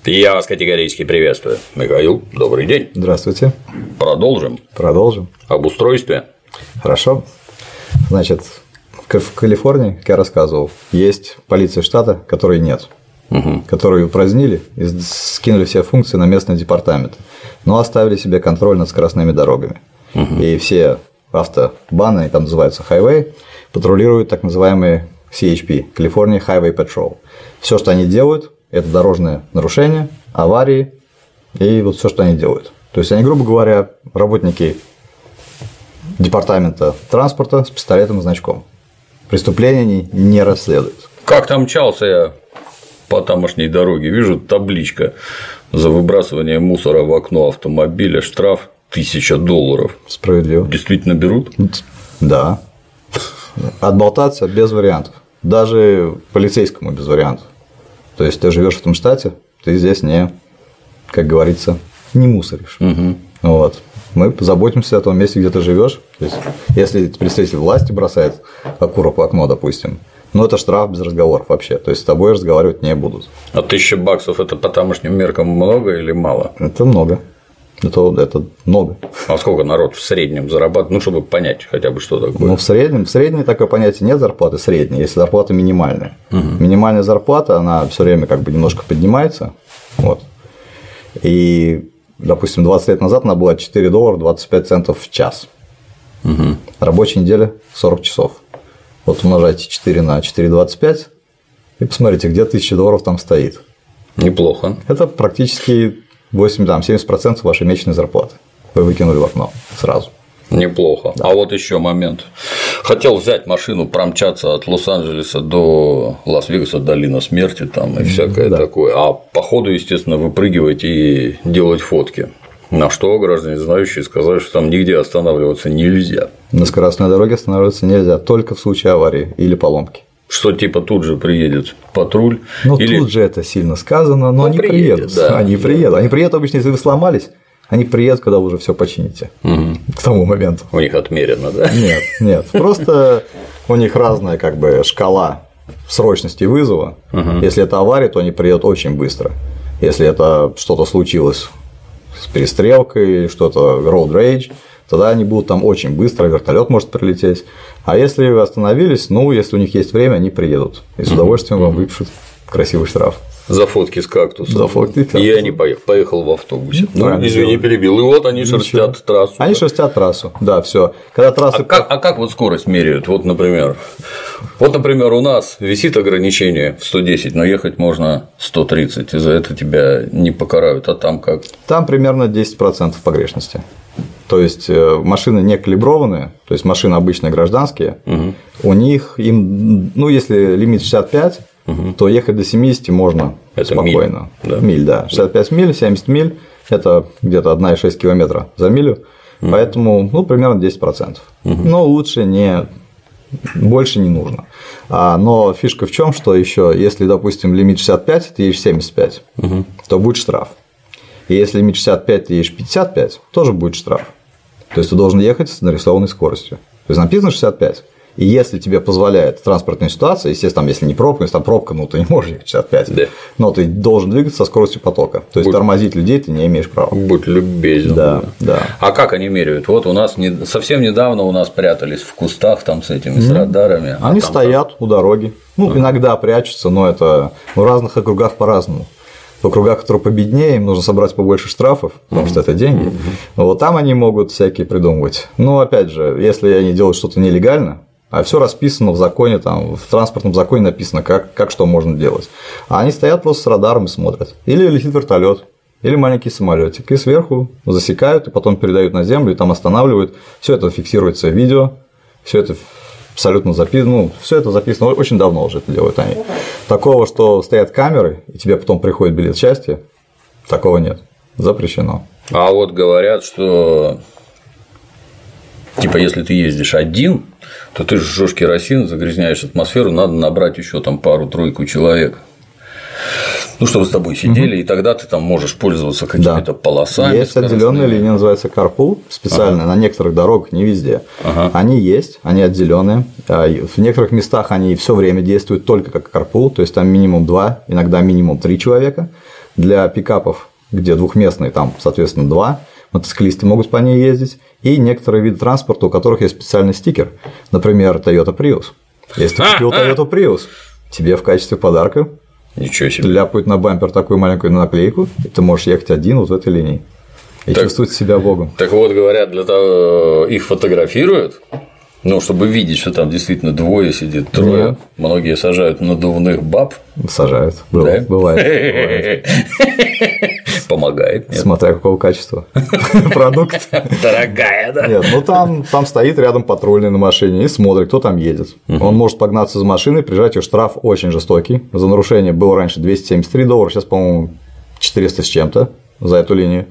Я вас категорически приветствую. Михаил, добрый день. Здравствуйте. Продолжим. Об устройстве. Хорошо. Значит, в Калифорнии, как я рассказывал, есть полиция штата, которой нет. Которые упразднили и скинули все функции на местные департаменты, но оставили себе контроль над скоростными дорогами. И все автобаны, там называются highway, патрулируют так называемые CHP – California Highway Patrol. Все, что они делают, это дорожные нарушения, аварии и вот все, что они делают. То есть они, грубо говоря, работники департамента транспорта с пистолетом и значком. Преступления они не расследуют. Как там мчался я по тамошней дороге, вижу табличка: за выбрасывание мусора в окно автомобиля штраф $1000. Справедливо. Действительно берут? Да. Отболтаться без вариантов. Даже полицейскому без вариантов. То есть ты живешь в этом штате, ты здесь не, как говорится, не мусоришь. Вот. Мы заботимся о том месте, где ты живешь. То есть, если представитель власти бросает окурок в окно, допустим, это штраф без разговоров вообще. То есть с тобой разговаривать не будут. А $1000 это по тамошним меркам много или мало? Это много. Это много. А сколько народ в среднем зарабатывает? Чтобы понять хотя бы, что такое. В среднем такое понятие нет зарплаты средней, если зарплата минимальная. Минимальная зарплата, она все время как бы немножко поднимается. Вот. И, допустим, 20 лет назад она была $4.25 в час. Рабочая неделя 40 часов. Вот умножайте 4 на 4,25 и посмотрите, где $1000 там стоит. Неплохо. Это практически 70% вашей месячной зарплаты. Вы выкинули в окно сразу. Неплохо. Да. А вот еще момент. Хотел взять машину, промчаться от Лос-Анджелеса до Лас-Вегаса, долина смерти там и всякое такое. А по ходу, естественно, выпрыгивать и делать фотки. На что граждане знающие сказали, что там нигде останавливаться нельзя. На скоростной дороге останавливаться нельзя, только в случае аварии или поломки. Что типа тут же приедет патруль. Или... Тут же это сильно сказано, но они приедут. Да, они приедут. Они приедут обычно, если вы сломались, они приедут, когда вы уже все почините. К тому моменту. У них отмерено, да? Нет. Просто у них разная как бы шкала срочности вызова. Если это авария, то они приедут очень быстро. Если это что-то случилось с перестрелкой, что-то road rage, тогда они будут там очень быстро, вертолет может прилететь. А если вы остановились, если у них есть время, они приедут. И с удовольствием вам выпишут красивый штраф. За фотки с кактусом. За фотки с кактусом. И я не поехал в автобусе. Извини, перебил. И вот они шерстят трассу. Они шерстят трассу, да, все. Когда трасса... как вот скорость меряют? Вот, например, у нас висит ограничение в 110, но ехать можно 130, и за это тебя не покарают, а там как? Там примерно 10% погрешности. То есть машины не калиброванные, то есть машины обычные гражданские, у них если лимит 65, то ехать до 70 можно спокойно. Миль, да. 65 миль, 70 миль – это где-то 1,6 километра за милю, поэтому примерно 10%. Но лучше больше не нужно. Но фишка в чем, что еще, если, допустим, лимит 65, ты едешь 75, то будет штраф. И если лимит 65, ты едешь 55, тоже будет штраф. То есть ты должен ехать с нарисованной скоростью. То есть написано 65. И если тебе позволяет транспортная ситуация, естественно, если не пробка, если там пробка, ты не можешь ехать 65, но ты должен двигаться со скоростью потока. То есть тормозить людей ты не имеешь права. Будь любезен. Да. А как они меряют? Вот у нас совсем недавно у нас прятались в кустах там с этими с радарами. Они стоят у дороги. Иногда прячутся, но это в разных округах по-разному. В округах, которые победнее, им нужно собрать побольше штрафов, потому что это деньги. Вот там они могут всякие придумывать. Но опять же, если они делают что-то нелегально, а все расписано в законе, там, в транспортном законе написано, как что можно делать. А они стоят просто с радаром и смотрят. Или летит вертолет, или маленький самолетик, и сверху засекают, и потом передают на землю, и там останавливают. Все это фиксируется в видео, все это абсолютно записано. Все это записано очень давно уже это делают они. Такого, что стоят камеры, и тебе потом приходит билет счастья, такого нет. Запрещено. А вот говорят, что если ты ездишь один, то ты жжешь керосин, загрязняешь атмосферу, надо набрать еще там пару-тройку человек. Чтобы с тобой сидели, и тогда ты там можешь пользоваться какими-то полосами. Есть отделенная линия, называется carpool, специальная, на некоторых дорогах, не везде. Они есть, они отделенные. В некоторых местах они все время действуют только как carpool, то есть там минимум 2, иногда минимум 3 человека. для пикапов, где двухместные, там, соответственно, 2, мотоциклисты могут по ней ездить, и некоторые виды транспорта, у которых есть специальный стикер, например, Toyota Prius. Если ты купил Toyota Prius, тебе в качестве подарка ляпают на бампер такую маленькую наклейку, и ты можешь ехать один вот в этой линии и чувствовать себя богом. Так вот, говорят, для того их фотографируют, ну, чтобы видеть, что там действительно двое сидит, трое. Нет. Многие сажают надувных баб. Сажают. Да? Бывает. Помогает. Нет? Смотря какого качества продукт. Дорогая, да? Нет, ну там стоит рядом патрульный на машине и смотрит, кто там едет. Он может погнаться за машиной, прижать ее, штраф очень жестокий. За нарушение было раньше $273, сейчас, по-моему, 400 с чем-то за эту линию.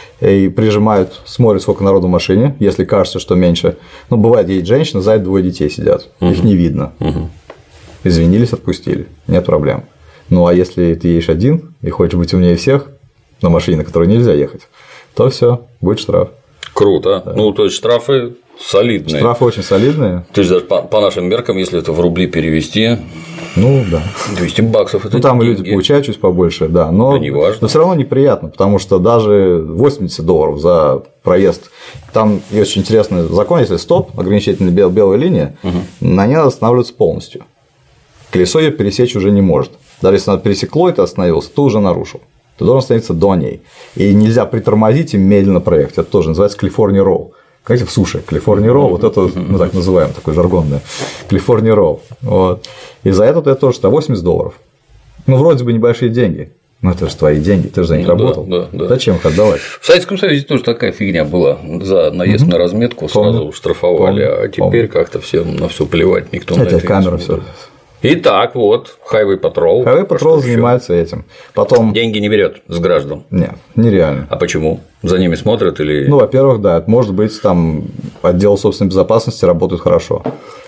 И прижимают, смотрят, сколько народу в машине, если кажется, что меньше. Ну, бывает, едет женщина, сзади 2 детей сидят, их не видно. Извинились, отпустили, нет проблем. Ну, а если ты едешь один и хочешь быть умнее всех на машине, на которой нельзя ехать, то все, будет штраф. Круто. Да. Ну, то есть штрафы солидные. Штрафы очень солидные. То есть даже по нашим меркам, если это в рубли перевести. Ну да. $200 это. Ну там деньги. Люди получают чуть побольше, да. Но все равно неприятно, потому что даже $80 за проезд. Там есть очень интересный закон, если стоп, ограничительная белая линия, на ней надо останавливаться полностью. Колесо ее пересечь уже не может. Даже если она пересекло и ты остановился, ты уже нарушил. Ты должен остановиться до ней. И нельзя притормозить и медленно проехать. Это тоже называется California Roll. Знаете, в суши California Roll, вот это мы так называем, такое жаргонное. California Roll. Вот. И за это тоже $80. Ну, вроде бы небольшие деньги. Но это же твои деньги, ты же за них работал. Да. Зачем их отдавать? В Советском Союзе тоже такая фигня была. За наезд на разметку сразу штрафовали, а теперь как-то всем на все плевать, никто на это не камера все. Итак, вот, Highway Patrol. Highway Patrol занимается этим. Потом... Деньги не берет с граждан. Нет, нереально. А почему? За ними смотрят или. Ну, во-первых, да, это может быть, там отдел собственной безопасности работает хорошо.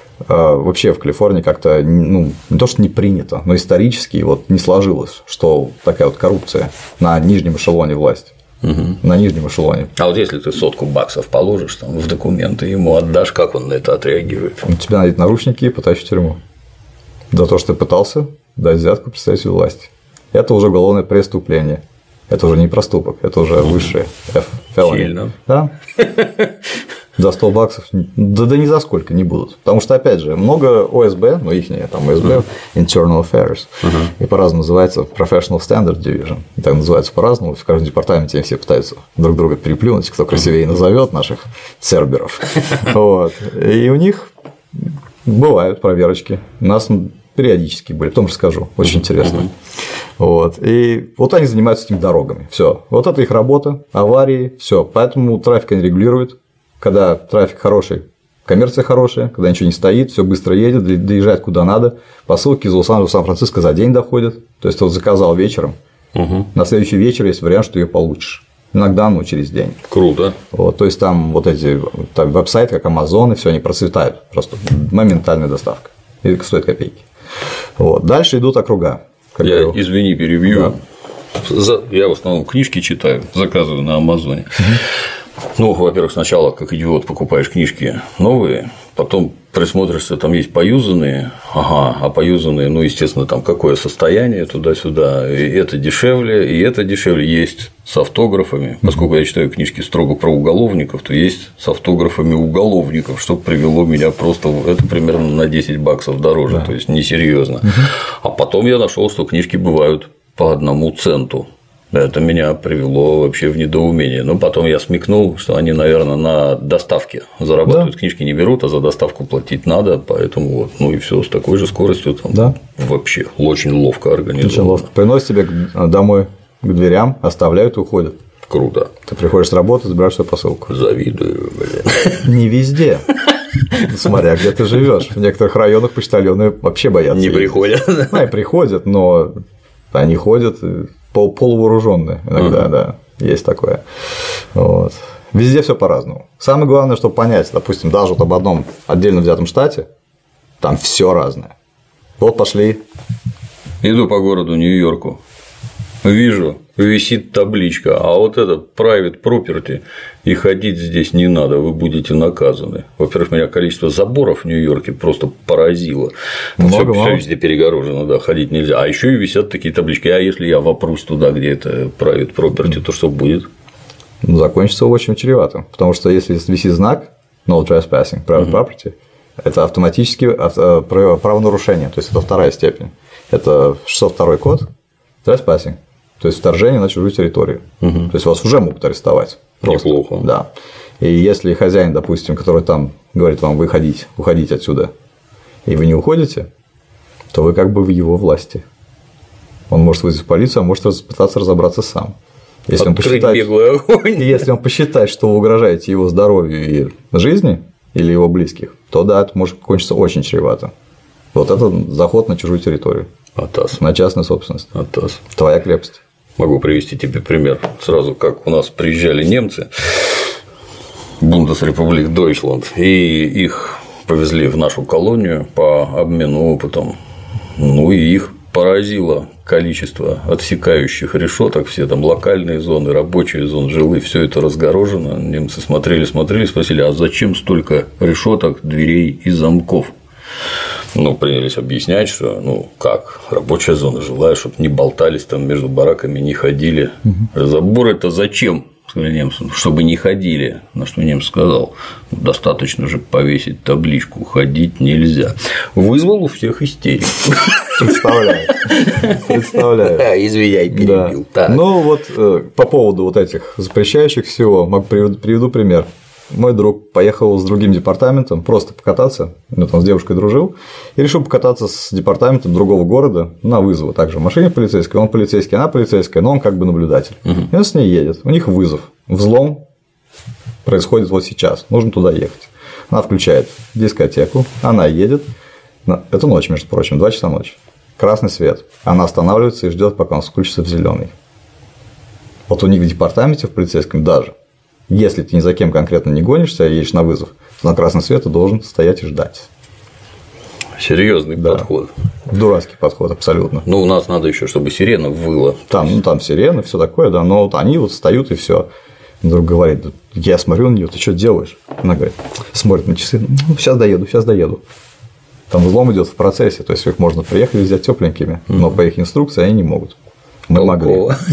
Вообще в Калифорнии как-то, ну, не то, что не принято, но исторически вот не сложилось, что такая вот коррупция на нижнем эшелоне власти. На нижнем эшелоне. А вот если ты $100 положишь там в документы, ему отдашь, как он на это отреагирует? У тебя надеть наручники и потащить в тюрьму. За то, что ты пытался дать взятку представителю власти. Это уже уголовное преступление. Это уже не проступок, это уже высшее felony. Сильно. Да? За $100 да ни за сколько не будут. Потому что, опять же, много ОСБ, ну, их там ОСБ, Internal Affairs, и по-разному называется Professional Standard Division. И так называется по-разному. В каждом департаменте все пытаются друг друга переплюнуть, кто красивее назовет наших церберов. Вот. И у них бывают проверочки. У нас периодически были, потом расскажу. Очень интересно. Вот. И вот они занимаются этими дорогами. Все. Вот это их работа, аварии, все. Поэтому трафик они регулируют. Когда трафик хороший, коммерция хорошая, когда ничего не стоит, все быстро едет, доезжает куда надо. Посылки из Лос-Анджелеса в Сан-Франциско за день доходят. То есть ты вот заказал вечером, на следующий вечер есть вариант, что ее получишь. Иногда, ну, через день. Круто. Вот, то есть там вот эти там, веб-сайты, как Amazon, и все, они процветают. Просто моментальная доставка. И стоит копейки. Вот. Дальше идут округа. Извини, перебью. Да. Я в основном книжки читаю, заказываю на Амазоне. Ну, во-первых, сначала, как идиот, покупаешь книжки новые, потом присмотришься, там есть поюзанные, а поюзанные, ну, естественно, там какое состояние туда-сюда, и это дешевле, есть с автографами, поскольку я читаю книжки строго про уголовников, то есть с автографами уголовников, что привело меня просто, это примерно на $10 дороже, то есть несерьезно. А потом я нашел, что книжки бывают по 1 центу. Это меня привело вообще в недоумение. Но потом я смекнул, что они, наверное, на доставке зарабатывают, книжки не берут, а за доставку платить надо, поэтому вот, ну и все с такой же скоростью там вообще очень ловко организовано. Очень ловко. Приносят тебе домой к дверям, оставляют и уходят. Круто. Ты приходишь с работы, забираешь свою посылку. Завидую, блин. Не везде. Смотря где ты живешь. В некоторых районах почтальоны вообще боятся. Не приходят. Да, и приходят, но они ходят полувооруженные иногда, да, есть такое. Вот. Везде все по-разному. Самое главное, чтобы понять, допустим, даже вот об одном отдельно взятом штате, там все разное. Вот пошли. Иду по городу Нью-Йорку. Вижу, висит табличка, а вот это private property, и ходить здесь не надо, вы будете наказаны. Во-первых, меня количество заборов в Нью-Йорке просто поразило. Все везде перегорожено, да, ходить нельзя. А еще и висят такие таблички. А если я вопрусь туда, где это private property, то что будет? Закончится очень чревато, потому что если висит знак no trespassing, private property, это автоматически правонарушение, то есть это вторая степень. Это 602 код trespassing, то есть вторжение на чужую территорию. То есть вас уже могут арестовать. Просто. Неплохо. Да. И если хозяин, допустим, который там говорит вам уходить отсюда, и вы не уходите, то вы как бы в его власти. Он может вызвать полицию, а может пытаться разобраться сам. Если он посчитает, что вы угрожаете его здоровью и жизни или его близких, то да, это может кончиться очень чревато. Вот это заход на чужую территорию. Атас. На частную собственность. Атас. Твоя крепость. Могу привести тебе пример. Сразу как у нас приезжали немцы, Бундесрепублик Дойчланд, и их повезли в нашу колонию по обмену опытом. Ну и их поразило количество отсекающих решеток, все там локальные зоны, рабочие зоны, жилые, все это разгорожено. Немцы смотрели, спросили, а зачем столько решеток, дверей и замков? Ну, принялись объяснять, что, как, рабочая зона, жилая, чтобы не болтались там между бараками, не ходили. Забор это зачем? Сказали немцам, чтобы не ходили. На что немец сказал, достаточно же повесить табличку, ходить нельзя. Вызвал у всех истерику. Представляю. Извиняй, перебил. Да. Ну, вот по поводу вот этих запрещающих всего, приведу пример. Мой друг поехал с другим департаментом просто покататься, там с девушкой дружил, и решил покататься с департаментом другого города на вызов. Также в машине полицейской, он полицейский, она полицейская, но он как бы наблюдатель. И он с ней едет, у них вызов, взлом происходит вот сейчас, нужно туда ехать. Она включает дискотеку, она едет, это ночь, между прочим, 2 часа ночи, красный свет, она останавливается и ждет, пока он включится в зеленый. Вот у них в департаменте, в полицейском даже. Если ты ни за кем конкретно не гонишься, а едешь на вызов, то на красный свет ты должен стоять и ждать. Серьезный подход. Дурацкий подход, абсолютно. Ну, у нас надо еще, чтобы сирена выла. Там сирена, все такое, да, но вот они вот встают и все. Друг говорит, я смотрю на нее, ты что делаешь? Она говорит, смотрит на часы, сейчас доеду. Там взлом идет в процессе, то есть их можно приехать и взять тепленькими, но по их инструкции они не могут. Мы могли.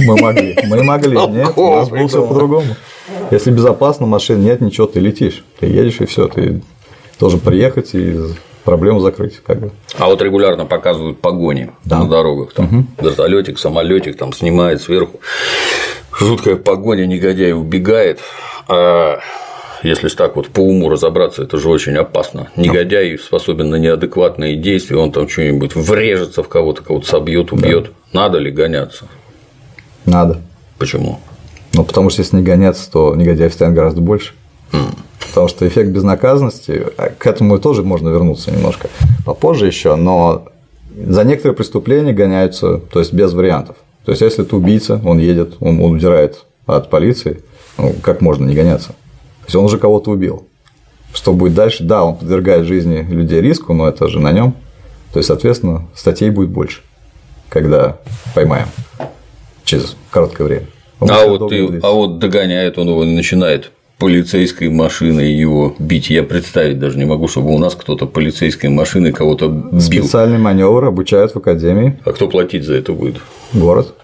Нет, у нас было все по-другому. Если безопасно, машин нет, ничего, ты летишь, ты едешь и все, ты должен приехать и проблему закрыть. Как бы. А вот регулярно показывают погони на дорогах, там вертолетик, самолетик там снимает сверху, жуткая погоня, негодяй убегает. А если так вот по уму разобраться, это же очень опасно. Негодяй способен на неадекватные действия, он там что-нибудь врежется в кого-то собьет, убьет. Да. Надо ли гоняться? Надо. Почему? Ну, потому что если не гоняться, то негодяев станет гораздо больше. Потому что эффект безнаказанности, к этому тоже можно вернуться немножко попозже еще, но за некоторые преступления гоняются, то есть без вариантов. То есть, если ты убийца, он едет, он удирает от полиции, как можно не гоняться? То есть, он уже кого-то убил. Что будет дальше? Да, он подвергает жизни людей риску, но это же на нем. То есть, соответственно, статей будет больше, когда поймаем через короткое время. А вот догоняет он его, начинает полицейской машиной его бить. Я представить даже не могу, чтобы у нас кто-то полицейской машиной кого-то бил. Специальный маневр обучают в академии. А кто платить за это будет? Город.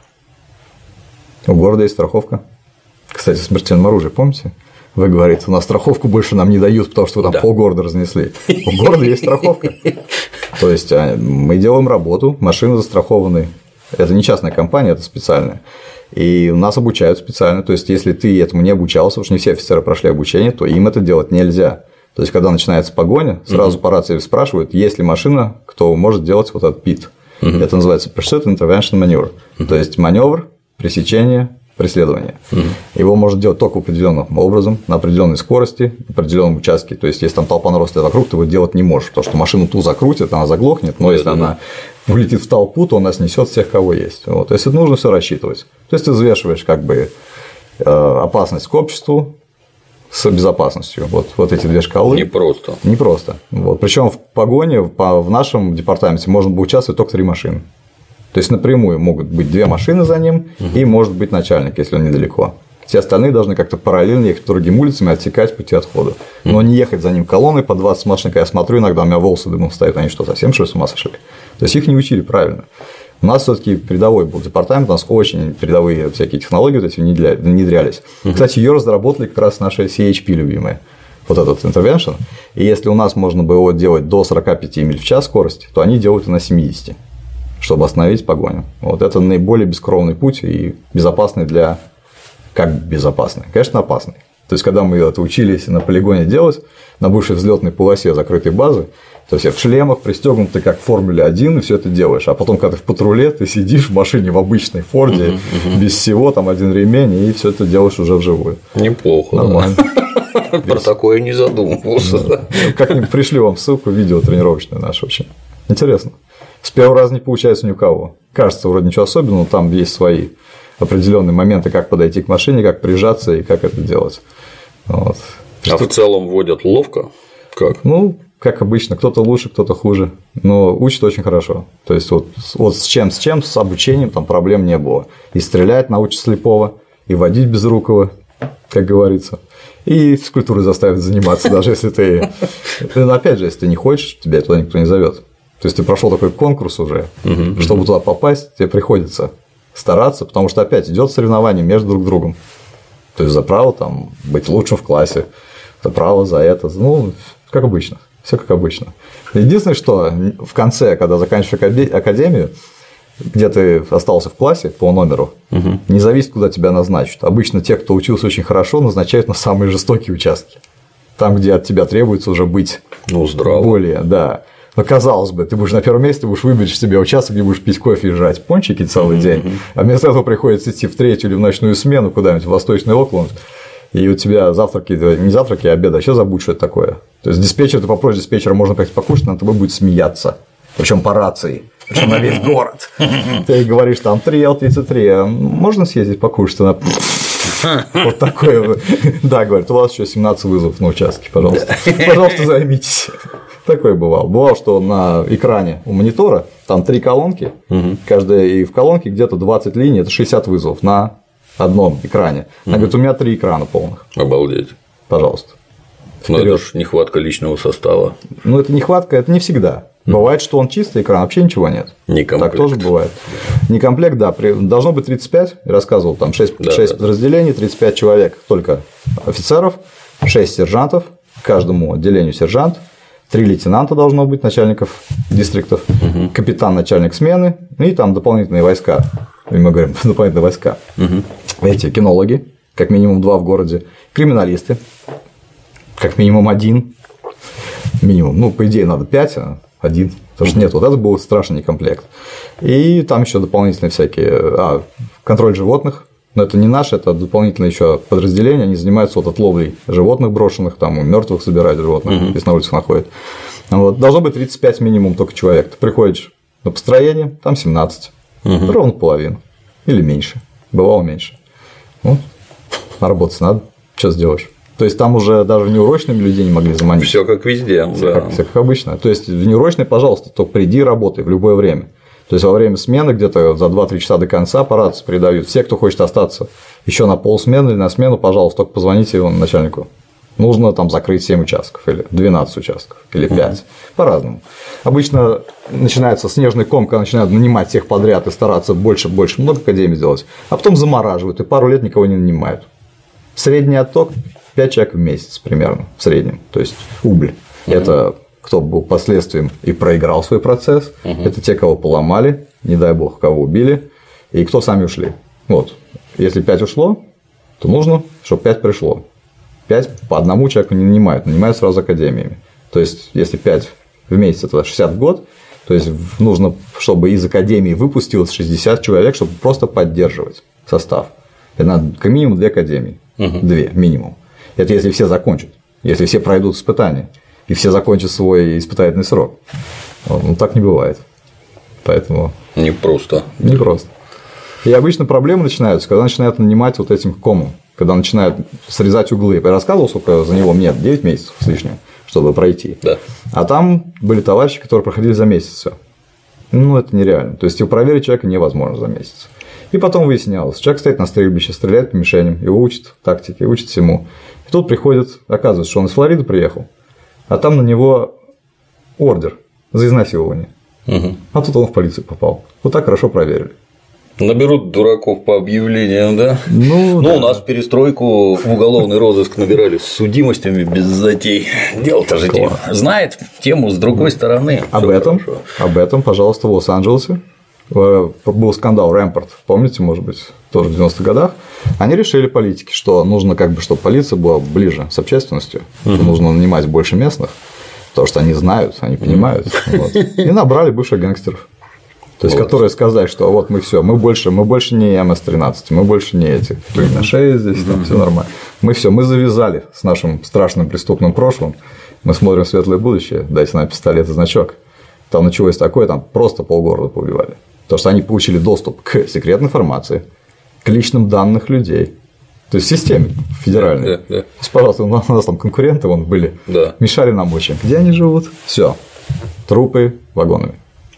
У города есть страховка. Кстати, смертельное оружие, помните? Вы говорите, у нас страховку больше нам не дают, потому что вы там полгорода разнесли. У города есть страховка. То есть мы делаем работу, машины застрахованы. Это не частная компания, это специальная. И нас обучают специально. То есть, если ты этому не обучался, потому что не все офицеры прошли обучение, то им это делать нельзя. То есть, когда начинается погоня, сразу по рации спрашивают, есть ли машина, кто может делать вот этот ПИТ. Это называется Pursuit Intervention Maneuver. То есть, маневр, пресечение, преследование. Его можно делать только определенным образом, на определенной скорости, на определенном участке. То есть, если там толпа народа стоит вокруг, ты его делать не можешь, потому что машину ту закрутит, она заглохнет, но если она влетит в толпу, то она снесет всех, кого есть. Вот. То есть, это нужно все рассчитывать. То есть, ты взвешиваешь как бы опасность к обществу с безопасностью. Вот эти две шкалы. Непросто. Вот. Причем в погоне в нашем департаменте можно было участвовать только 3 машины. То есть напрямую могут быть 2 машины за ним, и может быть начальник, если он недалеко. Все остальные должны как-то параллельно ехать по другим улицам и отсекать пути отхода. Но не ехать за ним колонной по 20 машин, я смотрю, иногда у меня волосы дымом встают, они что, совсем что ли с ума сошли? То есть их не учили правильно. У нас все-таки передовой был департамент, у нас очень передовые всякие технологии вот эти внедрялись. Кстати, ее разработали как раз наши CHP любимые. Вот этот intervention. И если у нас можно было его делать до 45 миль в час скорости, то они делают и на 70, чтобы остановить погоню. Вот это наиболее бескровный путь и безопасный для… Как безопасный? Конечно, опасный. То есть, когда мы это учились на полигоне делать, на бывшей взлетной полосе закрытой базы, то все в шлемах, пристегнуты, как в Формуле 1, и все это делаешь. А потом, когда ты в патруле, ты сидишь в машине в обычной Форде, без всего, там один ремень, и все это делаешь уже вживую. Неплохо. Нормально. Про такое не задумывался. Как-нибудь пришли вам ссылку, видео тренировочное наше очень. Интересно. С первого раза не получается ни у кого. Кажется, вроде ничего особенного, там есть свои определенные моменты, как подойти к машине, как прижаться и как это делать. Вот. А в целом водят ловко? Как? Ну, как обычно, кто-то лучше, кто-то хуже, но учат очень хорошо. То есть, вот с чем, с обучением там проблем не было. И стрелять научат слепого, и водить безрукого, как говорится. И физкультурой заставят заниматься, даже если ты… Опять же, если ты не хочешь, тебя туда никто не зовет. То есть, ты прошел такой конкурс уже, чтобы туда попасть, тебе приходится стараться, потому что опять идет соревнование между друг другом. То есть за право там быть лучшим в классе, за право за это, ну, как обычно, все как обычно. Единственное, что в конце, когда заканчиваешь академию, где ты остался в классе по номеру, не зависит, куда тебя назначат. Обычно те, кто учился очень хорошо, назначают на самые жестокие участки. Там, где от тебя требуется уже быть более, да. Но казалось бы, ты будешь на первом месте, ты будешь выберешь себе участок, где будешь пить кофе и жрать пончики целый день, а вместо этого приходится идти в 3-ю или в ночную смену куда-нибудь в Восточный Окленд, и у тебя завтраки, не завтраки, а обед, а что забудь, что это такое. То есть диспетчер, ты попросишь диспетчера, можно как-то покушать, над тобой будет смеяться, причем по рации, причем на весь город. Ты говоришь там 3Л33, можно съездить покушать? Она… Вот такое. Да, говорит, у вас еще 17 вызовов на участке, пожалуйста. Пожалуйста, займитесь. Такое бывало. Бывало, что на экране у монитора там 3 колонки, каждая, и в колонке где-то 20 линий, это 60 вызовов на одном экране. Она говорит, у меня 3 экрана полных. Обалдеть. Пожалуйста. Но это же нехватка личного состава. Ну, это нехватка, это не всегда. Бывает, что он чистый экран, вообще ничего нет. Не комплект. Так тоже бывает. Не комплект, да. Должно быть 35, я рассказывал, там 6 подразделений, 35 человек, только офицеров, 6 сержантов, каждому отделению сержант, 3 лейтенанта должно быть, начальников дистриктов, капитан, начальник смены, и там дополнительные войска. И мы говорим, дополнительные войска. Эти кинологи, как минимум 2 в городе, криминалисты, как минимум 1. Минимум, ну, по идее, надо 5, а 1. Потому что нет, вот это был страшный некомплект. И там еще дополнительные всякие. Контроль животных. Но это не наше, это дополнительное еще подразделение. Они занимаются вот отловлей животных брошенных, там у мертвых собирают животных, если на улицах находят. Вот. Должно быть 35 минимум только человек. Ты приходишь на построение, там 17. Ровно половину. Или меньше. Бывало меньше. Ну, работать надо. Что сделаешь? То есть там уже даже неурочными людей не могли заманить. Все как везде. Все как обычно. То есть в неурочной, пожалуйста, только приди, работай в любое время. То есть во время смены где-то за 2-3 часа до конца по рации передают. Все, кто хочет остаться еще на полсмены или на смену, пожалуйста, только позвоните его начальнику. Нужно там закрыть 7 участков, или 12 участков, или 5. По-разному. Обычно начинается снежный ком, когда начинают нанимать всех подряд и стараться больше, много академий сделать, а потом замораживают, и пару лет никого не нанимают. Средний отток 5 человек в месяц примерно, в среднем. То есть убыль. Это кто был последствием и проиграл свой процесс, это те, кого поломали, не дай бог, кого убили, и кто сами ушли. Вот. Если 5 ушло, то нужно, чтобы 5 пришло. 5 по одному человеку не нанимают сразу академиями. То есть, если 5 в месяц, это 60 в год, то есть нужно, чтобы из академии выпустилось 60 человек, чтобы просто поддерживать состав. Это надо как минимум 2 академии. 2 минимум. Это если все закончат, если все пройдут испытания, и все закончат свой испытательный срок. Ну, так не бывает. Поэтому… Непросто. Непросто. И обычно проблемы начинаются, когда начинают нанимать вот этим комом, когда начинают срезать углы. Я рассказывал, сколько за него нет, 9 месяцев с лишним, чтобы пройти. Да. А там были товарищи, которые проходили за месяц все. Ну, это нереально. То есть, проверить человека невозможно за месяц. И потом выяснялось, человек стоит на стрельбище, стреляет по мишеням, его учат тактике, учат всему. И тут приходит, оказывается, что он из Флориды приехал, а там на него ордер за изнасилование. А тут он в полицию попал. Вот так хорошо проверили. Наберут дураков по объявлениям, да? Ну да. У нас в перестройку в уголовный розыск набирали с судимостями без затей. Дело-то же знает тему с другой стороны. Об этом, пожалуйста, в Лос-Анджелесе был скандал Рэмпорт, помните, может быть, тоже в 90-х годах. Они решили, политики, что нужно чтобы полиция была ближе с общественностью, что нужно нанимать больше местных, потому что они знают, они понимают. Вот. И набрали бывших гангстеров. То есть, которые сказали, что вот мы все, мы больше не МС-13, мы больше не эти, кто на шее здесь, там все нормально. Мы завязали с нашим страшным преступным прошлым, мы смотрим в светлое будущее, дайте нам пистолет и значок. Там началось такое, там просто полгорода поубивали. Потому что они получили доступ к секретной информации, к личным данным людей. То есть, системе федеральной. Да. То есть, пожалуйста, у нас там конкуренты были, мешали нам очень. Где они живут? Все. Трупы вагонами.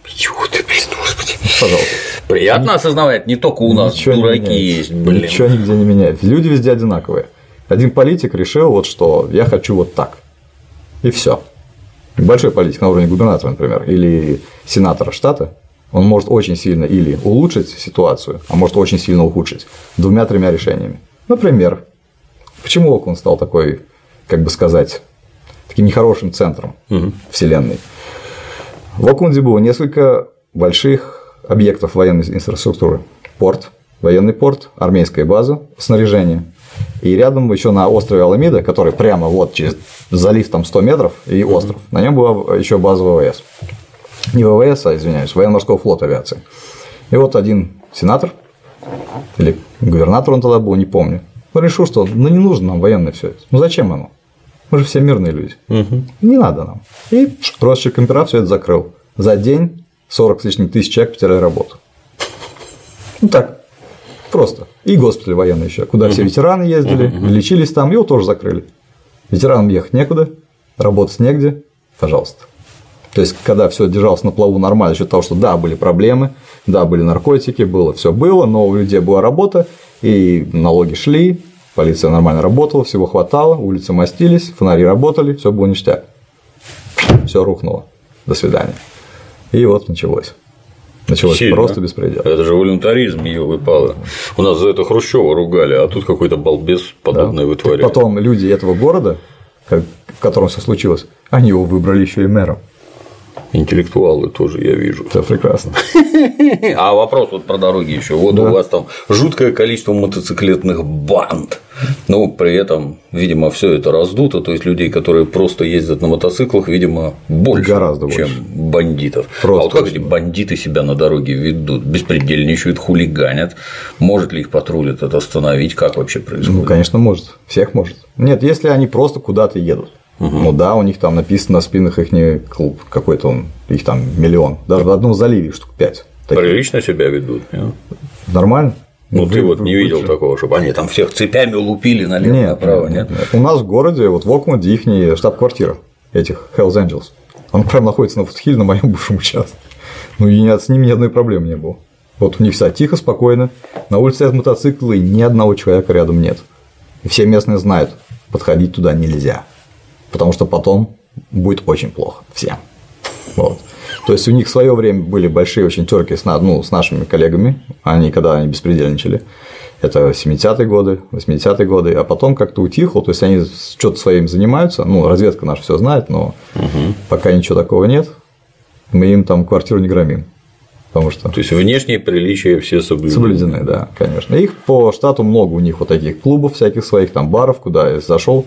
Господи. Пожалуйста. Приятно осознавать, не только у нас дураки есть, блин. Ничего нигде не меняется. Люди везде одинаковые. Один политик решил, что я хочу вот так. И все. Большой политик на уровне губернатора, например, или сенатора штата, он может очень сильно или улучшить ситуацию, а может очень сильно ухудшить 2-3 решениями. Например, почему Окленд стал такой, как бы сказать, таким нехорошим центром вселенной? В Окленде было несколько больших объектов военной инфраструктуры. Порт, военный порт, армейская база, снаряжение. И рядом еще на острове Аламида, который прямо вот через залив там 100 метров и остров, на нем была еще база ВВС. Не ВВС, а, извиняюсь, военно-морского флота авиации. И вот один сенатор, или губернатор он тогда был, не помню, он решил, что не нужно нам военное все это. Ну зачем оно? Мы же все мирные люди. Не надо нам. И Росчерком пера все это закрыл. За день 40 с лишним тысяч человек потеряли работу. Ну так, просто. И госпиталь военный еще, куда все ветераны ездили, лечились там, его тоже закрыли. Ветеранам ехать некуда, работать негде, пожалуйста. То есть, когда все держалось на плаву нормально, за счет того, что да, были проблемы, да, были наркотики, все было, но у людей была работа, и налоги шли, полиция нормально работала, всего хватало, улицы мастились, фонари работали, все было ништяк. Все рухнуло. До свидания. И вот началось. Началось сильно. Просто беспредел. Это же волюнтаризм, ёлы-палы. У нас за это Хрущева ругали, а тут какой-то балбес подобное вытворяет. Потом люди этого города, в котором все случилось, они его выбрали еще и мэром. Интеллектуалы тоже, я вижу. Это прекрасно. А вопрос вот про дороги еще. Вот у вас там жуткое количество мотоциклетных банд. Но при этом, видимо, все это раздуто. То есть людей, которые просто ездят на мотоциклах, видимо, больше, гораздо чем больше. Бандитов. Просто а вот как эти бандиты себя на дороге ведут? Беспредельничают, хулиганят. Может ли их патруль этот остановить? Как вообще происходит? Ну, конечно, может. Всех может. Нет, если они просто куда-то едут. Ну да, у них там написано на спинах их клуб какой-то, их там миллион. Даже в одном заливе штук 5. Прилично себя ведут. Нормально. Ну, ты вот не видел такого, чтобы они там всех цепями лупили налево-направо, нет? У нас в городе, вот в Окленде, их штаб-квартира этих Hells Angels. Он прям находится на Фудхилле, на моем бывшем участке. Ну, и с ними ни одной проблемы не было. Вот у них вся тихо, спокойно. На улице стоят мотоциклы, и ни одного человека рядом нет. И все местные знают, подходить туда нельзя. Потому что потом будет очень плохо всем. Вот. То есть у них в свое время были большие очень терки с нашими коллегами, когда они беспредельничали. Это 70-е годы, 80-е годы, а потом как-то утихло, то есть они что-то своим занимаются, разведка наша все знает, но пока ничего такого нет, мы им там квартиру не громим. Потому что... То есть внешние приличия все соблюдены. Соблюдены, да, конечно. Их по штату много, у них вот таких клубов всяких своих, там баров, куда я зашел.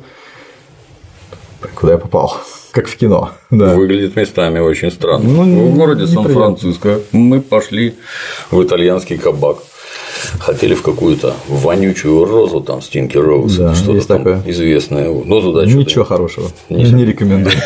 Куда я попал, как в кино. Да. Выглядит местами очень странно. В городе Сан-Франциско мы пошли в итальянский кабак. Хотели в какую-то вонючую розу, там Стинки Роуз, да, что-то там такое известное. Но туда ничего хорошего. Не рекомендую.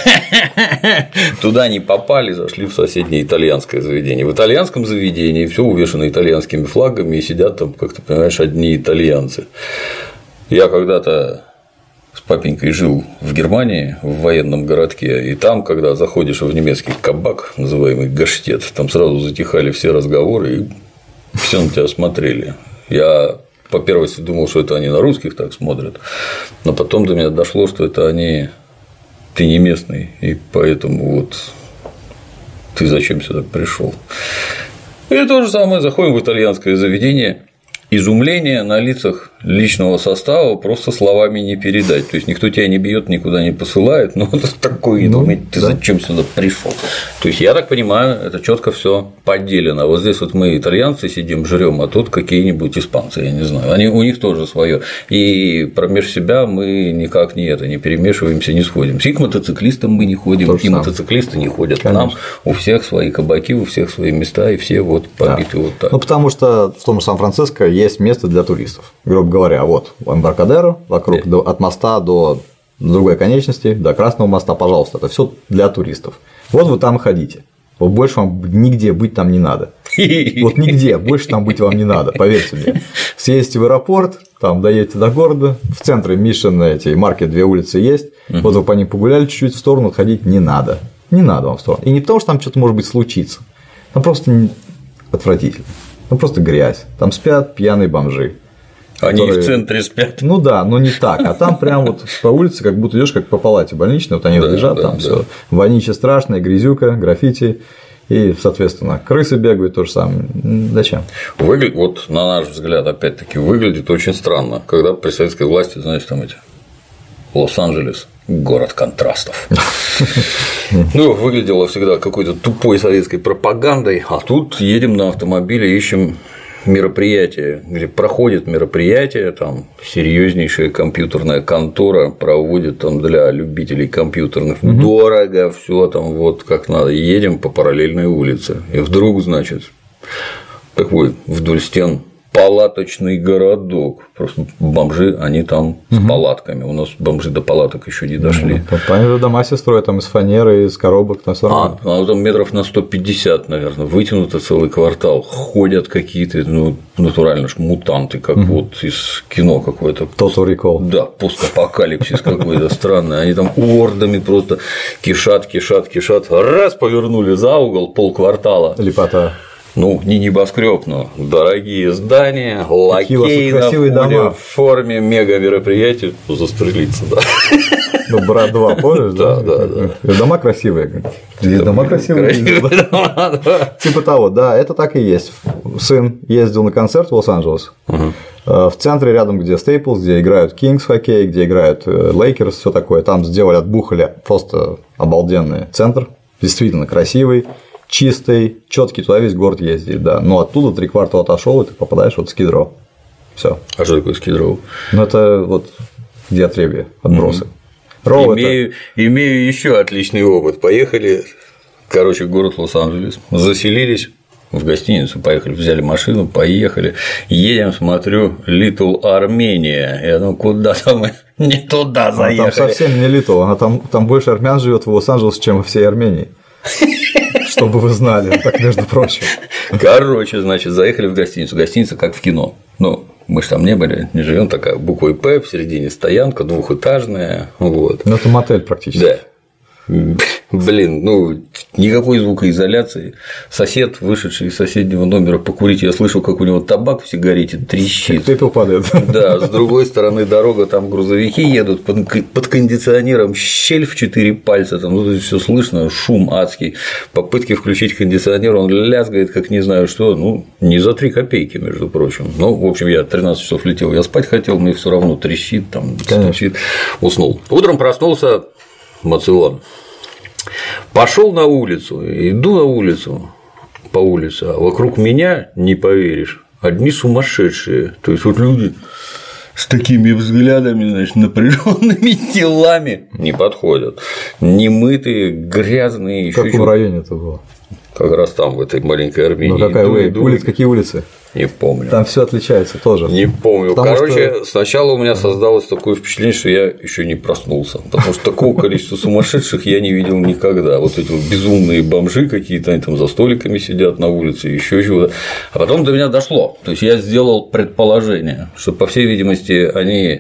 Туда не попали, зашли в соседнее итальянское заведение. В итальянском заведении все увешано итальянскими флагами, и сидят там, как ты понимаешь, одни итальянцы. Я когда-то с папенькой жил в Германии, в военном городке, и там, когда заходишь в немецкий кабак, называемый гаштет, там сразу затихали все разговоры, и все на тебя смотрели. Я по первости думал, что это они на русских так смотрят, но потом до меня дошло, что это они, ты не местный, и поэтому вот ты зачем сюда пришел. И то же самое, заходим в итальянское заведение, изумление на лицах личного состава просто словами не передать. То есть никто тебя не бьет, никуда не посылает, но это такое, думает, ты зачем сюда пришел. То есть я так понимаю, это четко все поделено. Вот здесь вот мы, итальянцы, сидим, жрем, а тут какие-нибудь испанцы, я не знаю. У них тоже свое. И промеж себя мы никак не перемешиваемся, не сходимся. И к мотоциклистам мы не ходим, и мотоциклисты не ходят к нам. У всех свои кабаки, у всех свои места, и все вот побиты вот так. Ну, потому что в том же Сан-Франциско есть место для туристов. Грубо говоря, вот Эмбаркадеро, вокруг от моста до другой конечности, до Красного моста, пожалуйста, это все для туристов. Вот вы там ходите. Вот больше вам нигде быть там не надо. Вот нигде больше там быть вам не надо, поверьте мне. Съездите в аэропорт, там доедете до города, в центре Мишен эти маркет, 2 улицы есть, вот вы по ним погуляли чуть-чуть, в сторону ходить не надо. Не надо вам в сторону. И не потому, что там что-то может быть случится, там просто отвратительно. Там просто грязь, там спят пьяные бомжи. Они в центре спят. Ну да, но не так. А там прям вот по улице, как будто идешь как по палате больничной, вот они лежат, там все. Вонище страшное, грязюка, граффити. И, соответственно, крысы бегают, то же самое. Зачем? Выглядит, вот на наш взгляд, опять-таки, выглядит очень странно, когда при советской власти, знаешь, там эти Лос-Анджелес, город контрастов. Ну, выглядело всегда какой-то тупой советской пропагандой, а тут едем на автомобиле, ищем мероприятие, где проходит мероприятие, там серьезнейшая компьютерная контора проводит там для любителей компьютерных, дорого, все там вот как надо, едем по параллельной улице, и вдруг, значит, такой вдоль стен палаточный городок. Просто бомжи, они там с палатками. У нас бомжи до палаток еще не дошли. Они же дома себе строят там из фанеры, из коробок. Там метров на 150, наверное, вытянуто целый квартал. Ходят какие-то, ну, натурально ж мутанты, как вот из кино какое-то. Total Recall. Да, постапокалипсис какой-то странный. Они там ордами просто кишат. Раз повернули за угол полквартала. Лепота. Ну, не небоскреб, но дорогие здания, лакеи на входе, в форме мега-мероприятий, застрелиться, да. Ну, брат 2, помнишь, да? Да. Дома красивые. Дома красивые. Типа того, да, это так и есть. Сын ездил на концерт в Лос-Анджелес. В центре, рядом, где Стейплс, где играют Кингс в хоккей, где играют Лейкерс, все такое, там сделали, отбухали просто обалденный центр, действительно красивый. Чистый, четкий, туда весь город ездит, да. Но оттуда 3 квартала отошел, и ты попадаешь вот в Skid Row. Все. А что такое Skid Row? Ну, это вот где отребье, отбросы. Имею еще отличный опыт. Поехали, короче, в город Лос-Анджелес, заселились в гостиницу, поехали, взяли машину, поехали, едем, смотрю, Little Armenia. Я думаю, куда там мы не туда заехали. Там совсем не Little, там больше армян живет в Лос-Анджелесе, чем во всей Армении. Чтобы вы знали, так между прочим. Короче, значит, заехали в гостиницу. Гостиница как в кино. Ну, мы же там не были, не живем, такая буквой П, в середине стоянка, двухэтажная. Вот. Ну, это мотель практически. Да. Блин, ну, никакой звукоизоляции. Сосед, вышедший из соседнего номера покурить, я слышу, как у него табак в сигарете трещит. Пепел падает. Да, с другой стороны дорога, там грузовики едут под кондиционером, щель в 4 пальца, там ну, все слышно, шум адский. Попытки включить кондиционер, он лязгает, как не знаю что, ну, не за 3 копейки, между прочим. Ну, в общем, я 13 часов летел, я спать хотел, мне все равно трещит, там, стучит, уснул. Утром проснулся. Мацелон. Пошел на улицу, иду на улицу, по улице, а вокруг меня, не поверишь, одни сумасшедшие. То есть вот люди с такими взглядами, значит, напряженными телами не подходят. Немытые, грязные. В каком районе это было? Как раз там, в этой маленькой Армении. Ну, какая улица? Какие улицы? Не помню. Там все отличается тоже. Не помню. Короче, сначала у меня создалось такое впечатление, что я еще не проснулся. Потому что такого количества сумасшедших я не видел никогда. Вот эти вот безумные бомжи какие-то, они там за столиками сидят на улице, еще чего-то. А потом до меня дошло. То есть я сделал предположение, что, по всей видимости, они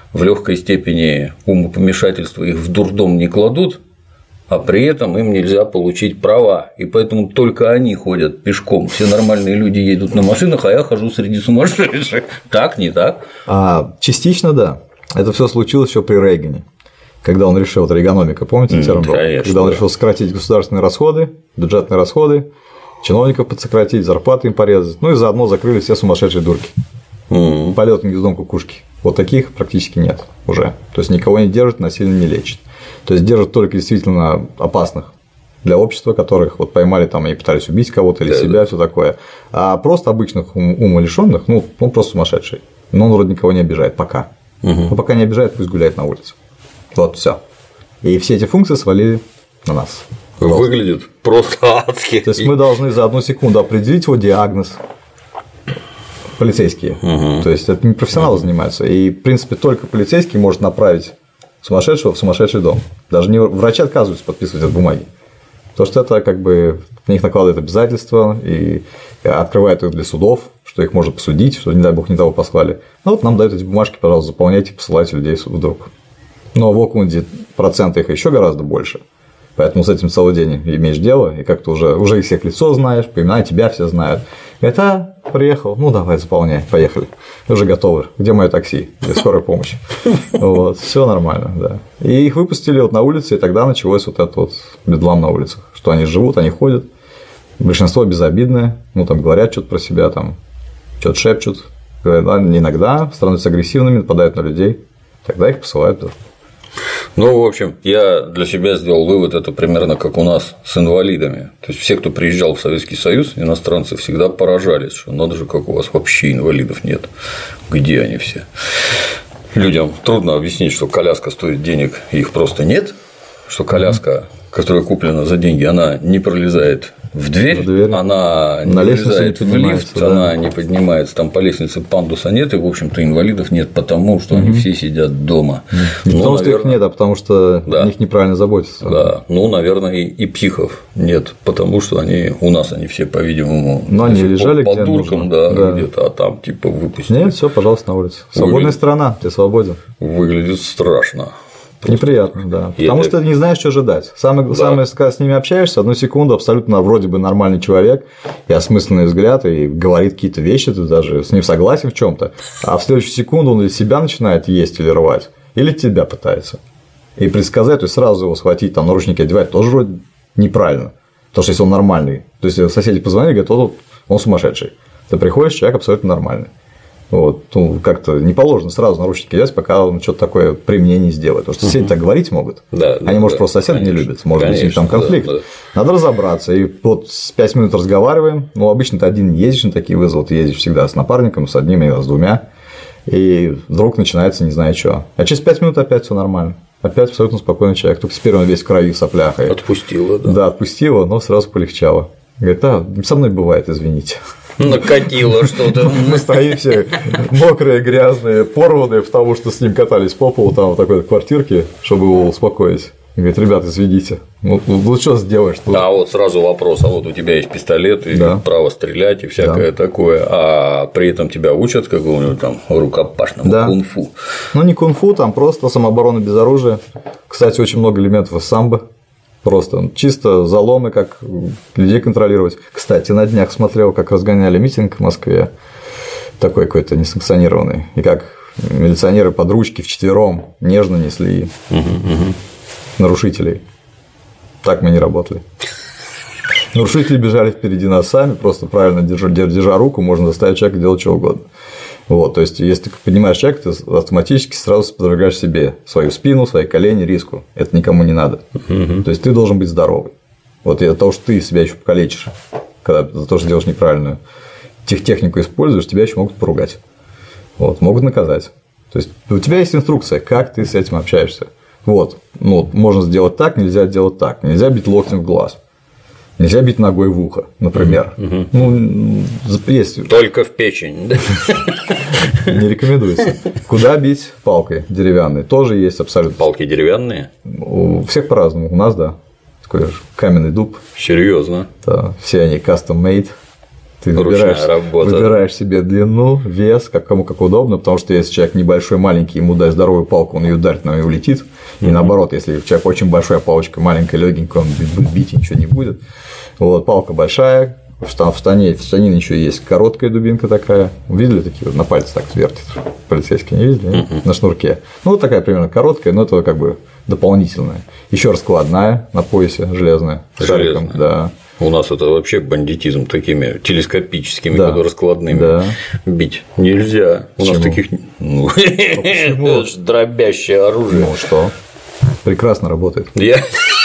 в легкой степени умопомешательства их в дурдом не кладут, а при этом им нельзя получить права, и поэтому только они ходят пешком. Все нормальные люди едут на машинах, а я хожу среди сумасшедших. Так, не так? Частично, да. Это все случилось еще при Рейгане, когда он решил, вот Рейгономика, помните, термин был? Когда он решил сократить государственные расходы, бюджетные расходы, чиновников подсократить, зарплаты им порезать, ну и заодно закрыли все сумасшедшие дурки. Полет над гнездом кукушки. Вот таких практически нет уже. То есть никого не держит, насильно не лечит. То есть держат только действительно опасных для общества, которых вот поймали там и пытались убить кого-то или себя, все такое. А просто обычных умалишенных, ну, он просто сумасшедший. Но он вроде никого не обижает пока. Но пока не обижает, пусть гуляет на улице. Вот все. И все эти функции свалили на нас. Выглядит просто адски. То есть мы должны за одну секунду определить его диагноз. Полицейские. То есть это не профессионалы занимаются. И, в принципе, только полицейский может направить сумасшедшего в сумасшедший дом. Даже не врачи отказываются подписывать эти бумаги. Потому что это как бы на них накладывает обязательства и открывает их для судов, что их можно посудить, что, не дай бог, не того послали. Ну вот нам дают эти бумажки, пожалуйста, заполняйте, посылайте людей в друг. Но в Окленде проценты их еще гораздо больше. Поэтому с этим целый день имеешь дело, и как-то уже их всех лицо знаешь, по именам тебя все знают. Это приехал, ну давай, заполняй, поехали. Уже готовы. Где мое такси? Где скорая помощь? Вот, все нормально, да. И их выпустили вот на улице, и тогда началось вот это вот бедлам на улицах, что они живут, они ходят. Большинство безобидное, ну там говорят что-то про себя, там что-то шепчут, иногда становятся агрессивными, нападают на людей, тогда их посылают. Ну, в общем, я для себя сделал вывод, это примерно как у нас с инвалидами. То есть все, кто приезжал в Советский Союз, иностранцы всегда поражались, что надо же, как у вас вообще инвалидов нет. Где они все? Людям трудно объяснить, что коляска стоит денег, и их просто нет, что коляска, которая куплена за деньги, она не пролезает в дверь, она не влезает в лифт, да. Она не поднимается, там по лестнице пандуса нет, и, в общем-то, инвалидов нет, потому что они все сидят дома. Не потому что их нет, а потому что о них неправильно заботятся. Да, ну, наверное, и психов нет, потому что у нас они все, по-видимому, они лежали по дуркам, да, где-то, а там типа выпустили. Нет, все, пожалуйста, на улице. Свободная страна, ты свободен. Выглядит страшно. Неприятно, да. Потому что ты не знаешь, что ожидать. Самое, когда с ними общаешься, одну секунду абсолютно вроде бы нормальный человек и осмысленный взгляд, и говорит какие-то вещи, ты даже с ним согласен в чем-то, а в следующую секунду он или себя начинает есть или рвать, или тебя пытается. И предсказать, то есть сразу его схватить, там наручники одевать тоже вроде неправильно. Потому что если он нормальный, то есть соседи позвонили, говорят, он сумасшедший. Ты приходишь, человек абсолютно нормальный. Вот, ну, как-то не положено сразу наручники делать, пока он что-то такое при мне не сделает. Потому что соседи так говорить могут. Они, может, просто соседа не любят, может быть, у них там конфликт. Надо разобраться. И вот с 5 минут разговариваем. Ну, обычно ты один не ездишь на такие вызовы, ты ездишь всегда с напарником, с одним или с двумя. И вдруг начинается не знаю что. А через 5 минут опять все нормально. Опять абсолютно спокойный человек. Только теперь он весь в крови, в соплях. Отпустила, да. Да, отпустила, но сразу полегчало. Говорит, со мной бывает, извините. Накатило что-то. Мы стоим все мокрые, грязные, порванные, потому что с ним катались по полу там в такой квартирке, чтобы его успокоить. И говорит, ребята, извините, ну что сделаешь? А вот сразу вопрос, а вот у тебя есть пистолет и право стрелять и всякое такое, а при этом тебя учат какому-нибудь там рукопашному кунг-фу? Ну не кунг-фу, там просто самооборона без оружия. Кстати, очень много элементов из самбо. Просто чисто заломы, как людей контролировать. Кстати, на днях смотрел, как разгоняли митинг в Москве, такой какой-то несанкционированный, и как милиционеры под ручки вчетвером нежно несли нарушителей. Так мы не работали. Нарушители бежали впереди нас сами, просто правильно держа руку, можно заставить человека делать что угодно. Вот, то есть, если ты поднимаешь человека, ты автоматически сразу подвергаешь себе свою спину, свои колени риску. Это никому не надо. То есть, ты должен быть здоровый. Вот из-за того, что ты себя еще покалечишь, когда за то, что делаешь неправильную технику используешь, тебя еще могут поругать. Вот, могут наказать. То есть, у тебя есть инструкция, как ты с этим общаешься. Вот, ну, можно сделать так, нельзя делать так. Нельзя бить локтем в глаз. Нельзя бить ногой в ухо, например. Ну, есть. Только в печень. Не рекомендуется. Куда бить? Палкой деревянной. Тоже есть абсолютно. Палки деревянные? У всех по-разному. У нас, да. Такой каменный дуб. Серьезно? Да. Все они custom made. Ты выбираешь себе длину, вес, кому как удобно, потому что если человек небольшой, маленький, ему дай здоровую палку, он ее ударит, она и улетит. И наоборот, если человек очень большой, а палочка маленькая, легенькая, он бить ничего не будет. Вот, палка большая, в штане еще есть короткая дубинка такая. Видели такие вот на пальце так вертят? Полицейские не видели? На шнурке. Ну, вот такая примерно короткая, но это как бы дополнительная. Еще раскладная на поясе, железная. С шариком, да. У нас это вообще бандитизм такими телескопическими, раскладными бить нельзя. Почему? У нас таких это же дробящее оружие. Ну что? Прекрасно работает. Я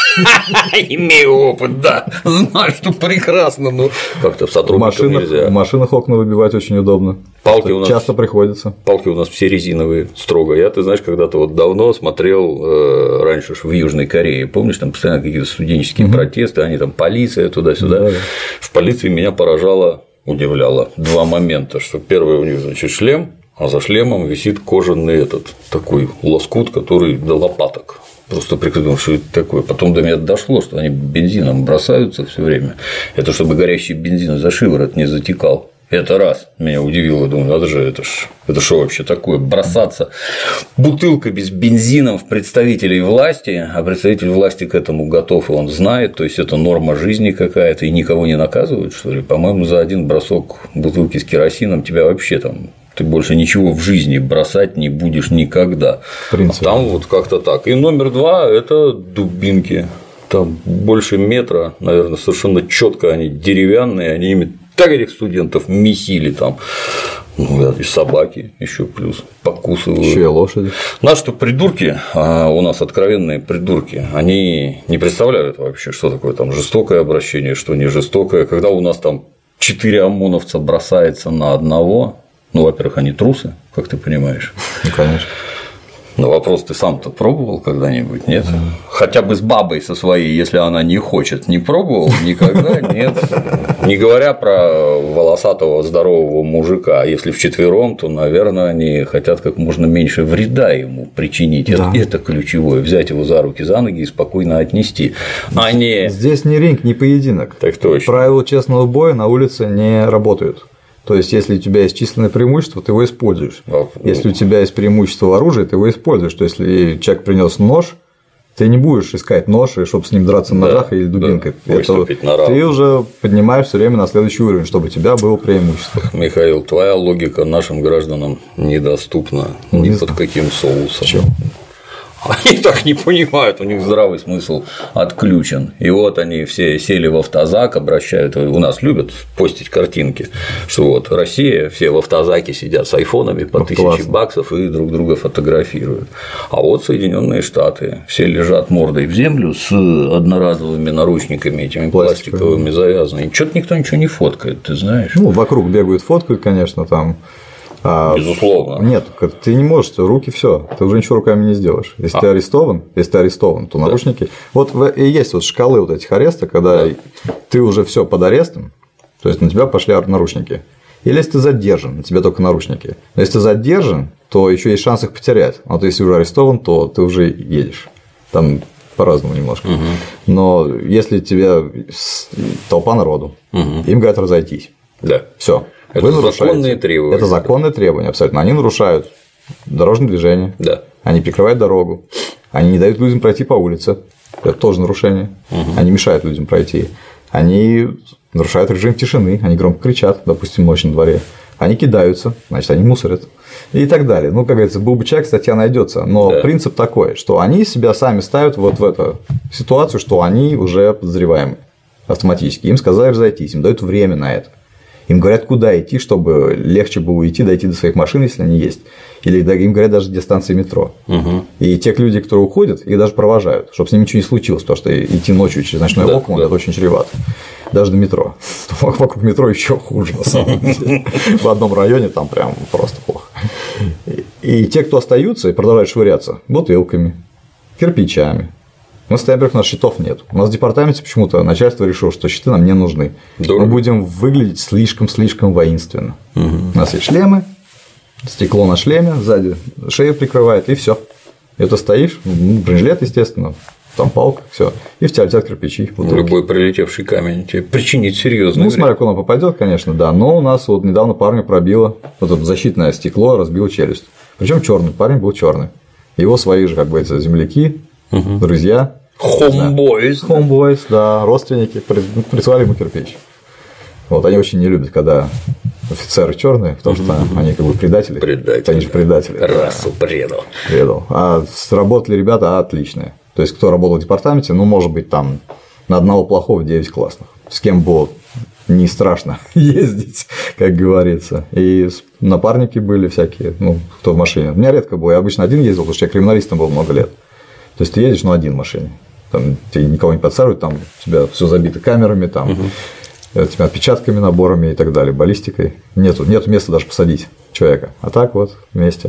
имею опыт, да. Знаю, что прекрасно, но как-то в сотрудникам нельзя. В машинах окна выбивать очень удобно. Палки у нас часто приходится. Палки у нас все резиновые, строго. Я, ты знаешь, когда-то вот давно смотрел раньше в Южной Корее, помнишь, там постоянно какие-то студенческие протесты, они там полиция туда-сюда. Да. В полиции меня удивляло два момента, что первый у них, значит, шлем, а за шлемом висит кожаный такой лоскут, который до лопаток. Просто прикрыл, что это такое. Потом до меня дошло, что они бензином бросаются все время. Это чтобы горящий бензин за шиворот не затекал. Это раз меня удивило, думаю, надо же, это что вообще такое, бросаться бутылкой без бензина в представителей власти, а представитель власти к этому готов, и он знает, то есть это норма жизни какая-то, и никого не наказывают, что ли? По-моему, за один бросок бутылки с керосином тебя вообще там. Ты больше ничего в жизни бросать не будешь никогда. Там вот как-то так. И номер два – это дубинки. Там больше метра, наверное, совершенно четко они деревянные, они ими так этих студентов месили там. Ну, и собаки еще плюс покусывают. Еще и лошади. Наши-то придурки, у нас откровенные придурки, они не представляют вообще, что такое там жестокое обращение, что не жестокое. Когда у нас там 4 ОМОНовца бросается на одного. Ну, во-первых, они трусы, как ты понимаешь. Ну, конечно. Но вопрос, ты сам-то пробовал когда-нибудь, нет? Хотя бы с бабой со своей, если она не хочет, не пробовал никогда, нет. Не говоря про волосатого здорового мужика, если вчетвером, то, наверное, они хотят как можно меньше вреда ему причинить. Да. Это ключевое, взять его за руки, за ноги и спокойно отнести. А не... Здесь не ринг, не поединок. Так точно. Правила честного боя на улице не работают. То есть, если у тебя есть численное преимущество, ты его используешь. Если у тебя есть преимущество в оружии, ты его используешь. То есть, если человек принес нож, ты не будешь искать нож, чтобы с ним драться на ножах или дубинкой. Да, ты уже поднимаешь все время на следующий уровень, чтобы у тебя было преимущество. Михаил, твоя логика нашим гражданам недоступна ни под каким соусом. Чего? Они так не понимают, у них здравый смысл отключен. И вот они все сели в автозак, обращают, у нас любят постить картинки, что вот Россия, все в автозаке сидят с айфонами по $1000 и друг друга фотографируют. А вот Соединенные Штаты, все лежат мордой в землю с одноразовыми наручниками, этими пластиковыми завязанными. Что-то никто ничего не фоткает, ты знаешь. Ну, вокруг бегают, фоткают, конечно, там. Безусловно. Нет, ты не можешь, руки все, ты уже ничего руками не сделаешь. Если ты арестован, то наручники. Вот и есть вот шкалы вот этих арестов, когда ты уже все под арестом, то есть на тебя пошли наручники. Или если ты задержан, на тебя только наручники. Но если ты задержан, то еще есть шанс их потерять. А вот если уже арестован, то ты уже едешь. Там по-разному немножко. Но если тебя толпа народу, им говорят разойтись. Да. Все. Это законные требования. Это законные требования, абсолютно. Они нарушают дорожное движение, они перекрывают дорогу, они не дают людям пройти по улице. Это тоже нарушение. Они мешают людям пройти. Они нарушают режим тишины, они громко кричат, допустим, ночь на дворе. Они кидаются, значит, они мусорят. И так далее. Ну, как говорится, был бы человек, статья найдется. Но принцип такой, что они себя сами ставят вот в эту ситуацию, что они уже подозреваемы автоматически. Им сказали разойтись, им дают время на это. Им говорят, куда идти, чтобы легче было уйти, дойти до своих машин, если они есть. Или им говорят даже где станции метро. И те люди, которые уходят, их даже провожают, чтобы с ними ничего не случилось, потому что идти ночью через ночное окно это очень чревато. Даже до метро. Вокруг метро еще хуже, на самом деле. В одном районе там прям просто плохо. И те, кто остаются и продолжают швыряться бутылками, кирпичами. Во-первых, у нас щитов нет. У нас в департаменте почему-то начальство решило, что щиты нам не нужны. Мы будем выглядеть слишком воинственно. У нас есть шлемы, стекло на шлеме, сзади шею прикрывает, и все. И ты стоишь, бронежилет, естественно, там палка, все, и в тебя летят кирпичи. Любой прилетевший камень тебе причинит серьезный вред. Смотря куда он попадет, конечно, да. Но у нас вот недавно парню пробило вот это защитное стекло, разбило челюсть. Причем черный, парень был черный. Его свои же, как бы, эти земляки, друзья. Homeboys, да, родственники прислали ему кирпич. Вот, они очень не любят, когда офицеры черные, потому что они как бы предатели. Они же предатели. Расу предал. А сработали ребята отличные. То есть, кто работал в департаменте, ну, может быть, там на одного плохого 9 классных. С кем было не страшно ездить, как говорится. И напарники были всякие, ну, кто в машине. У меня редко было. Я обычно один ездил, потому что я криминалистом был много лет. То есть, ты едешь, ну, один в машине. Там тебе никого не подсаживают, там у тебя все забито камерами, там этими отпечатками, наборами и так далее, баллистикой. Нету места даже посадить человека. А так вот вместе.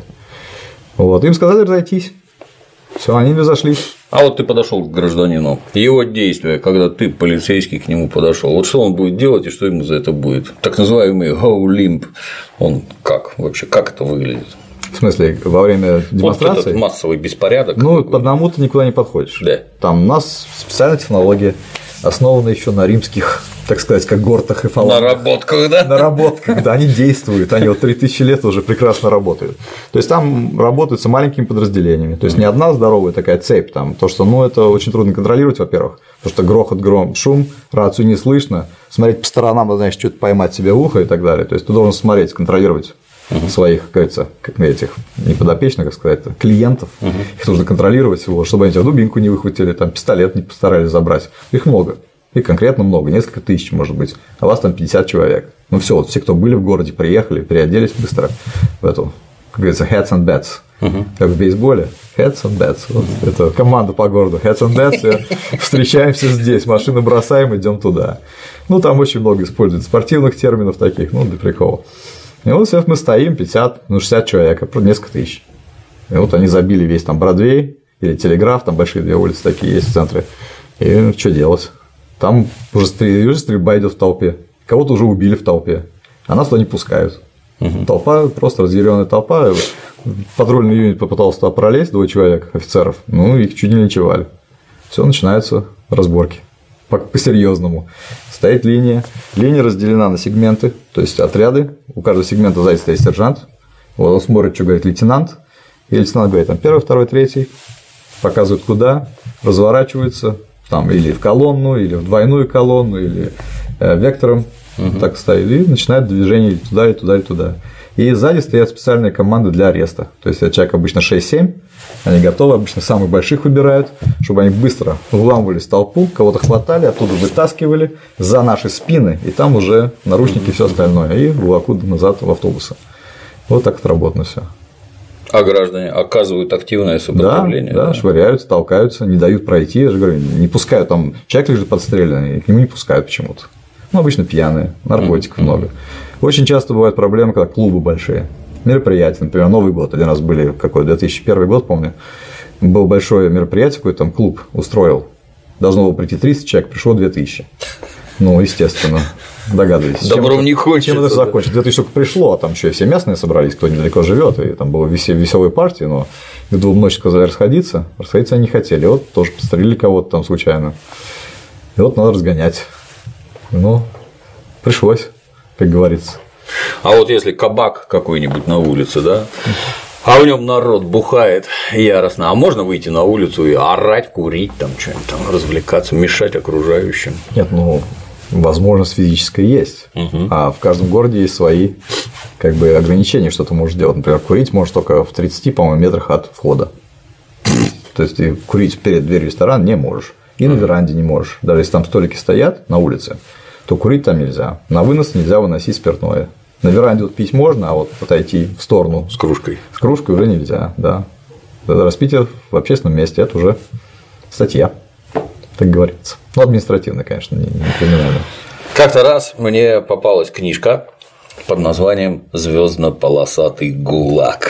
Вот. Им сказали разойтись. Все, они не разошлись. А вот ты подошел к гражданину. Его действия, когда ты, полицейский, к нему подошел, вот что он будет делать и что ему за это будет? Так называемый go limp. Он как вообще? Как это выглядит? В смысле, во время демонстрации? Вот этот массовый беспорядок. Ну, по одному ты никуда не подходишь. Да. Там у нас специальная технология, основанная еще на римских, так сказать, когортах и фалангах. Наработках, да? Наработках, да, они действуют, они вот 3000 лет уже прекрасно работают. То есть, там работают с маленькими подразделениями, то есть, не одна здоровая такая цепь, там, то, что, ну, это очень трудно контролировать, во-первых, потому что грохот, гром, шум, рацию не слышно, смотреть по сторонам, знаешь, что-то поймать себе в ухо и так далее, то есть, ты должен смотреть, контролировать своих, как говорится, как этих неподопечных, как сказать, клиентов, их нужно контролировать, чтобы они тебя дубинку не выхватили, там пистолет не постарались забрать, их много. И конкретно много, несколько тысяч, может быть, а вас там 50 человек. Ну все, вот все, кто были в городе, приехали, переоделись быстро в эту, как говорится, heads and bats, как в бейсболе, heads and bats, вот, это команда по городу, heads and bats, встречаемся здесь, машину бросаем, идем туда. Ну там очень много используют спортивных терминов таких, ну для прикола. И вот сейчас мы стоим, 50, ну 60 человек, несколько тысяч. И вот они забили весь там Бродвей или Телеграф, там большие две улицы такие есть в центре. И ну, что делать? Там уже стрельба идет в толпе. Кого-то уже убили в толпе. А нас туда не пускают. Толпа, просто разъяренная толпа. Патрульный юнит попытался туда пролезть, 2 человек, офицеров. Ну, их чуть не линчевали. Все, начинаются разборки. По-серьезному. Стоит линия. Линия разделена на сегменты, то есть отряды. У каждого сегмента сзади стоит сержант. Вот он смотрит, что говорит лейтенант. И лейтенант говорит, там 1, 2, 3. Показывает куда, разворачивается. Там или в колонну, или в двойную колонну, или вектором. Так стоит. И начинает движение или туда, или туда, или туда. И сзади стоят специальные команды для ареста. То есть, человек обычно 6-7, они готовы, обычно самых больших выбирают, чтобы они быстро вламывались в толпу, кого-то хватали, оттуда вытаскивали за наши спины, и там уже наручники и все остальное, и волокут назад в автобусы. Вот так отработано все. А граждане оказывают активное сопротивление. Да, швыряются, толкаются, не дают пройти. Я же говорю, не пускают. Там человек лежит подстреленный, к нему не пускают почему-то. Ну, обычно пьяные, наркотиков много. Очень часто бывают проблемы, когда клубы большие. Мероприятия, например, Новый год. Один раз были, какой 2001 год, помню. Было большое мероприятие, какой-то там клуб устроил. Должно было прийти 300 человек, пришло 2000. Ну, естественно, догадывались. Добром не кончится. Чем это закончится? 2000 только пришло, а там еще и все местные собрались, кто недалеко живет, и там была веселая партия, но к 2 ночи сказали расходиться они не хотели. Вот тоже подстрелили кого-то там случайно. И вот надо разгонять. Ну, пришлось, как говорится. А вот если кабак какой-нибудь на улице, да, а в нем народ бухает яростно, а можно выйти на улицу и орать, курить, там что-нибудь там, развлекаться, мешать окружающим? Нет, ну, возможность физическая есть, а в каждом городе есть свои как бы ограничения, что ты можешь делать. Например, курить можешь только в 30, по-моему, метрах от входа. То есть ты курить перед дверью ресторана не можешь. И на веранде не можешь. Даже если там столики стоят на улице, то курить там нельзя. На вынос нельзя выносить спиртное. На веранде вот пить можно, а вот отойти в сторону с кружкой уже нельзя, да. Распитие в общественном месте – это уже статья, так говорится. Ну, административная, конечно, не криминальная. Как-то раз мне попалась книжка под названием «Звездно-полосатый ГУЛАГ».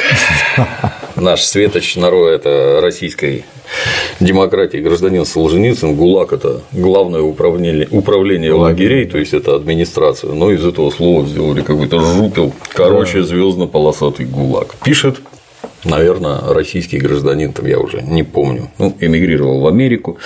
Наш светоч Наро – это российской демократии гражданин Солженицын. ГУЛАГ – это главное управление лагерей, то есть это администрация. Но из этого слова сделали какой-то жупел. Короче, «Звездно-полосатый ГУЛАГ». Пишет Наверное, российский гражданин, там я уже не помню, эмигрировал в Америку,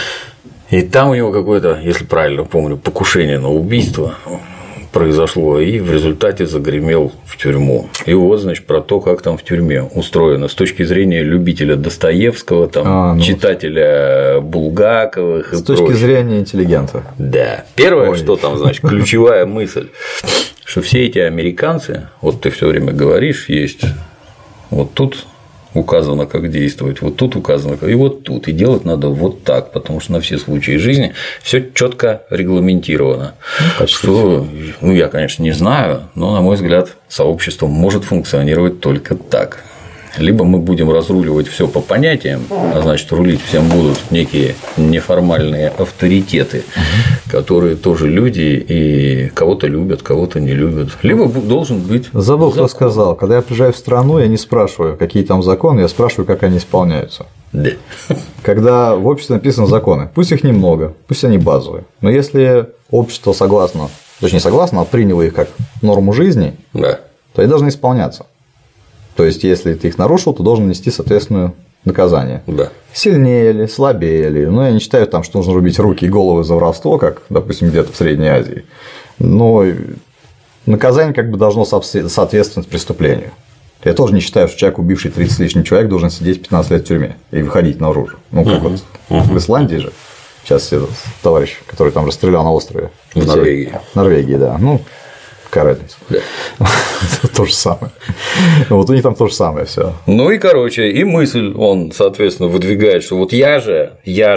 и там у него какое-то, если правильно помню, покушение на убийство произошло, и в результате загремел в тюрьму. И вот, значит, про то, как там в тюрьме устроено с точки зрения любителя Достоевского, там, читателя Булгаковых и с точки зрения интеллигента. Да. Первое, что там, значит, ключевая мысль, что все эти американцы, вот ты все время говоришь, есть вот тут указано, как действовать, вот тут указано, и вот тут, и делать надо вот так, потому что на все случаи жизни все четко регламентировано. Что, я, конечно, не знаю, но, на мой взгляд, сообщество может функционировать только так. Либо мы будем разруливать все по понятиям, а значит, рулить всем будут некие неформальные авторитеты, которые тоже люди и кого-то любят, кого-то не любят. Либо должен быть. Забыл, кто сказал. Когда я приезжаю в страну, я не спрашиваю, какие там законы, я спрашиваю, как они исполняются. Да. Когда в обществе написаны законы, пусть их немного, пусть они базовые, но если общество согласно, точнее согласно, а приняло их как норму жизни, да, то они должны исполняться. То есть, если ты их нарушил, то должен нести соответственное наказание. Да. Сильнее ли, слабее ли. Я не считаю, там, что нужно рубить руки и головы за воровство, как, допустим, где-то в Средней Азии. Но наказание как бы должно соответствовать преступлению. Я тоже не считаю, что человек, убивший 30 с лишним человек, должен сидеть 15 лет в тюрьме и выходить наружу. Как вот в Исландии же. Сейчас товарищ, который там расстрелял на острове. В Норвегии. В Норвегии, да. Какая разница? Да. То же самое. Вот у них там то же самое все. И мысль он, соответственно, выдвигает, что вот я же,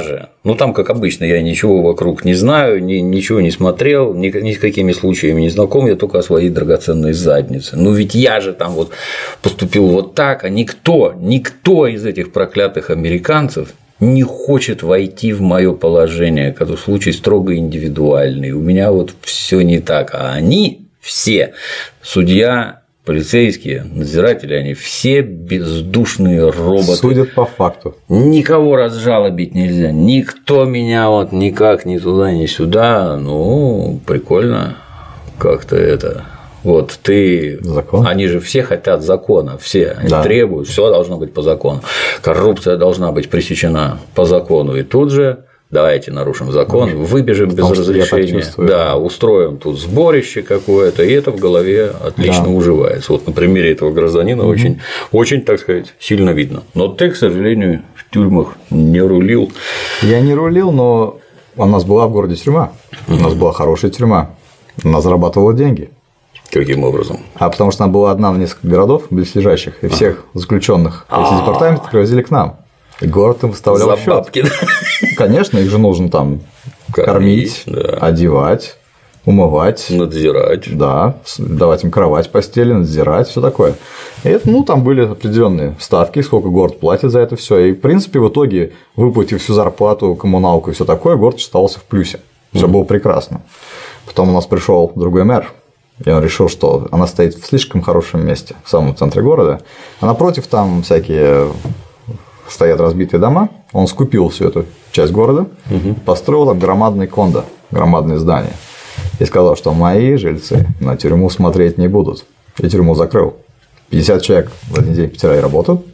там, как обычно, я ничего вокруг не знаю, ничего не смотрел, ни с какими случаями не знаком, я только о своей драгоценной заднице. Ведь я же там вот поступил вот так, а никто из этих проклятых американцев не хочет войти в мое положение, который случай строго индивидуальный. У меня вот все не так, а они все, судья, полицейские, надзиратели, они все бездушные роботы. Судят по факту. Никого разжалобить нельзя, никто меня вот никак ни туда, ни сюда. Прикольно как-то это. Вот ты, закон. Они же все хотят закона, все они требуют, все должно быть по закону. Коррупция должна быть пресечена по закону. И тут же давайте нарушим закон, выбежим без разрешения, устроим тут сборище какое-то, и это в голове отлично уживается. Вот на примере этого гражданина очень, так сказать, сильно видно. Но ты, к сожалению, в тюрьмах не рулил. Я не рулил, но у нас была в городе тюрьма, у нас была хорошая тюрьма, она зарабатывала деньги. Каким образом? Потому что она была одна в нескольких городов близлежащих, и всех заключенных эти департаменты привозили к нам. И город им выставлял счет. Бабки. Конечно, их же нужно там кормить, одевать, умывать, надзирать, давать им кровать, постели, надзирать, все такое. И это, там были определенные ставки, сколько город платит за это все. И в принципе в итоге, выплатив всю зарплату, коммуналку и все такое, город оставался в плюсе. Все было прекрасно. Потом у нас пришел другой мэр. И он решил, что она стоит в слишком хорошем месте, в самом центре города, а напротив там всякие стоят разбитые дома. Он скупил всю эту часть города, построил там громадный кондо, громадное здание, и сказал, что мои жильцы на тюрьму смотреть не будут. И тюрьму закрыл. 50 человек в один день потеряли работу,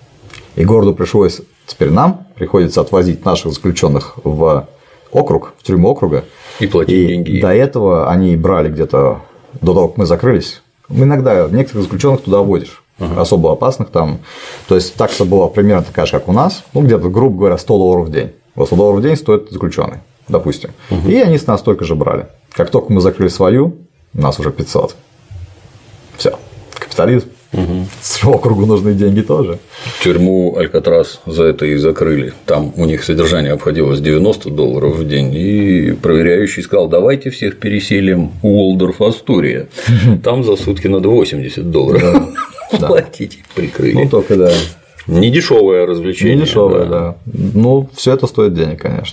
и городу пришлось, теперь нам приходится отвозить наших заключенных в округ, в тюрьму округа. И платить деньги. До этого они брали где-то, до того, как мы закрылись, иногда некоторых заключенных туда водишь, особо опасных там. То есть такса была примерно такая же, как у нас, где-то, грубо говоря, $100 в день. Вот $100 в день стоит заключенный, допустим. И они с нас столько же брали. Как только мы закрыли свою, у нас уже 500. Все, капитализм. С округу нужны деньги тоже. Тюрьму Алькатрас за это и закрыли. Там у них содержание обходилось $90 в день, и проверяющий сказал: давайте всех переселим в Уолдорф Астория. Там за сутки надо $80 платить, прикрыли. Только недешевое развлечение. Недешевое, все это стоит денег, конечно.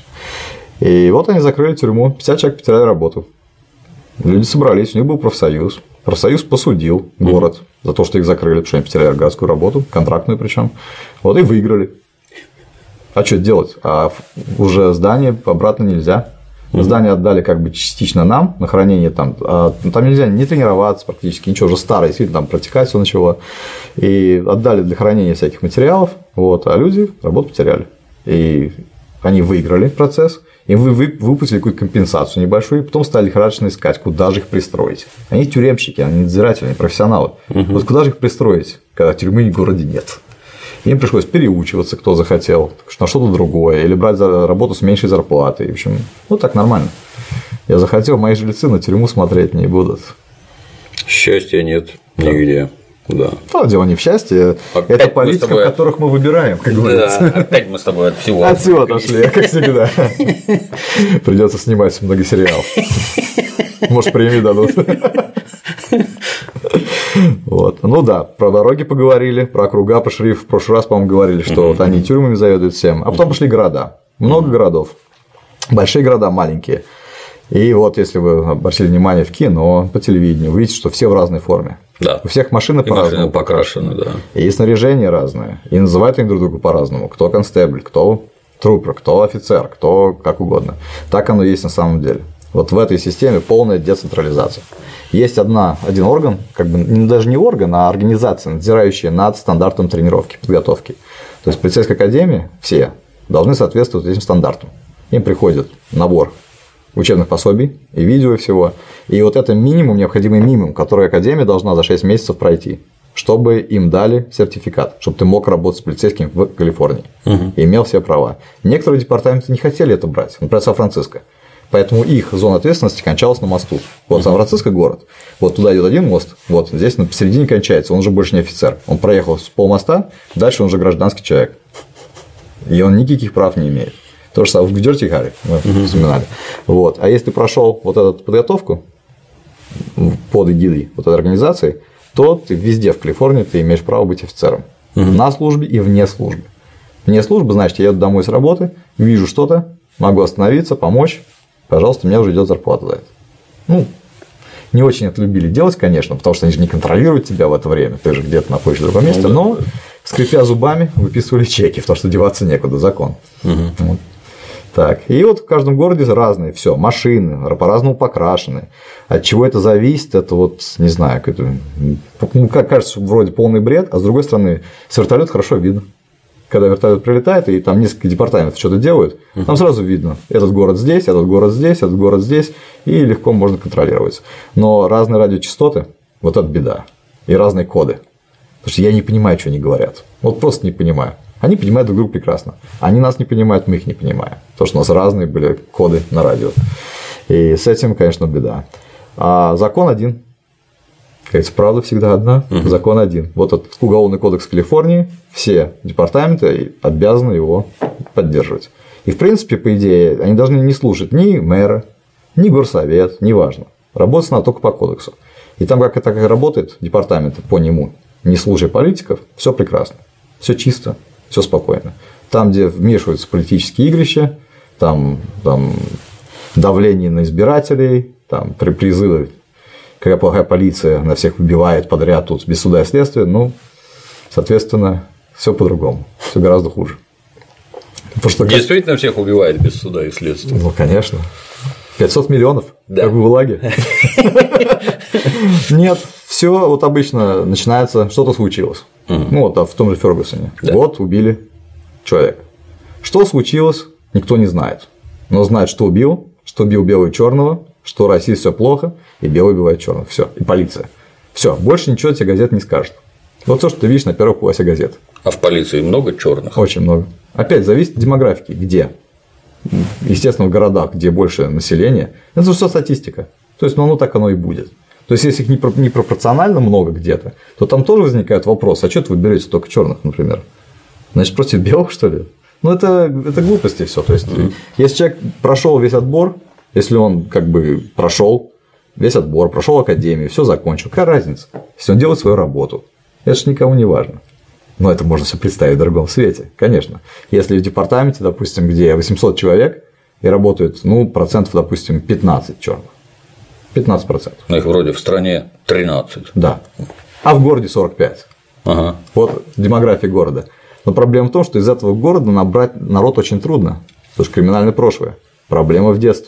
И вот они закрыли тюрьму, 50 человек потеряли работу. Люди собрались, у них был профсоюз. Профсоюз посудил город за то, что их закрыли, потому что они потеряли городскую работу, контрактную причем. Вот и выиграли. А что делать? А уже здание обратно нельзя. Здание отдали как бы частично нам на хранение, там нельзя не тренироваться практически, ничего, уже старое, действительно, там протекать все начало. И отдали для хранения всяких материалов, вот, а люди работу потеряли. И они выиграли процесс, им выпустили какую-то компенсацию небольшую, и потом стали лихорадочно искать, куда же их пристроить. Они тюремщики, они надзиратели, они профессионалы. Вот куда же их пристроить, когда тюрьмы в городе нет? Им пришлось переучиваться, кто захотел, на что-то другое, или брать работу с меньшей зарплатой. В общем, вот так нормально. Я захотел, мои жильцы на тюрьму смотреть не будут. Счастья нет нигде. Да. Ну, дело не в счастье, опять это политика, которых мы выбираем, как говорится. Да, опять мы с тобой от всего. От всего отошли, как всегда. Придется снимать много сериалов. Может, премии дадут. Вот. Ну да, про дороги поговорили, про округа пошли. В прошлый раз, по-моему, говорили, что вот они тюрьмами заведуют всем. А потом пошли города. Много городов. Большие города, маленькие. И вот, если вы обратили внимание в кино, по телевидению, вы видите, что все в разной форме. Да. У всех машины по-разному покрашены, да. И снаряжение разное. И называют они друг друга по-разному. Кто констебль, кто трупер, кто офицер, кто как угодно. Так оно и есть на самом деле. Вот в этой системе полная децентрализация. Есть один орган, как бы даже не орган, а организация, надзирающая над стандартом тренировки, подготовки. То есть полицейская академия все должны соответствовать этим стандартам. Им приходит набор учебных пособий и видео и всего. И вот это минимум, необходимый минимум, который академия должна за 6 месяцев пройти, чтобы им дали сертификат, чтобы ты мог работать с полицейским в Калифорнии и имел все права. Некоторые департаменты не хотели это брать, например, Сан-Франциско. Поэтому их зона ответственности кончалась на мосту. Вот Сан-Франциско город, вот туда идет один мост, вот здесь посередине кончается, он уже больше не офицер. Он проехал с полмоста, дальше он уже гражданский человек. И он никаких прав не имеет. То же самое в Дёрти Гарри мы вспоминали. Вот. А если ты прошел вот эту подготовку под эгидой вот этой организации, то ты везде в Калифорнии ты имеешь право быть офицером. На службе и вне службы. Вне службы, значит, я еду домой с работы, вижу что-то, могу остановиться, помочь. Пожалуйста, мне уже идет зарплата за это. Ну, не очень это любили делать, конечно, потому что они же не контролируют тебя в это время. Ты же где-то находишься в другом месте, но, скрипя зубами, выписывали чеки, потому что деваться некуда, закон. Вот. Так, и вот в каждом городе разные все, машины, по-разному покрашены. От чего это зависит, это вот, не знаю, как кажется, вроде полный бред, а с другой стороны, с вертолета хорошо видно. Когда вертолет прилетает, и там несколько департаментов что-то делают, там сразу видно, этот город здесь, этот город здесь, этот город здесь, и легко можно контролировать. Но разные радиочастоты, вот это беда, и разные коды. Потому что я не понимаю, что они говорят. Вот просто не понимаю. Они понимают друг друга прекрасно. Они нас не понимают, мы их не понимаем. Потому что у нас разные были коды на радио. И с этим, конечно, беда. А закон один. Как говорится, правда всегда одна, закон один. Вот этот Уголовный кодекс Калифорнии, все департаменты обязаны его поддерживать. И, в принципе, по идее, они должны не слушать ни мэра, ни горсовет, неважно. Работать надо только по кодексу. И там, как это работает, департаменты по нему, не слушая политиков, все прекрасно. Все чисто, все спокойно. Там, где вмешиваются политические игрища, там давление на избирателей, там призывы, какая плохая полиция, на всех убивает подряд тут без суда и следствия, ну, соответственно, все по-другому, все гораздо хуже. Действительно всех убивает без суда и следствия? Ну, конечно. 500 миллионов, да. Как в ГУЛАГе. Нет, все вот обычно начинается, что-то случилось. Ну, вот в том же Фергюсоне. Вот убили человека. Что случилось, никто не знает. Но знает, что убил белого и черного, что в России все плохо, и белый убивает черного. Все. И полиция. Все. Больше ничего тебе газет не скажет. Вот то, что ты видишь на первой полосе газет. А в полиции много черных? Очень много. Опять зависит от демографики. Где? Естественно, в городах, где больше населения. Это все статистика. То есть, ну, так оно и будет. То есть, если их непропорционально много где-то, то там тоже возникает вопрос: а что вы берете только черных, например? Значит, против белых, что ли? Ну, это глупости все. То есть, если человек прошел весь отбор, если он как бы прошел весь отбор, прошел академию, все закончил, какая разница? Если он делает свою работу, это же никому не важно. Но это можно все представить в другом свете, конечно. Если в департаменте, допустим, где 800 человек и работают, ну, процентов, допустим, 15 черных. 15%. Ну, их вроде в стране 13. Да. А в городе 45. Ага. Вот демография города. Но проблема в том, что из этого города набрать народ очень трудно, потому что криминальное прошлое, проблема в детстве.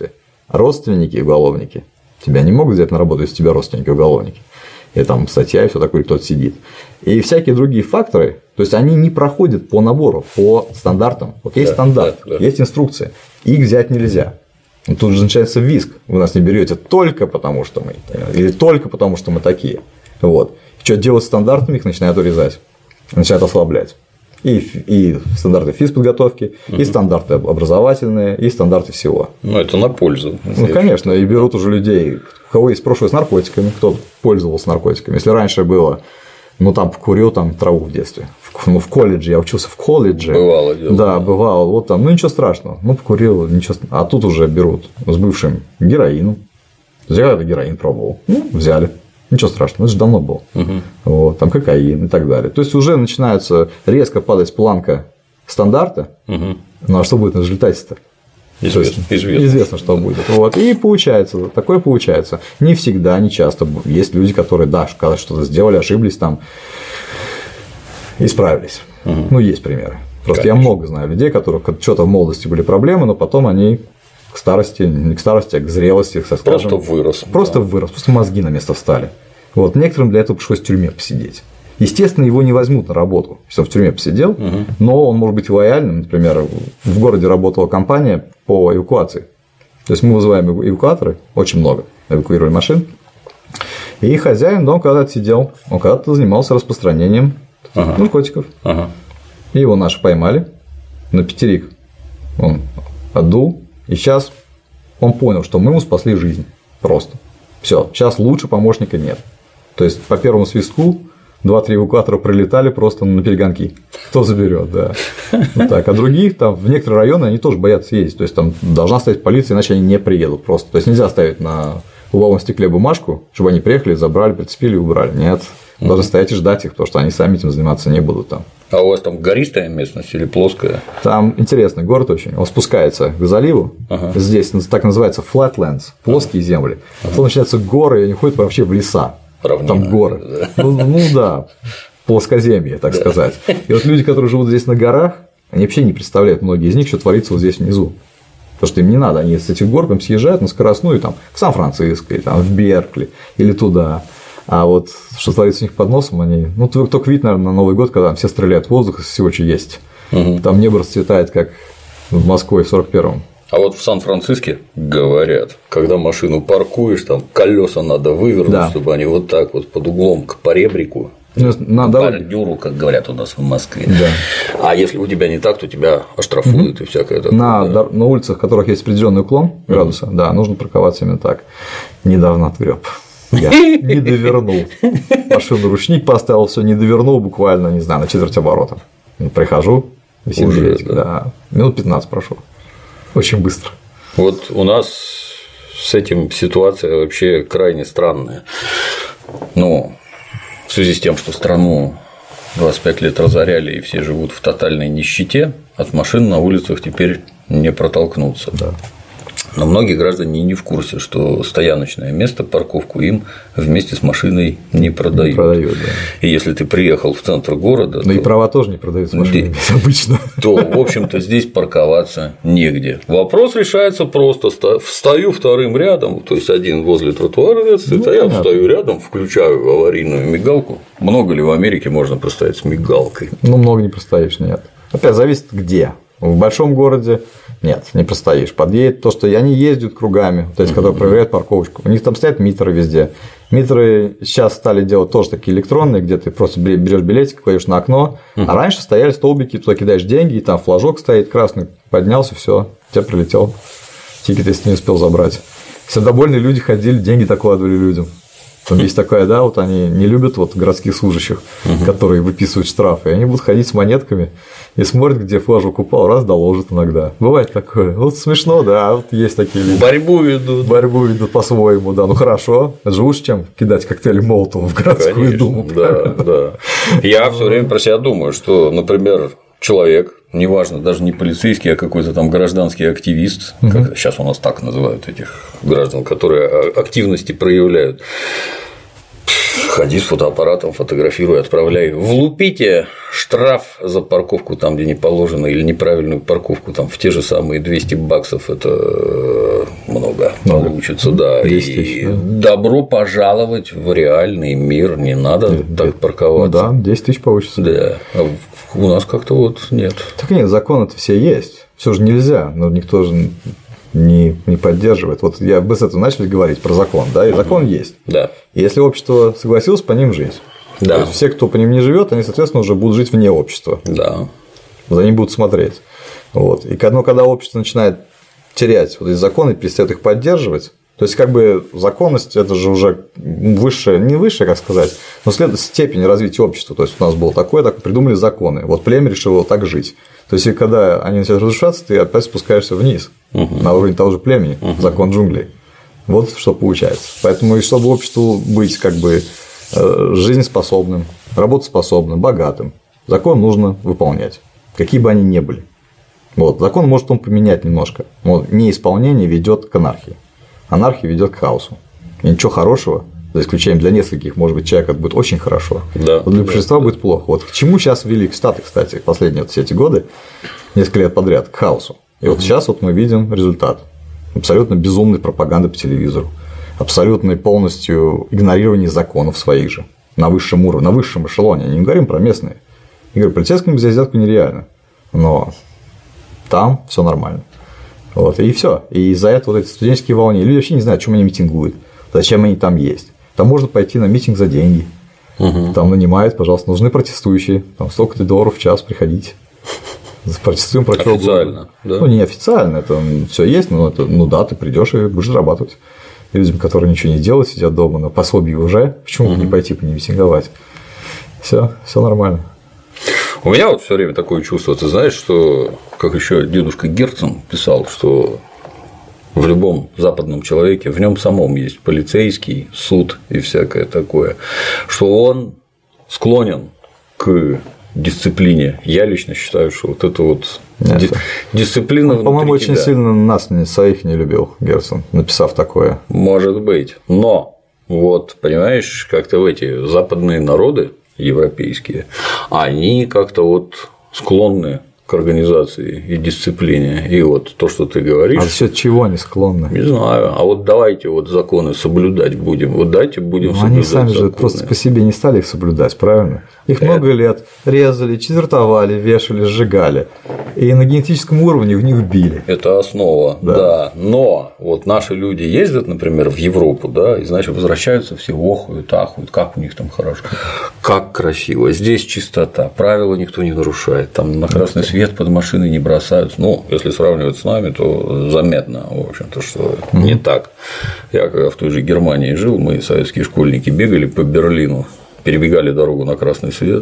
родственники уголовники тебя не могут взять на работу, если у тебя родственники уголовники. И там статья, и все такое, кто-то сидит. И всякие другие факторы, то есть они не проходят по набору, по стандартам. Вот есть стандарт, есть инструкция, их взять нельзя. И тут же начинается визг. Вы нас не берете только потому, что мы, или только потому, что мы такие. Вот. Что делать с стандартами, их начинают урезать, начинают ослаблять. И стандарты физподготовки, и стандарты образовательные, и стандарты всего. Ну, это на пользу. Ну, конечно, и берут уже людей, у кого есть прошлое с наркотиками, кто пользовался наркотиками. Если раньше было, ну, там покурил там траву в детстве, в колледже, я учился в колледже. Бывало дело. Да, бывало, вот там, ну, ничего страшного, ну, покурил, ничего страшного. А тут уже берут с бывшим героину. Я когда героин пробовал, ну, взяли. Ничего страшного, это же давно было. Вот, там кокаин и так далее. То есть уже начинается резко падать планка стандарта. Ну а что будет в результате-то? Известно, что будет. Вот. И получается, такое получается. Не всегда, не часто. Есть люди, которые, да, что-то сделали, ошиблись там, исправились. Ну, есть примеры. Просто конечно. Я много знаю людей, которых что-то в молодости были проблемы, но потом они к старости, не к старости, а к зрелости, скажем, просто вырос, просто мозги на место встали. Вот. Некоторым для этого пришлось в тюрьме посидеть. Естественно, его не возьмут на работу, если он в тюрьме посидел, но он может быть лояльным. Например, в городе работала компания по эвакуации. То есть мы вызываем эвакуаторы, очень много, эвакуировали машин. И хозяин дома когда-то сидел, он когда-то занимался распространением наркотиков. И его наши поймали на пятерик. Он отдул. И сейчас он понял, что мы ему спасли жизнь. Просто. Все. Сейчас лучше помощника нет. То есть по первому свистку 2-3 эвакуатора прилетали просто на перегонки. Кто заберет, да. Вот так. А других там в некоторые районы они тоже боятся ездить. То есть там должна стоять полиция, иначе они не приедут просто. То есть нельзя ставить на лобовом стекле бумажку, чтобы они приехали, забрали, прицепили и убрали. Нет. Должны стоять и ждать их, потому что они сами этим заниматься не будут там. А у вас там гористая местность или плоская? Там интересный город очень. Он спускается к заливу. Здесь так называется flatlands, плоские земли. Потом начинаются горы, и они ходят вообще в леса. Равнина, там горы. Да. Ну да, плоскоземье, так сказать. И вот люди, которые живут здесь на горах, они вообще не представляют, многие из них, что творится вот здесь внизу. Потому что им не надо, они с этих гор там съезжают на скоростную там, в Сан-Франциско, или там, в Беркли или туда. А вот что творится у них под носом, они. Ну, только вид, наверное, на Новый год, когда все стреляют в воздух из всего, что есть. Там небо расцветает, как в Москве в 41-м. А вот в Сан-Франциско говорят, когда машину паркуешь, там колеса надо вывернуть, чтобы они вот так вот под углом к поребрику, к бордюру, как говорят у нас в Москве. Да. А если у тебя не так, то тебя оштрафуют и всякое такое. На улицах, в которых есть определенный уклон градуса, да, нужно парковаться именно так. Недавно отгреб. Я не довернул. Машину ручник поставил, все не довернул буквально, не знаю, на четверть оборота. Прихожу, висит билетик, да. Минут 15 прошло. Очень быстро. Вот у нас с этим ситуация вообще крайне странная. Ну, в связи с тем, что страну 25 лет разоряли и все живут в тотальной нищете, от машин на улицах теперь не протолкнуться. Да. Но многие граждане не в курсе, что стояночное место, парковку им вместе с машиной не продают. Да. И если ты приехал в центр города. Но и права тоже не продают с машиной обычно. То, в общем-то, здесь парковаться негде. Вопрос решается просто. Встаю вторым рядом, то есть один возле тротуара стоит, а я встаю рядом, включаю аварийную мигалку. Много ли в Америке можно простоять с мигалкой? Ну, много не простоишь, нет. Опять зависит где. В большом городе нет, не простоишь. Подъедет то, что они ездят кругами, то есть, которые проверяют парковочку. У них там стоят митеры везде. Митеры сейчас стали делать тоже такие электронные, где ты просто берешь билетик, кладешь на окно. А раньше стояли столбики, туда кидаешь деньги, и там флажок стоит красный, поднялся, все, тебе прилетел. Тикет, если не успел забрать. Сердобольные люди ходили, деньги докладывали людям. Там есть такая, да, вот они не любят вот городских служащих, которые выписывают штрафы, и они будут ходить с монетками и смотрят, где флажок упал, раз доложат иногда. Бывает такое. Вот смешно, да, вот есть такие люди. Борьбу ведут по-своему, да. Ну хорошо, это же лучше, чем кидать коктейли Молотова в городскую думу. Да. Я все время про себя думаю, что, например, человек, неважно, даже не полицейский, а какой-то там гражданский активист, как сейчас у нас так называют этих граждан, которые активности проявляют, ходи с фотоаппаратом, фотографируй, отправляй, влупите штраф за парковку там, где не положено, или неправильную парковку там в те же самые $200, это много. много получится, да. И добро пожаловать в реальный мир, не надо так парковаться. Ну да, 10 тысяч получится. Да, а у нас как-то вот нет. Так нет, законы-то все есть, все же нельзя, но никто же не поддерживает. Вот я бы с этого начали говорить про закон, да, и закон есть. Да. И если общество согласилось по ним жить, да. То есть все, кто по ним не живет, они, соответственно, уже будут жить вне общества. Да. За ним будут смотреть. Вот. И когда общество начинает терять вот эти законы и перестает их поддерживать, то есть, как бы законность это же уже высшая, не высшая, как сказать, но степень развития общества. То есть, у нас было такое, придумали законы. Вот племя решило так жить. То есть, и когда они начинают разрушаться, ты опять спускаешься вниз на уровень того же племени, закон джунглей. Вот что получается. Поэтому, чтобы обществу быть как бы жизнеспособным, работоспособным, богатым, закон нужно выполнять, какие бы они ни были. Вот. Закон может он поменять немножко. Вот. Неисполнение ведет к анархии. Анархия ведет к хаосу. И ничего хорошего, за исключением для нескольких, может быть, человек это будет очень хорошо, да, вот для большинства будет плохо. Вот к чему сейчас ввели Штаты, кстати, последние все эти годы, несколько лет подряд, к хаосу. И вот сейчас вот мы видим результат. Абсолютно безумной пропаганды по телевизору. Абсолютное полностью игнорирование законов своих же на высшем уровне, на высшем эшелоне. Не говорим про местные. Я говорю, полицейскому взять взятку нереально, но там все нормально. Вот, и все. И из-за этого вот эти студенческие волнения, люди вообще не знают, о чем они митингуют, зачем они там есть. Там можно пойти на митинг за деньги. Там нанимают, пожалуйста, нужны протестующие, там столько-то $1 в час, приходите. Протестуем про что официально, да? Ну, не официально, это все есть, но это, ну да, ты придешь и будешь зарабатывать. И людям, которые ничего не делают, сидят дома на пособии уже, почему бы не пойти по не митинговать? Все нормально. У меня вот все время такое чувство, ты знаешь, что, как еще дедушка Герцен писал, что в любом западном человеке, в нем самом есть полицейский, суд и всякое такое, что он склонен к дисциплине. Я лично считаю, что вот это вот дисциплина внутри по-моему, очень тебя. сильно нас своих не любил Герцен, написав такое. Может быть. Но вот, понимаешь, как-то эти западные народы европейские, они как-то вот склонны к организации и дисциплине. И вот то, что ты говоришь. А за счет чего они склонны? Не знаю. А вот давайте вот законы соблюдать будем. Вот дайте будем соблюдать. Они сами законы. же просто по себе не стали их соблюдать, правильно? Их много лет резали, четвертовали, вешали, сжигали. И на генетическом уровне в них били. Это основа, да. Но вот наши люди ездят, например, в Европу, да, и значит возвращаются все охуют, ахуют, как у них там хорошо, как красиво. Здесь чистота, правила никто не нарушает, там на красный свет под машиной не бросаются. Ну, если сравнивать с нами, то заметно, в общем-то, что не так. Я когда в той же Германии жил, мы, советские школьники, бегали по Берлину, перебегали дорогу на красный свет,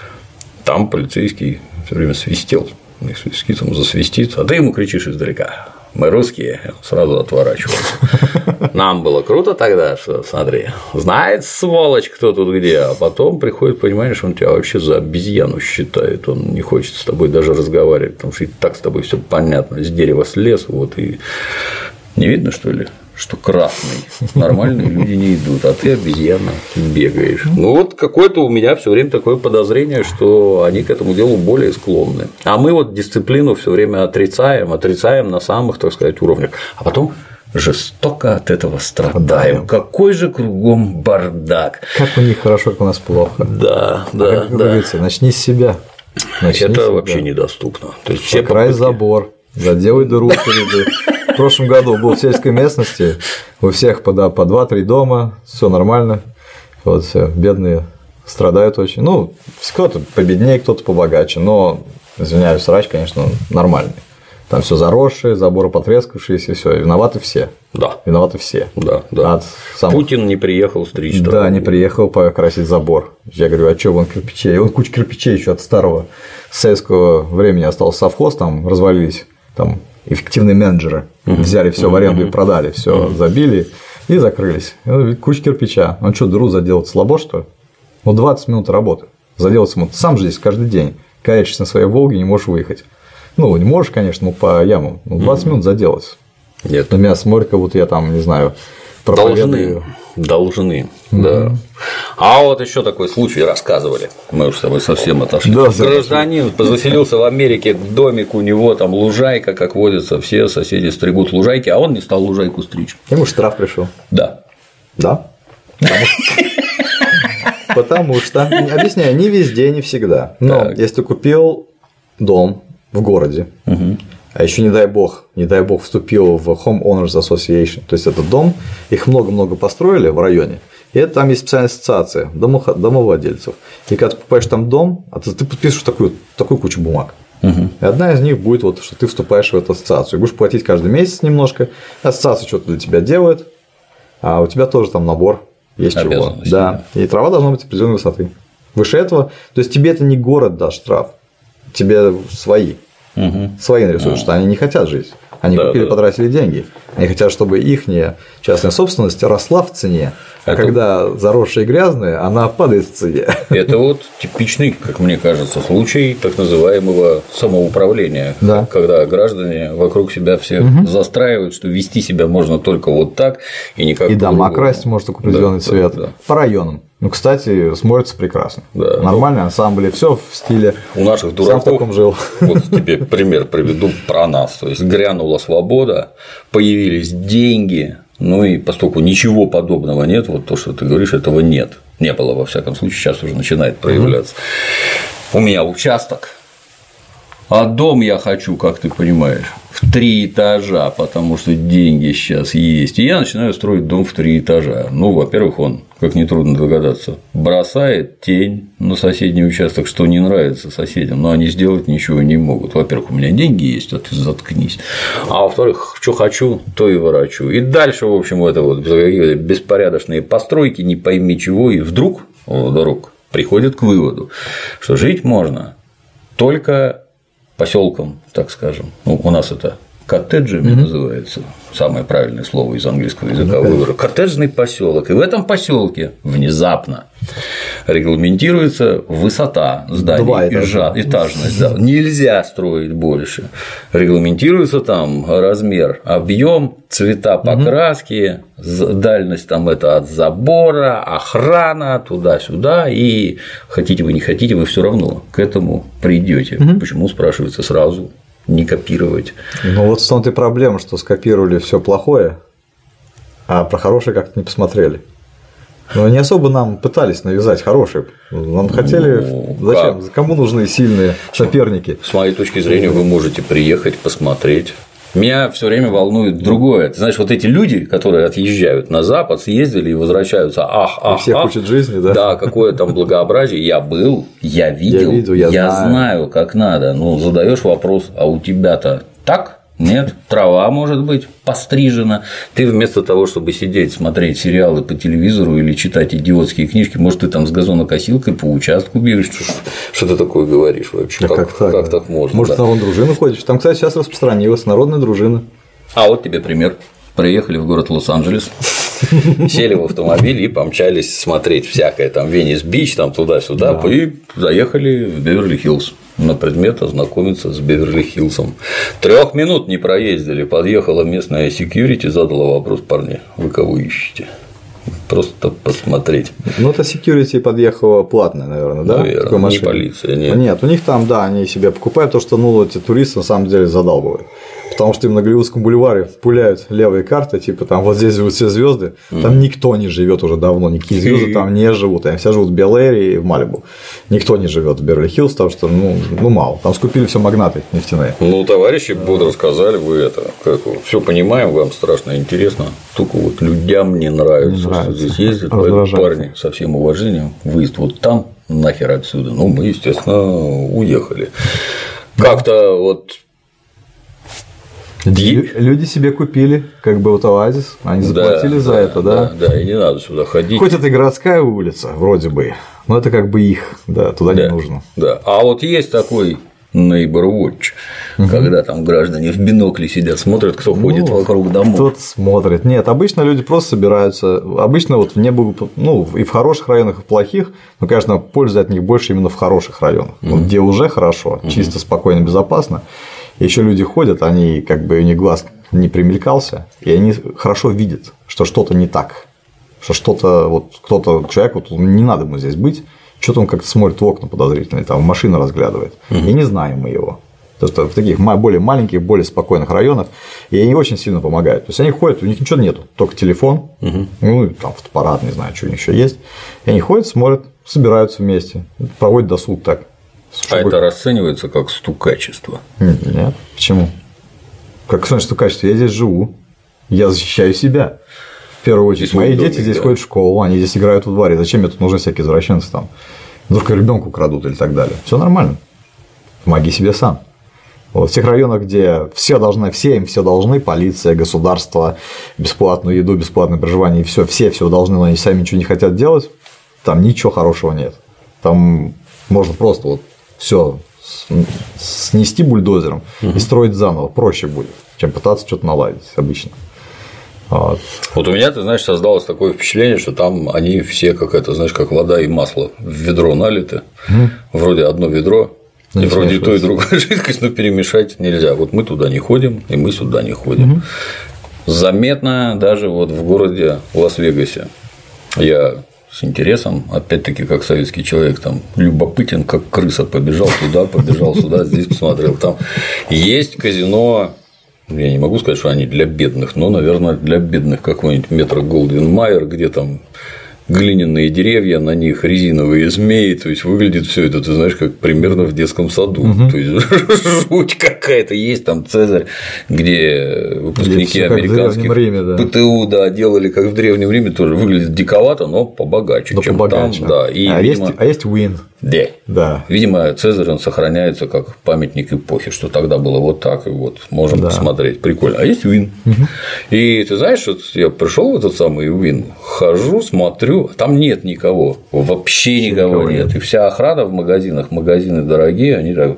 там полицейский все время свистел. Свистки там засвистит, а ты ему кричишь издалека: мы русские, он сразу отворачивался. Нам было круто тогда, что, смотри, знает сволочь, кто тут где, а потом приходит, понимаешь, он тебя вообще за обезьяну считает, он не хочет с тобой даже разговаривать, потому что и так с тобой все понятно, с дерева слез, вот, и не видно, что ли, что красный, нормальные люди не идут, а ты обезьяна бегаешь. Ну вот какое-то у меня все время такое подозрение, что они к этому делу более склонны. А мы вот дисциплину все время отрицаем на самых, так сказать, уровнях, а потом жестоко от этого страдаем. Какой же кругом бардак. Как у них хорошо, как у нас плохо. Да. Как говорится, начни с себя. Это вообще недоступно. То есть все покрась забор, заделай дыру впереди. В прошлом году был в сельской местности, у всех по 2-3 дома, все нормально, вот все бедные страдают очень. Ну, кто-то победнее, кто-то побогаче, но, извиняюсь, срач, конечно, нормальный. Там все заросшее, заборы потрескавшиеся, все, виноваты все. Да. Виноваты все. Да. Путин не приехал стричь. Да, не приехал покрасить забор. Я говорю, а что, вон кирпичей? И вон куча кирпичей еще от старого советского времени остался совхоз, там развалились, там эффективные менеджеры взяли все в аренду и продали, все забили и закрылись. Куча кирпича. Он что, дыру заделать слабо, что ли? Ну, 20 минут работы. Заделать ему. Сам же здесь каждый день каячишься на своей Волге, не можешь выехать. Ну, не можешь, конечно, по ямам, но 20 минут заделать. Нет. На меня смотрят, как будто я там, не знаю, Должны, да. А вот еще такой случай рассказывали. Мы уж с тобой совсем отошли. Да, гражданин заселился в Америке, домик у него, там лужайка, как водится, все соседи стригут лужайки, а он не стал лужайку стричь. Ему штраф пришел. Да. Да? Потому что, объясняю, не везде, не всегда. Но если ты купил дом в городе, а еще не дай бог, вступил в Home Owners Association, то есть этот дом, их много-много построили в районе, и это там есть специальная ассоциация домовладельцев. И когда ты покупаешь там дом, ты подписываешь такую кучу бумаг. И одна из них будет, вот, что ты вступаешь в эту ассоциацию, и будешь платить каждый месяц немножко, ассоциация что-то для тебя делает, а у тебя тоже там набор есть чего. Да. И трава должна быть определенной высоты. Выше этого, то есть тебе это не город даст штраф, тебе свои нарисуют, что они не хотят жить. Они купили, потратили деньги. Они хотят, чтобы их частная собственность росла в цене, а когда заросшая и грязная, она падает в цене. Это вот типичный, как мне кажется, случай так называемого самоуправления, когда граждане вокруг себя всех застраивают, что вести себя можно только вот так и никак. И дома красить может только определенный цвет. По районам. Ну, кстати, смотрится прекрасно. Да. Нормальный ансамбль, все в стиле. У наших дураков. Сам в таком жил. Вот тебе пример приведу про нас. То есть грянула свобода, появились деньги. Ну и поскольку ничего подобного нет, вот то, что ты говоришь, этого нет. Не было, во всяком случае, сейчас уже начинает проявляться. У меня участок, а дом я хочу, как ты понимаешь, в 3 этажа, потому что деньги сейчас есть. И я начинаю строить дом в 3 этажа. Ну, во-первых, он, как нетрудно догадаться, бросает тень на соседний участок, что не нравится соседям, но они сделать ничего не могут. Во-первых, у меня деньги есть, а ты заткнись. А во-вторых, что хочу, то и ворочу. И дальше, в общем, это вот беспорядочные постройки, не пойми чего, и вдруг приходит к выводу, что жить можно только поселком, так скажем. Ну, у нас это коттеджами называется, самое правильное слово из английского языка выбора. Коттеджный поселок. И в этом поселке внезапно регламентируется высота зданий, этажность. Да. Нельзя строить больше. Регламентируется там размер, объем, цвета покраски, дальность там это от забора, охрана, туда-сюда. И хотите вы, не хотите, вы все равно к этому придете. Почему, спрашивается, сразу не копировать? Ну вот в том-то и проблема, что скопировали все плохое, а про хорошее как-то не посмотрели. Но не особо нам пытались навязать хорошие. Нам хотели. Зачем? Кому нужны сильные соперники? С моей точки зрения, вы можете приехать, посмотреть. Меня все время волнует другое. Ты знаешь, вот эти люди, которые отъезжают на Запад, съездили и возвращаются, всех учат жизни, да? Да, какое там благообразие. Я был, я видел, я знаю, как надо. Ну, задаешь вопрос, а у тебя-то так? Нет, трава может быть пострижена. Ты вместо того, чтобы сидеть, смотреть сериалы по телевизору или читать идиотские книжки, может, ты там с газонокосилкой по участку бегаешь. Что ты такое говоришь вообще? Как так можно? Может, в народную дружину ходишь? Там, кстати, сейчас распространилась народная дружина. А вот тебе пример. Приехали в город Лос-Анджелес, сели в автомобиль и помчались смотреть всякое, там Венес-Бич, там туда-сюда, и заехали в Беверли-Хиллз на предмет ознакомиться с Беверли-Хиллзом. 3 минут не проездили, подъехала местная секьюрити, задала вопрос: парни, вы кого ищете? Просто посмотреть. Ну, это security подъехала платная, наверное, да? Наверное, не полиция, нет. Нет, у них там, да, они себе покупают, потому что, эти туристы на самом деле задалбывают. Потому что им на Голливудском бульваре пуляют левые карты, типа там вот здесь живут все звезды, там никто не живет уже давно, никакие звезды там не живут, они все живут в Бел-Эйре и в Малибу. Никто не живет в Беверли-Хиллз, потому что, мало. Там скупили все магнаты нефтяные. Ну, товарищи бодро сказали, вы это, все понимаем, вам страшно интересно, только вот людям не нравится, что здесь ездят, парни, со всем уважением, выезд вот там, нахер отсюда. Ну, мы, естественно, уехали. Как-то вот. Люди себе купили, как бы вот оазис, они заплатили за это, да? Да, и не надо сюда ходить. Хоть это и городская улица, вроде бы, но это как бы их, туда не нужно. Да, а вот есть такой Neighbor Watch, когда там граждане в бинокле сидят, смотрят, кто ходит вокруг домов. Кто-то смотрит. Нет, обычно люди просто собираются. Обычно вот и в хороших районах, и в плохих, но, конечно, польза от них больше именно в хороших районах, где уже хорошо, чисто, спокойно, безопасно. Еще люди ходят, они как бы у них глаз не примелькался, и они хорошо видят, что что-то не так, что что-то, вот кто-то, человек, вот не надо ему здесь быть, что-то он как-то смотрит в окна подозрительно, там машину разглядывает, и не знаем мы его. Потому что в таких более маленьких, более спокойных районах, и они очень сильно помогают. То есть они ходят, у них ничего нету, только телефон, ну, там фотоаппарат, не знаю, что у них еще есть. И они ходят, смотрят, собираются вместе, проводят досуг так. А это расценивается как стукачество? Нет. Почему? Как стукачество? Я здесь живу, я защищаю себя. В первую очередь, мои дети здесь ходят в школу, они здесь играют во дворе. Зачем мне тут нужны всякие извращенцы там? Только ребенку крадут или так далее. Все нормально. Помоги себе сам. Вот в тех районах, где все им все должны, полиция, государство, бесплатную еду, бесплатное проживание, и все должны, но они сами ничего не хотят делать, там ничего хорошего нет. Там можно просто вот все снести бульдозером и строить заново, проще будет, чем пытаться что-то наладить обычно. Вот у меня, ты знаешь, создалось такое впечатление, что там они все как вода и масло в ведро налиты, вроде одно ведро. И вроде и то, и другая жидкость, но перемешать нельзя. Вот мы туда не ходим, и мы сюда не ходим. Заметно даже вот в городе Лас-Вегасе. Я с интересом, опять-таки, как советский человек, там любопытен, как крыса, побежал туда, побежал сюда, здесь посмотрел. Там есть казино. Я не могу сказать, что они для бедных, но, наверное, для бедных какой-нибудь Метро Голдвин Майер, где там глиняные деревья, на них резиновые змеи, то есть выглядит все это, ты знаешь, как примерно в детском саду. То есть жуть какая-то, есть там Цезарь, где выпускники американских ПТУ, делали как в Древнем Риме, тоже выглядит диковато, но побогаче, чем там. Да. И, есть Уин. Да. Видимо, Цезарь он сохраняется как памятник эпохи, что тогда было вот так, и вот можем посмотреть. Прикольно. А есть Уин. И ты знаешь, вот я пришел в этот самый Уин, хожу, смотрю, там нет никого, вообще никого нет. И вся охрана в магазинах, магазины дорогие, они так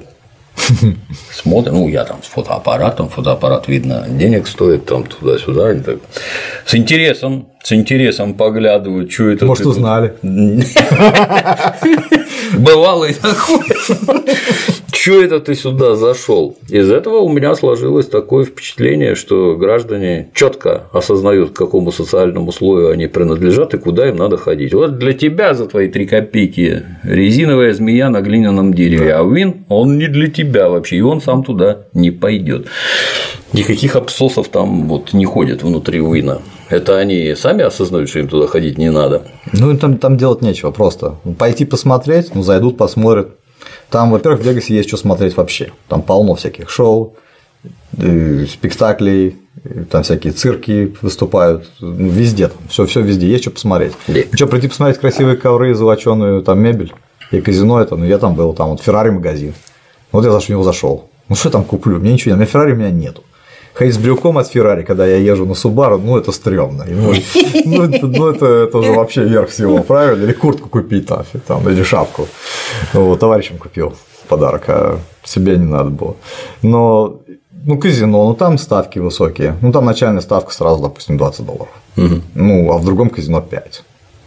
смотрят, ну, я там с фотоаппаратом, фотоаппарат, видно, денег стоит, там туда-сюда, они так с интересом поглядывают, что это. Может, узнали. Бывало и такое. Чё это ты сюда зашел? Из этого у меня сложилось такое впечатление, что граждане четко осознают, к какому социальному слою они принадлежат и куда им надо ходить. Вот для тебя за твои 3 копейки резиновая змея на глиняном дереве, а Уин он не для тебя вообще, и он сам туда не пойдет. Никаких абсосов там вот не ходят внутри Уина. Это они сами осознают, что им туда ходить не надо. Ну, там делать нечего, просто пойти посмотреть, зайдут, посмотрят. Там, во-первых, в Вегасе есть что смотреть вообще. Там полно всяких шоу, спектаклей, там всякие цирки выступают, везде там, все везде, есть что посмотреть. Что, прийти посмотреть красивые ковры, золочёную там мебель и казино это, я там был, там вот Феррари магазин. Вот я в него зашел. Ну что я там куплю? Мне ничего нет, Феррари у меня нету. Ходить с брелком от Феррари, когда я езжу на Subaru, это стрёмно. Это уже вообще верх всего, правильно? Или куртку купить там, или шапку. Товарищам купил подарок, а себе не надо было. Но казино, там ставки высокие. Там начальная ставка сразу, допустим, $20. А в другом казино 5.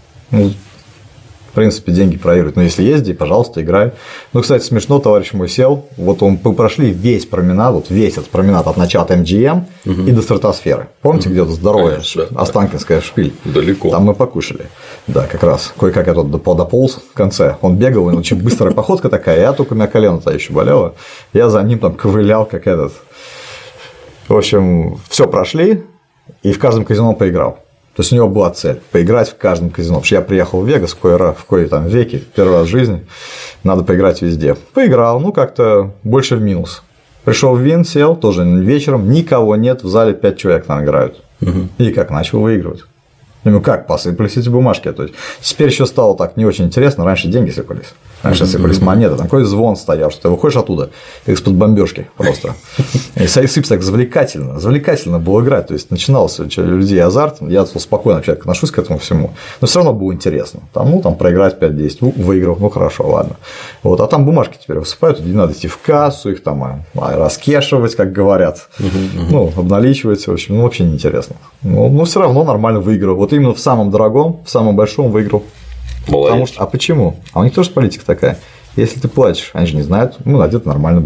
В принципе, деньги проигрывают. Но если езди, пожалуйста, играй. Кстати, смешно, товарищ мой сел. Мы прошли весь променад, весь этот променад от начала МГМ и до стратосферы. Помните, где-то здоровая Останкинская шпиль? Далеко. Там мы покушали. Да, как раз. Кое-как я тут дополз в конце. Он бегал, и очень быстрая походка такая. Я только у меня колено-то еще болело. Я за ним там ковылял, как этот. В общем, все прошли, и в каждом казино поиграл. То есть у него была цель – поиграть в каждом казино. Потому что я приехал в Вегас в кои-то веки, первый раз в жизни, надо поиграть везде. Поиграл, как-то больше в минус. Пришел в Вин, сел, тоже вечером, никого нет, в зале 5 человек там играют. И как начал выигрывать. Как посыпались эти бумажки. То есть теперь еще стало так не очень интересно. Раньше деньги сыпались. Раньше сыпались монеты. Там какой звон стоял, что ты выходишь оттуда, как из-под бомбежки просто. И сыпь так завлекательно было играть. То есть начинался у людей азарт. Я спокойно вообще отношусь к этому всему. Но все равно было интересно. Там проиграть 5-10, выиграл, хорошо, ладно. А там бумажки теперь высыпают, и надо идти в кассу, их там раскешивать, как говорят. Обналичивать. В общем, вообще неинтересно. Но все равно нормально выиграл. Именно в самом дорогом, в самом большом выиграл. Молодец. А почему? А у них тоже политика такая. Если ты платишь, они же не знают, где-то нормально были.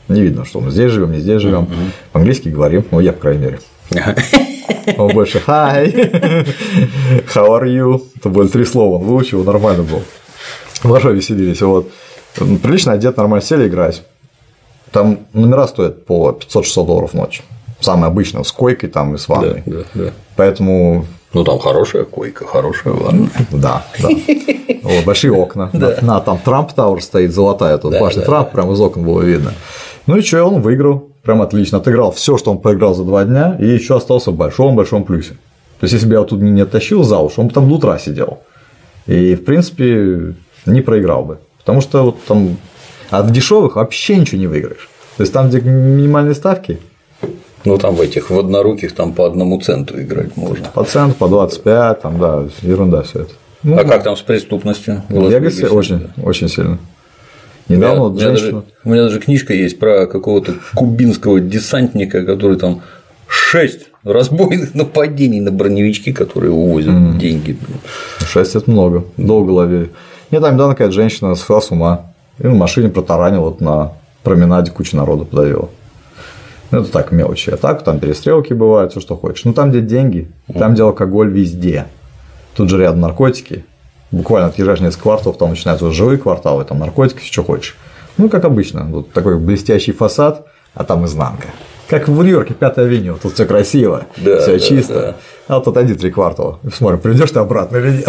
Не видно, что мы здесь живем, не здесь живем. По-английски говорим, ну, я, по крайней мере. Он больше hi, how are you? Это были 3 слова, он выучил, нормально был. Хорошо веселились. Вот. Прилично одет, нормально сели играть. Там номера стоят по $500-600 в ночь. Самое обычное, с койкой там и с ванной. Да. Поэтому. Ну, там хорошая койка, хорошая ванна. Да. Вот, большие окна. Там Трамп Тауэр стоит, золотая тут башня Трамп, прям из окон было видно. Ну и что, он выиграл. Прям отлично. Отыграл все, что он проиграл за 2 дня, и еще остался в большом-большом плюсе. То есть, если бы я его тут не оттащил за уши, он бы там до утра сидел. И, в принципе, не проиграл бы. Потому что вот там от дешевых вообще ничего не выиграешь. То есть, там, где минимальные ставки. Ну, там в этих в одноруких там по 1 центу играть можно. По центу, по 25, там, да, ерунда все это. Ну, а как там с преступностью? В Вегасе очень сильно. Недавно у меня даже книжка есть про какого-то кубинского десантника, который там 6 разбойных нападений на броневички, которые увозят деньги. 6 – это много, долго ловили. Нет, там недавно какая-то женщина сошла с ума и на машине протаранила, вот на променаде кучу народу подавила. Ну, это так, мелочи. А так, там перестрелки бывают, все, что хочешь. Ну, там, где деньги, там, где алкоголь везде. Тут же рядом наркотики. Буквально отъезжаешь несколько кварталов, там начинаются уже жилые кварталы, там наркотики, что хочешь. Ну, как обычно, вот такой блестящий фасад, а там изнанка. Как в Нью-Йорке, 5-я авеню, тут все красиво, все чисто. Да. А вот отойди 3 квартала. Смотрим, придешь ты обратно или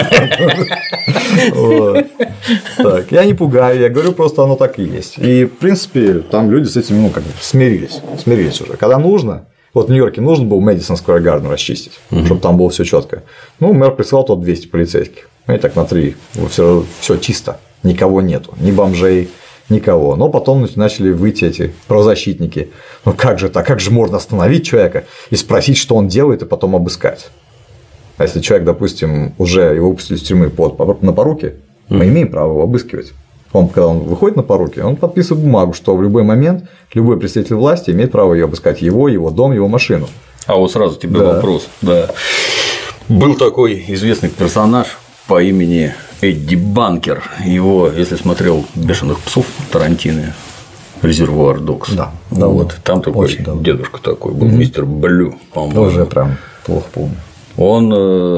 нет. Так, я не пугаю, я говорю, просто оно так и есть. И, в принципе, там люди с этим, ну, как бы смирились уже. Когда нужно. Вот в Нью-Йорке нужно было Мэдисон Сквер Гарден расчистить, чтобы там было все четко. Ну, мэр прислал тот 200 полицейских. И так на 3. Все чисто. Никого нету. Ни бомжей, никого. Но потом начали выйти эти правозащитники. Ну как же так? Как же можно остановить человека и спросить, что он делает, и потом обыскать? А если человек, допустим, уже его выпустили из тюрьмы на поруки, мы имеем право его обыскивать. Когда он выходит на поруки, он подписывает бумагу, что в любой момент любой представитель власти имеет право ее обыскать, его дом, его машину. А вот сразу тебе вопрос. Да. Был такой известный персонаж по имени Эдди Банкер. Его, если смотрел «Бешеных псов» Тарантино, «Резервуар Догс». Да, вот. Там такой дедушка такой был, мистер Блю, по-моему. Тоже прям плохо помню. Он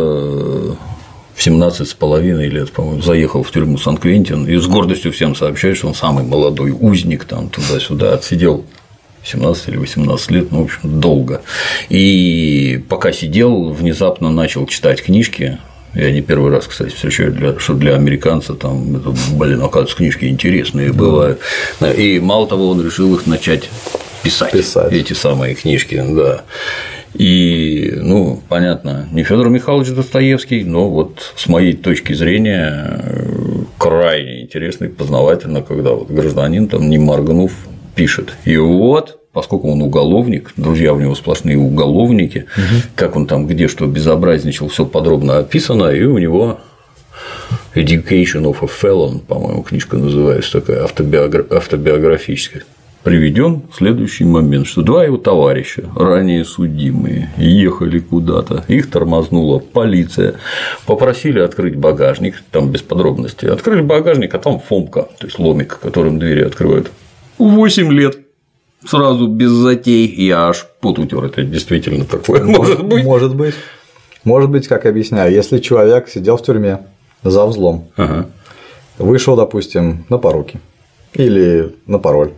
в 17,5 лет, по-моему, заехал в тюрьму Сан-Квентин и с гордостью всем сообщает, что он самый молодой узник, там туда-сюда, отсидел 17 или 18 лет, ну, в общем, долго. И пока сидел, внезапно начал читать книжки. Я не первый раз, кстати, встречаю, что для американца там, оказывается, книжки интересные бывают. И мало того, он решил их начать писать. Эти самые книжки, да. И, ну, понятно, не Фёдор Михайлович Достоевский, но вот с моей точки зрения крайне интересно и познавательно, когда вот гражданин, там, не моргнув, пишет. И вот, поскольку он уголовник, друзья у него сплошные уголовники, как он там где что безобразничал, все подробно описано, и у него Education of a Felon, по-моему, книжка называется, такая автобиографическая. Приведен следующий момент, что 2 его товарища, ранее судимые, ехали куда-то, их тормознула полиция, попросили открыть багажник, там без подробностей, открыли багажник, а там фомка, то есть ломик, которым двери открывают. 8 лет. Сразу без затей, я аж пот утер. Это действительно такое может быть. Может быть, как объясняю, если человек сидел в тюрьме за взлом, вышел, допустим, на поруки или на пароль.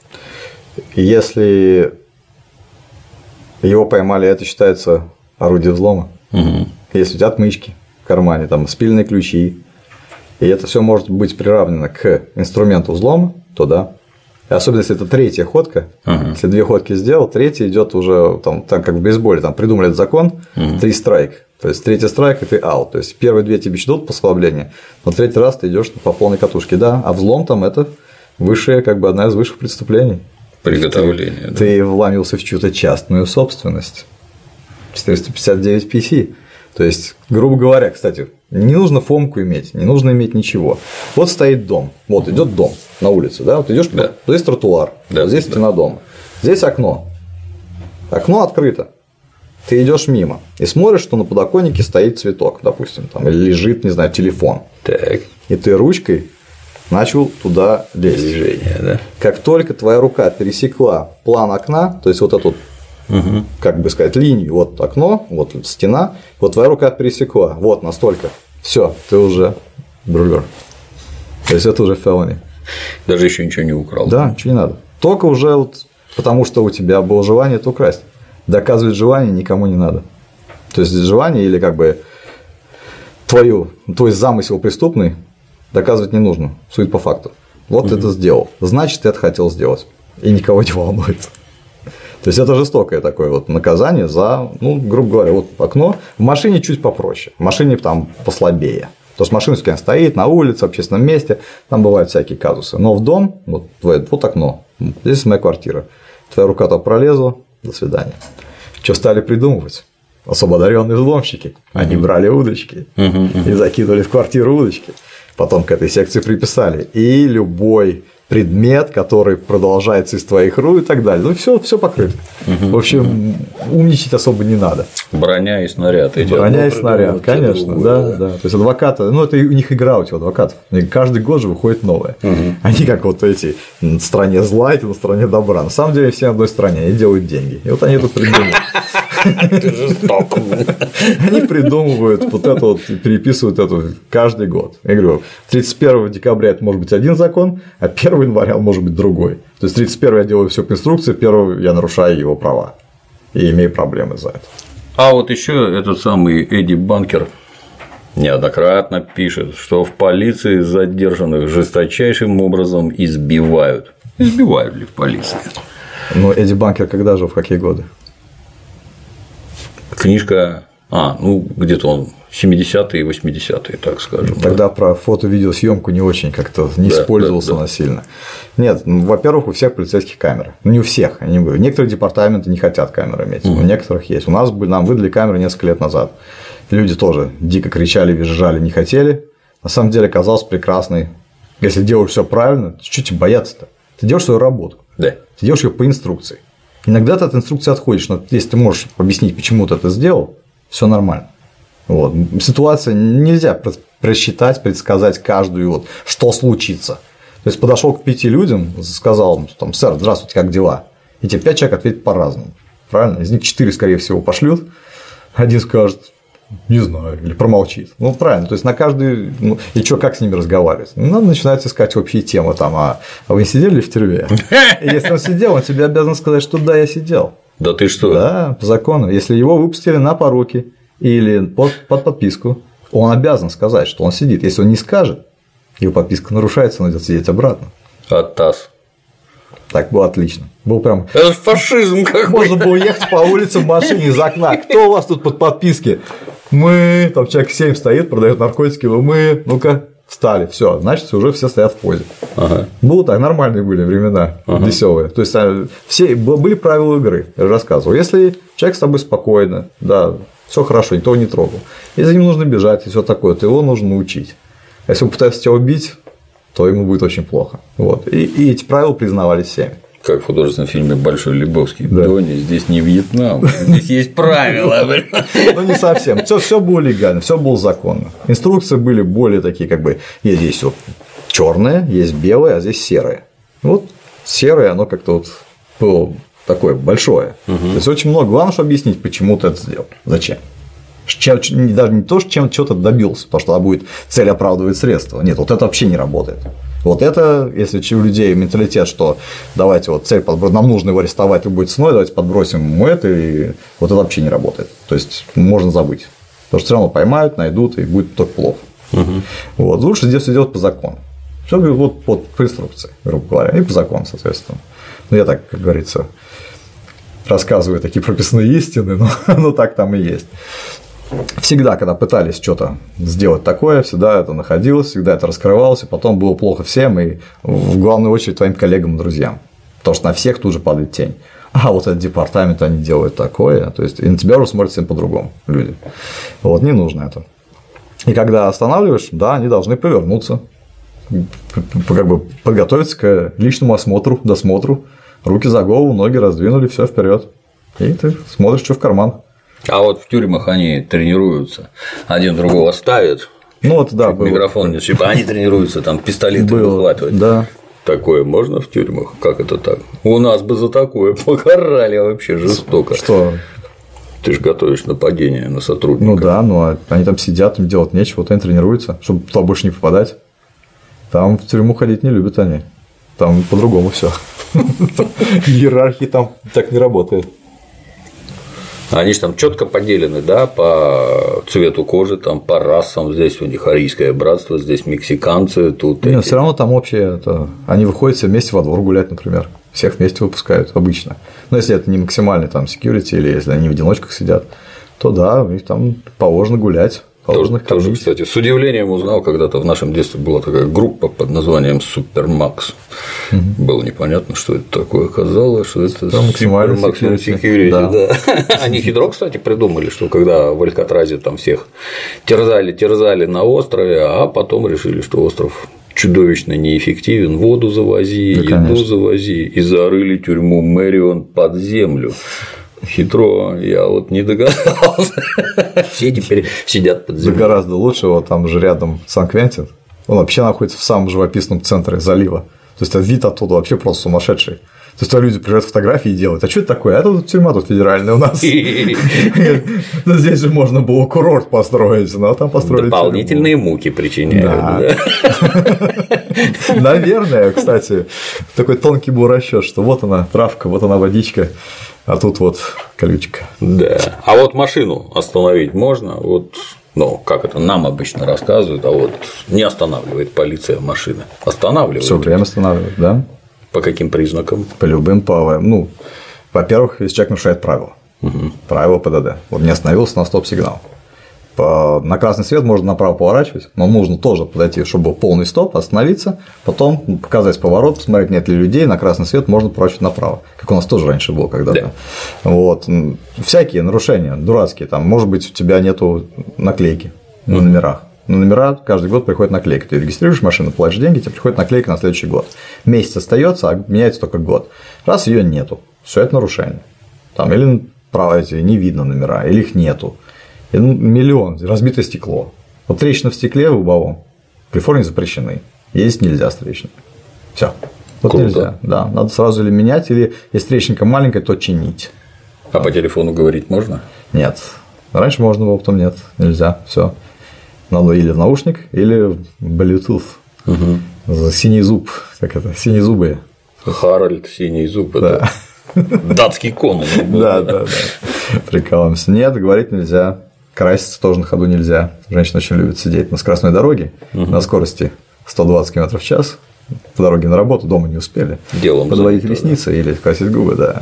Если его поймали, это считается орудие взлома. Если у тебя отмычки в кармане, там спиленные ключи, и это все может быть приравнено к инструменту взлома, то да. И особенно если это 3-я ходка, если 2 ходки сделал, 3-я идет уже там как в бейсболе, там придумали этот закон, 3 страйк. То есть 3-й страйк и ты аут. То есть первые 2 тебе идут послабления, но 3-й раз ты идешь по полной катушке, да. А взлом там это высшее, как бы одна из высших преступлений. Приготовление. Ты вломился в чью-то частную собственность. 459 PC. То есть, грубо говоря, кстати, не нужно фомку иметь, не нужно иметь ничего. Вот стоит дом, вот идет дом на улице, да, вот идешь, здесь тротуар, вот здесь стена дома, здесь окно, окно открыто, ты идешь мимо и смотришь, что на подоконнике стоит цветок, допустим, там, или лежит, не знаю, телефон, так. И ты ручкой начал туда лезть. Движение, да? Как только твоя рука пересекла план окна, то есть вот эту, как бы сказать, линию, вот окно, вот стена, вот твоя рука пересекла, вот настолько, все, ты уже брулер. То есть это уже felony. Даже еще ничего не украл. Да, ничего не надо. Только уже вот потому, что у тебя было желание это украсть. Доказывать желание никому не надо. То есть желание или как бы твой замысел преступный доказывать не нужно. Суть по факту. Вот ты это сделал. Значит, ты это хотел сделать. И никого не волнует. То есть это жестокое такое вот наказание за, ну, грубо говоря, вот окно. В машине чуть попроще. В машине там послабее. Потому что машина все стоит на улице, в общественном месте, там бывают всякие казусы. Но в дом, вот окно, здесь моя квартира. Твоя рука там пролезла, до свидания. Что стали придумывать? Особо одаренные взломщики. Они брали удочки и закидывали в квартиру удочки. Потом к этой секции приписали. И любой предмет, который продолжается из твоих рук и так далее. Ну, все покрыто. В общем, умничать особо не надо. Броня и снаряд. Броня и снаряд, конечно, да. То есть адвокаты, ну, это у них игра у этих адвокатов. Каждый год же выходит новое. Они как вот эти на стороне зла, эти на стороне добра. На самом деле все на одной стороне, они делают деньги. И вот они тут придумывают. Ты жесток. Они придумывают вот это вот, переписывают это каждый год. Я говорю, 31 декабря это может быть один закон, а 1 января может быть другой. То есть 31 я делаю все по инструкции, 1 я нарушаю его права и имею проблемы за это. А вот еще этот самый Эдди Банкер неоднократно пишет, что в полиции задержанных жесточайшим образом избивают. Избивают ли в полиции? Но Эдди Банкер когда жил, в какие годы? Книжка, где-то он 70-е и 80-е, так скажем. Тогда про фото-видеосъемку не очень как-то не использовался насильно. Нет, во-первых, у всех полицейских камеры. Ну, не у всех. Некоторые департаменты не хотят камеры иметь, у некоторых есть. У нас нам выдали камеры несколько лет назад. Люди тоже дико кричали, визжали, не хотели. На самом деле оказалось прекрасной. Если делаешь все правильно, что тебе бояться-то? Ты делаешь свою работу. Да. Ты делаешь ее по инструкции. Иногда ты от инструкции отходишь, но если ты можешь объяснить, почему ты это сделал, все нормально. Вот. Ситуация нельзя просчитать, предсказать каждую, что случится. То есть подошел к 5 людям, сказал, там, сэр, здравствуйте, как дела? И тебе 5 человек ответят по-разному. Правильно? Из них 4, скорее всего, пошлют, один скажет, не знаю, или промолчит. Ну, правильно. То есть на каждый. И что, как с ними разговаривать? Надо начинать искать общие темы. Там, а вы не сидели в тюрьме? И если он сидел, он тебе обязан сказать, что да, я сидел. Да ты что? Да, по закону. Если его выпустили на поруки или под подписку, он обязан сказать, что он сидит. Если он не скажет, его подписка нарушается, он идет сидеть обратно. ТАСС. Так было отлично. Был прям. Это фашизм какой-то. Можно было ехать по улице в машине из окна. Кто у вас тут под подписки? Мы. Там человек 7 стоит, продает наркотики. Мы. Ну-ка, встали. Все, значит, уже все стоят в позе. Ага. Было так, нормальные были времена, веселые. То есть все были правила игры, я же рассказывал. Если человек с тобой спокойно, да, все хорошо, никто его не трогал. Если ему нужно бежать и все такое, то его нужно научить. А если он пытается тебя убить, то ему будет очень плохо. Вот. И эти правила признавались всеми. Как в художественном фильме «Большой Лебовский». Да. Доня, здесь не Вьетнам, здесь есть правила. Ну, не совсем. Все было легально, все было законно. Инструкции были более такие, как бы, здесь вот черное, есть белое, а здесь серое. Вот серое, оно как-то вот было такое большое. То есть очень много. Главное, чтобы объяснить, почему ты это сделал. Зачем? Даже не то, чем что-то добился, потому что тогда будет цель оправдывает средства. Нет, вот это вообще не работает. Вот это, если у людей менталитет, что давайте вот цель нам нужно его арестовать любой ценой, давайте подбросим ему это, и вот это вообще не работает. То есть можно забыть. Потому что все равно поймают, найдут, и будет только плохо. Вот. Лучше здесь все делать по закону. Все вот по инструкции, грубо говоря, и по закону, соответственно. Ну, я так, как говорится, рассказываю такие прописные истины, но так там и есть. Всегда, когда пытались что-то сделать такое, всегда это находилось, всегда это раскрывалось, и потом было плохо всем, и в главную очередь твоим коллегам и друзьям. Потому что на всех тут же падает тень. А вот этот департамент, они делают такое, то есть и на тебя уже смотрят всем по-другому люди. Вот, не нужно это. И когда останавливаешь, да, они должны повернуться, как бы подготовиться к личному осмотру, досмотру, руки за голову, ноги раздвинули, все вперед. И ты смотришь, что в карман. А вот в тюрьмах они тренируются, один другого ставит Ну вот, да, было. Микрофон не шибко. Они тренируются, там пистолеты выхватывать. Да. Такое можно в тюрьмах? Как это так? У нас бы за такое покарали вообще жестоко. Что? Ты же готовишь нападение на сотрудника. Ну да, но они там сидят, им делать нечего, вот они тренируются, чтобы туда больше не попадать. Там в тюрьму ходить не любят они. Там по-другому все. Иерархии там так не работает. Они же там четко поделены, да, по цвету кожи, там, по расам. Здесь у них арийское братство, здесь мексиканцы, тут. Нет, все равно там общее. Они выходят все вместе во двор гулять, например. Всех вместе выпускают обычно. Но если это не максимальный там security, или если они в одиночках сидят, то да, у них там положено гулять. Тоже, кстати, с удивлением узнал, когда-то в нашем детстве была такая группа под названием Супермакс. Было непонятно, что это такое. Оказалось, что это Супермакс Security. Да. Они хитро, кстати, придумали, что когда в Алькатразе там всех терзали на острове, а потом решили, что остров чудовищно неэффективен, воду завози, да, еду завози, и зарыли тюрьму Мэрион под землю. Хитро, я вот не догадался. Все теперь сидят под землей. Да гораздо лучше, вот там же рядом Сан-Квентин, он вообще находится в самом живописном центре залива. То есть вид оттуда вообще просто сумасшедший. То есть люди приезжают фотографии и делают. А что это такое? А это тут тюрьма тут федеральная у нас. Здесь же можно было курорт построить, но там построили. Дополнительные муки причиняют. Наверное, кстати, такой тонкий был расчет, что вот она травка, вот она водичка. А тут вот колючка. Да. А вот машину остановить можно? Вот, ну, как это нам обычно рассказывают, а вот не останавливает полиция машины. Останавливает. Все время останавливает, да. По каким признакам? По любым ну, во-первых, если человек нарушает правила. Правила ПДД. Вот не остановился на стоп-сигнал. На красный свет можно направо поворачивать, но нужно тоже подойти, чтобы был полный стоп, остановиться, потом показать поворот, посмотреть, нет ли людей, на красный свет можно поворачивать направо, как у нас тоже раньше было когда-то. Да. Вот. Всякие нарушения дурацкие, там, может быть, у тебя нету наклейки на номерах. На номера каждый год приходит наклейка. Ты регистрируешь машину, платишь деньги, тебе приходит наклейка на следующий год. Месяц остается, а меняется только год. Раз ее нету, все это нарушение. Там или не видно номера, или их нету. Миллион, разбитое стекло. Вот трещина в стекле в лобовом в Калифорнии запрещены. Ездить нельзя с трещиной. Все. Вот круто. Нельзя. Да, надо сразу или менять, или если трещинка маленькая, то чинить. А по телефону говорить можно? Нет. Раньше можно было, потом нет. Нельзя. Все. Надо или в наушник, или в Bluetooth. Синий зуб. Как это? Синезубые. Харальд синий зуб. Да. Датский конун. Да. Прикалываемся. Нет, говорить нельзя. Краситься тоже на ходу нельзя. Женщины очень любят сидеть на скоростной дороге на скорости 120 км в час. По дороге на работу, дома не успели. Подводить ресницы или красить губы, да.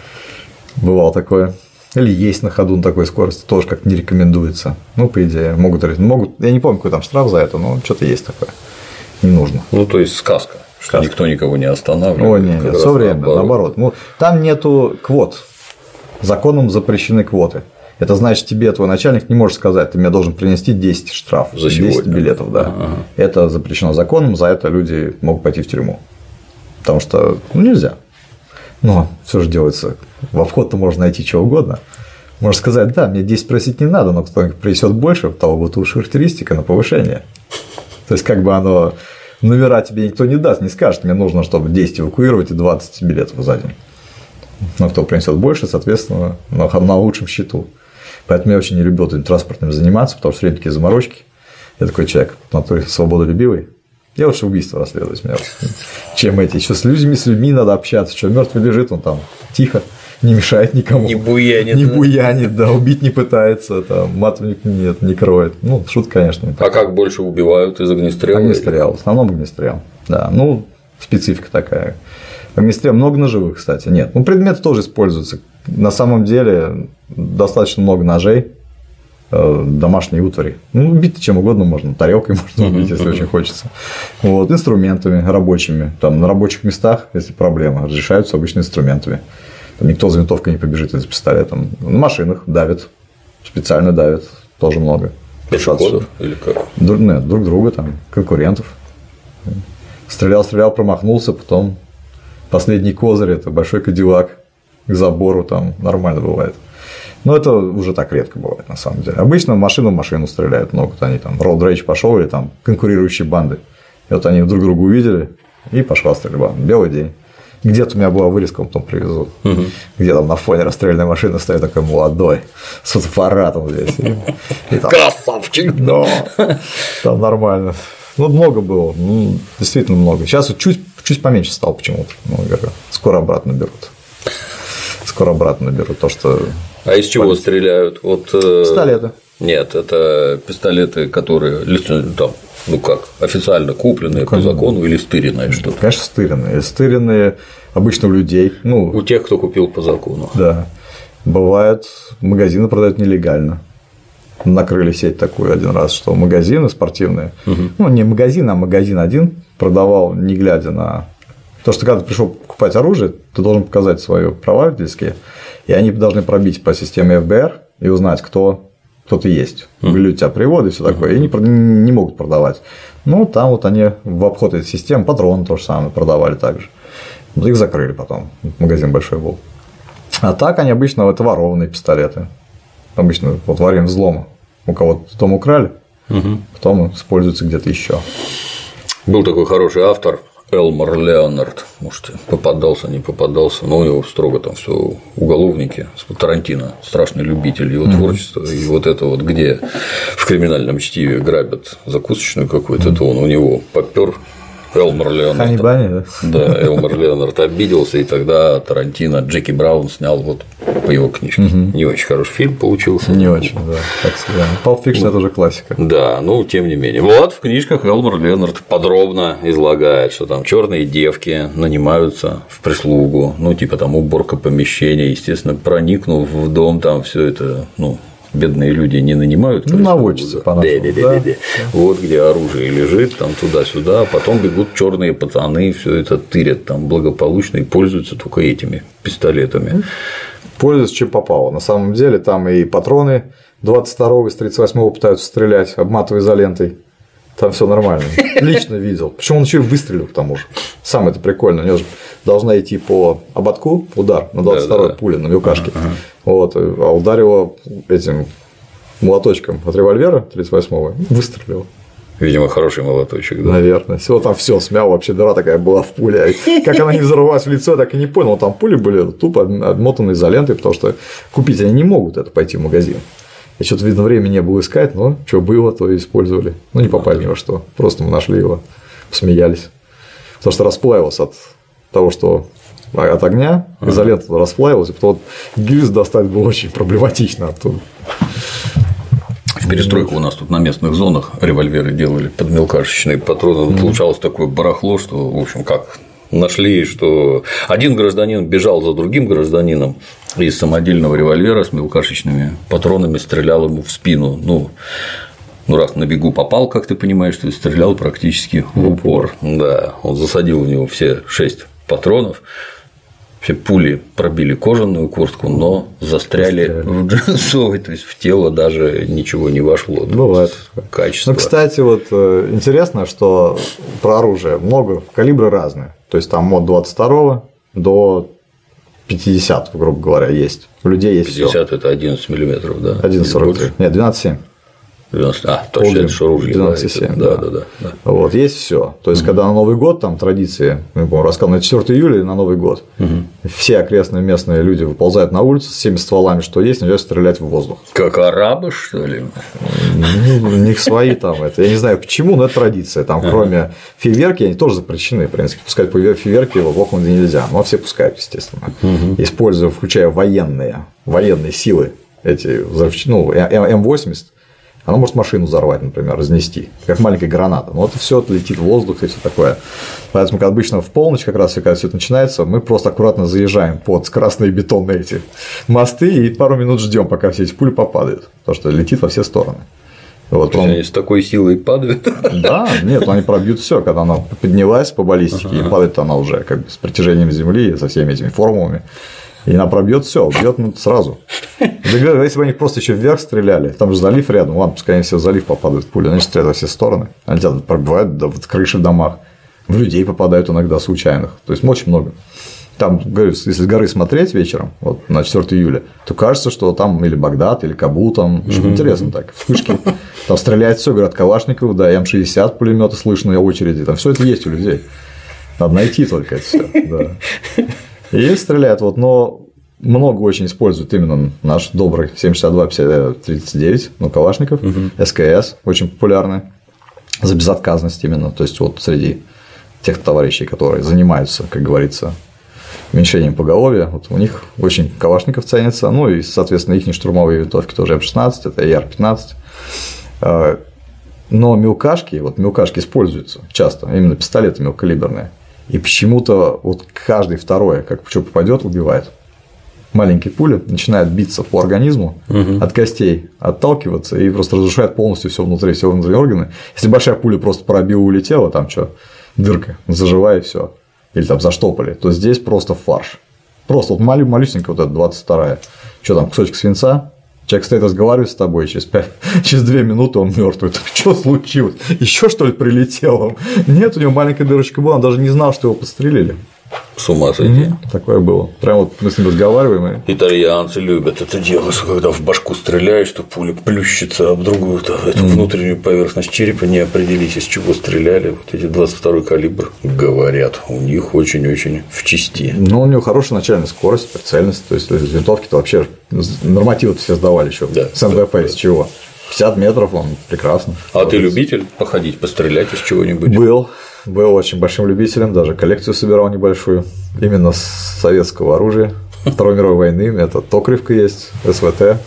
Бывало такое. Или есть на ходу на такой скорости, тоже как не рекомендуется. Ну, по идее, могут. Я не помню, какой там штраф за это, но что-то есть такое. Не нужно. Ну, то есть сказка. Что никто никого не останавливает. Ой, нет, все время, наоборот. Ну, там нету квот. Законом запрещены квоты. Это значит, тебе твой начальник не может сказать, ты мне должен принести 10 штрафов, за 10 билетов, да. Это запрещено законом, за это люди могут пойти в тюрьму. Потому что нельзя. Но все же делается. В обход-то можно найти что угодно. Можно сказать, да, мне 10 просить не надо, но кто-нибудь принесет больше, того будет лучше характеристика на повышение. То есть, как бы оно. Номера тебе никто не даст, не скажет, мне нужно, чтобы 10 эвакуировать и 20 билетов за день. Но кто принесет больше, соответственно, на лучшем счету. Поэтому я очень не любил этим транспортным заниматься, потому что все время такие заморочки. Я такой человек, натуре свободолюбивый. Я лучше убийство расследовать, чем эти. Еще с людьми надо общаться. Что мертвый лежит, он там тихо, не мешает никому. Не буянит. Не буянит, да, убить не пытается, там, матовник нет, не кроет. Ну, шутка, конечно. А как больше убивают из огнестрела? Огнестрел, в основном огнестрел. Да, ну, специфика такая. Огнестрел много ножевых, кстати, нет. Ну, предметы тоже используются. На самом деле достаточно много ножей, домашней утвари. Ну, убить чем угодно можно, тарелкой можно убить, если очень хочется. Вот, инструментами рабочими. Там на рабочих местах, если проблема, разрешаются обычно инструментами. Там никто за винтовкой не побежит из пистолетом. На машинах давят, специально давят, тоже много. Пешеходов или как? Нет, друг друга, там, конкурентов. Стрелял, промахнулся, потом последний козырь – это большой кадиллак к забору, там нормально бывает. Но это уже так редко бывает, на самом деле. Обычно машину в машину стреляют, но вот они там road rage пошел или там конкурирующие банды. И вот они друг друга увидели, и пошла стрельба. Белый день. Где-то у меня была вырезка, потом привезут. Где там на фоне расстрелянной машины стоит такой молодой с фотоаппаратом здесь. Красавчик! Да, там нормально. Ну, много было, действительно много. Сейчас вот чуть поменьше стало почему-то. Скоро обратно берут. То, что… А из чего стреляют? Пистолеты. Нет, это пистолеты, которые там, официально купленные по закону или стыренные что-то? Конечно, стыренные. Стыренные обычно у людей. У тех, кто купил по закону. Да. Бывает, магазины продают нелегально. Накрыли сеть такую один раз, что магазины спортивные, не магазин, а магазин один продавал, не глядя на… То, что когда ты пришел покупать оружие, ты должен показать свои права водительские, и они должны пробить по системе ФБР и узнать, кто ты есть. Были у тебя приводы и все такое, и они не могут продавать. Ну, там вот они в обход этой системы патроны то же самое продавали также. Их закрыли потом, магазин большой был. А так они обычно это ворованные пистолеты. Обычно вот во время взлома у кого-то дом украли, потом используются где-то еще. Был такой хороший автор Элмор Леонард, может, попадался, не попадался, но у него строго там все уголовники, Тарантино, страшный любитель его творчества, и вот это вот, где в криминальном чтиве грабят закусочную какую-то, это он у него попёр. Элмор Леонард. Хани-бани, да? Да, Элмор Леонард обиделся, и тогда Тарантино Джеки Браун снял вот по его книжке. Не очень хороший фильм получился. Не очень, да. Так сказать. Pulp Fiction – это уже классика. Да, тем не менее. Вот в книжках Элмор Леонард подробно излагает, что там черные девки нанимаются в прислугу, типа там уборка помещения, естественно, проникнув в дом, там все это, бедные люди не нанимают. Наводчицы, по-нашему. Да. Вот где оружие лежит, там туда-сюда, а потом бегут черные пацаны, все это тырят там благополучно и пользуются только этими пистолетами. Пользуются чем попало. На самом деле там и патроны 22-го из 38-го пытаются стрелять обматывая изолентой. Там все нормально. Лично видел. Причем он еще и выстрелил к тому же. Самое это прикольно. У него же должна идти по ободку удар на 22-й пули на мелкашке. Вот, а ударила этим молоточком от револьвера 38-го и выстрелил. Видимо, хороший молоточек, да? Наверное. Всего там все смял, вообще дыра такая была в пуле. Как она не взорвалась в лицо, я так и не понял. Там пули были тупо обмотаны изолентой, потому что купить они не могут это пойти в магазин. И что-то, видно, времени не было искать, но что было, то и использовали. Не попали ни во что. Просто мы нашли его, посмеялись. Потому что расплавился от того, что от огня, изолента расплавилась, и потом гильз достать было очень проблематично оттуда. В перестройку у нас тут на местных зонах револьверы делали под мелкашечные патроны. Получалось такое барахло, что, в общем, как нашли, что один гражданин бежал за другим гражданином из самодельного револьвера с мелкашечными патронами, стрелял ему в спину. Раз на бегу попал, как ты понимаешь, то есть стрелял практически в упор. Да, он засадил в него все 6 патронов. Все пули пробили кожаную куртку, но застряли в джинсовой, то есть в тело даже ничего не вошло. Бывает. Качество. Кстати, вот интересно, что про оружие много, калибры разные. То есть там от 22 до 50, грубо говоря, есть. У людей есть 50 это 11 миллиметров, да? 11,43. Нет, 12,7. 90, точно, это что ружье. 12,7, да. Вот, есть все. То есть, когда на Новый год, там традиции, я помню, рассказал, на 4 июля на Новый год, все окрестные местные люди выползают на улицу с всеми стволами, что есть, начинают стрелять в воздух. Как арабы, что ли? У них свои там это. Я не знаю почему, но это традиция. Там, кроме фейерверки, они тоже запрещены, в принципе. Пускать фейерверки в Окленде нельзя. Но все пускают, естественно. Используя, включая военные силы, эти М80. Она может машину взорвать, например, разнести, как маленькая граната. Но это все летит в воздух и все такое. Поэтому, когда обычно в полночь, как раз, когда все это начинается, мы просто аккуратно заезжаем под красные бетонные эти мосты и пару минут ждем, пока все эти пули попадают. Потому что летит во все стороны. Вот он... Они с такой силой падают. Да, нет, они пробьют все, когда она поднялась по баллистике, и падает она уже как бы с притяжением Земли, со всеми этими формулами. И она пробьет все, убьет сразу. Если бы они просто еще вверх стреляли, там же залив рядом, ладно, пускай они все в залив попадают пули, они стреляют во все стороны, они тебя пробивают в крыши в домах, в людей попадают иногда случайных, то есть очень много. Там, говорю, если с горы смотреть вечером, вот на 4 июля, то кажется, что там или Багдад, или Кабул, там интересно так, вспышки. Там стреляет все, говорят, Калашников, да, М-60 пулеметы слышно на очереди, там все это есть у людей. Надо найти только это все. Да. И стреляют, вот, но много очень используют именно наш добрый 7,62-39, ну, Калашников, СКС, очень популярный за безотказность именно, то есть вот среди тех товарищей, которые занимаются, как говорится, уменьшением поголовья, вот у них очень Калашников ценится, ну и, соответственно, их штурмовые винтовки тоже М16, это ИР-15, но мелкашки используются часто, именно пистолеты мелкокалиберные, и почему-то вот каждый второй, как что попадет, убивает. Маленькие пули начинают биться по организму, от костей отталкиваться и просто разрушает полностью все внутренние органы. Если большая пуля просто пробила, улетела, там что, дырка, заживая и все, или там заштопали, то здесь просто фарш. Просто вот малюсенькая вот эта 22-я, что там, кусочек свинца, человек стоит, разговаривает с тобой, через 2 минуты он мертвый. Что случилось? Еще что ли прилетело? Нет, у него маленькая дырочка была, он даже не знал, что его подстрелили. С ума сойти. Такое было. Прям вот мы с ним разговариваем. Итальянцы любят это дело, когда в башку стреляешь, то пуля плющится об другую, эту внутреннюю поверхность черепа, не определись, из чего стреляли. Вот эти 22-й калибр, говорят, у них очень-очень в части. Ну, у него хорошая начальная скорость, прицельность. То есть винтовки-то вообще нормативы все сдавали еще. Да, с МВП, из чего? 50 метров, он прекрасно. А ты любитель походить, пострелять из чего-нибудь? Был очень большим любителем, даже коллекцию собирал небольшую, именно с советского оружия Второй мировой войны. Это Токаревка есть, СВТ,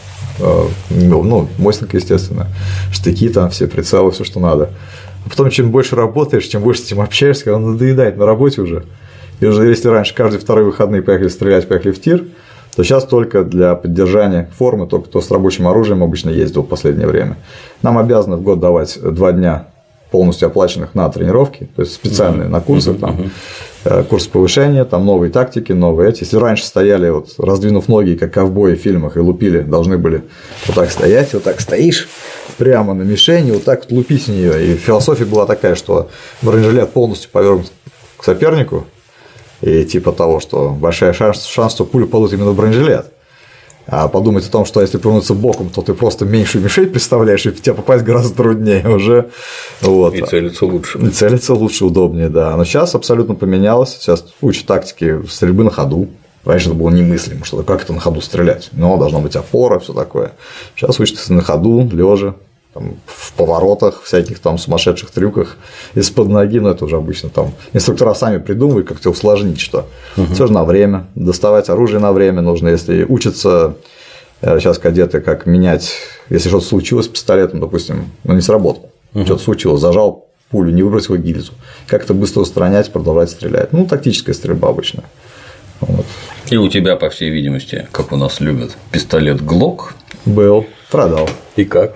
ну, Мосинка, естественно, штыки там, все прицелы, все, что надо. А потом, чем больше работаешь, чем больше с этим общаешься, он надоедает на работе уже. И уже если раньше каждые вторые выходные поехали стрелять, поехали в тир, то сейчас только для поддержания формы, только кто с рабочим оружием обычно ездил в последнее время. Нам обязаны в год давать 2 дня полностью оплаченных на тренировки, то есть специальные на курсы, там, курс повышения, там новые тактики, новые эти. Если раньше стояли, вот, раздвинув ноги, как ковбои в фильмах, и лупили, должны были вот так стоять, вот так стоишь прямо на мишени, вот так вот лупить в нее. И философия была такая, что бронежилет полностью повернут к сопернику, и типа того, что большой шанс, что пулю падут именно в бронежилет. А подумать о том, что если повернуться боком, то ты просто меньшую мишень представляешь, и в тебя попасть гораздо труднее уже. Вот. И целиться лучше. И целиться лучше, удобнее, да. Но сейчас абсолютно поменялось. Сейчас учат тактики стрельбы на ходу. Раньше это было немыслимо, что как это на ходу стрелять. Но должна быть опора, все такое. Сейчас учатся на ходу, лежа, в поворотах, всяких там сумасшедших трюках из-под ноги, но это уже обычно там инструктора сами придумывают, как тебе усложнить что. Все же на время, доставать оружие на время нужно, если учатся сейчас кадеты, как менять, если что-то случилось с пистолетом, допустим, ну не сработал, что-то случилось, зажал пулю, не выбросил гильзу, как это быстро устранять, продолжать стрелять. Ну, тактическая стрельба обычно. Вот. И у тебя, по всей видимости, как у нас любят, пистолет Глок. Был, продал. И как?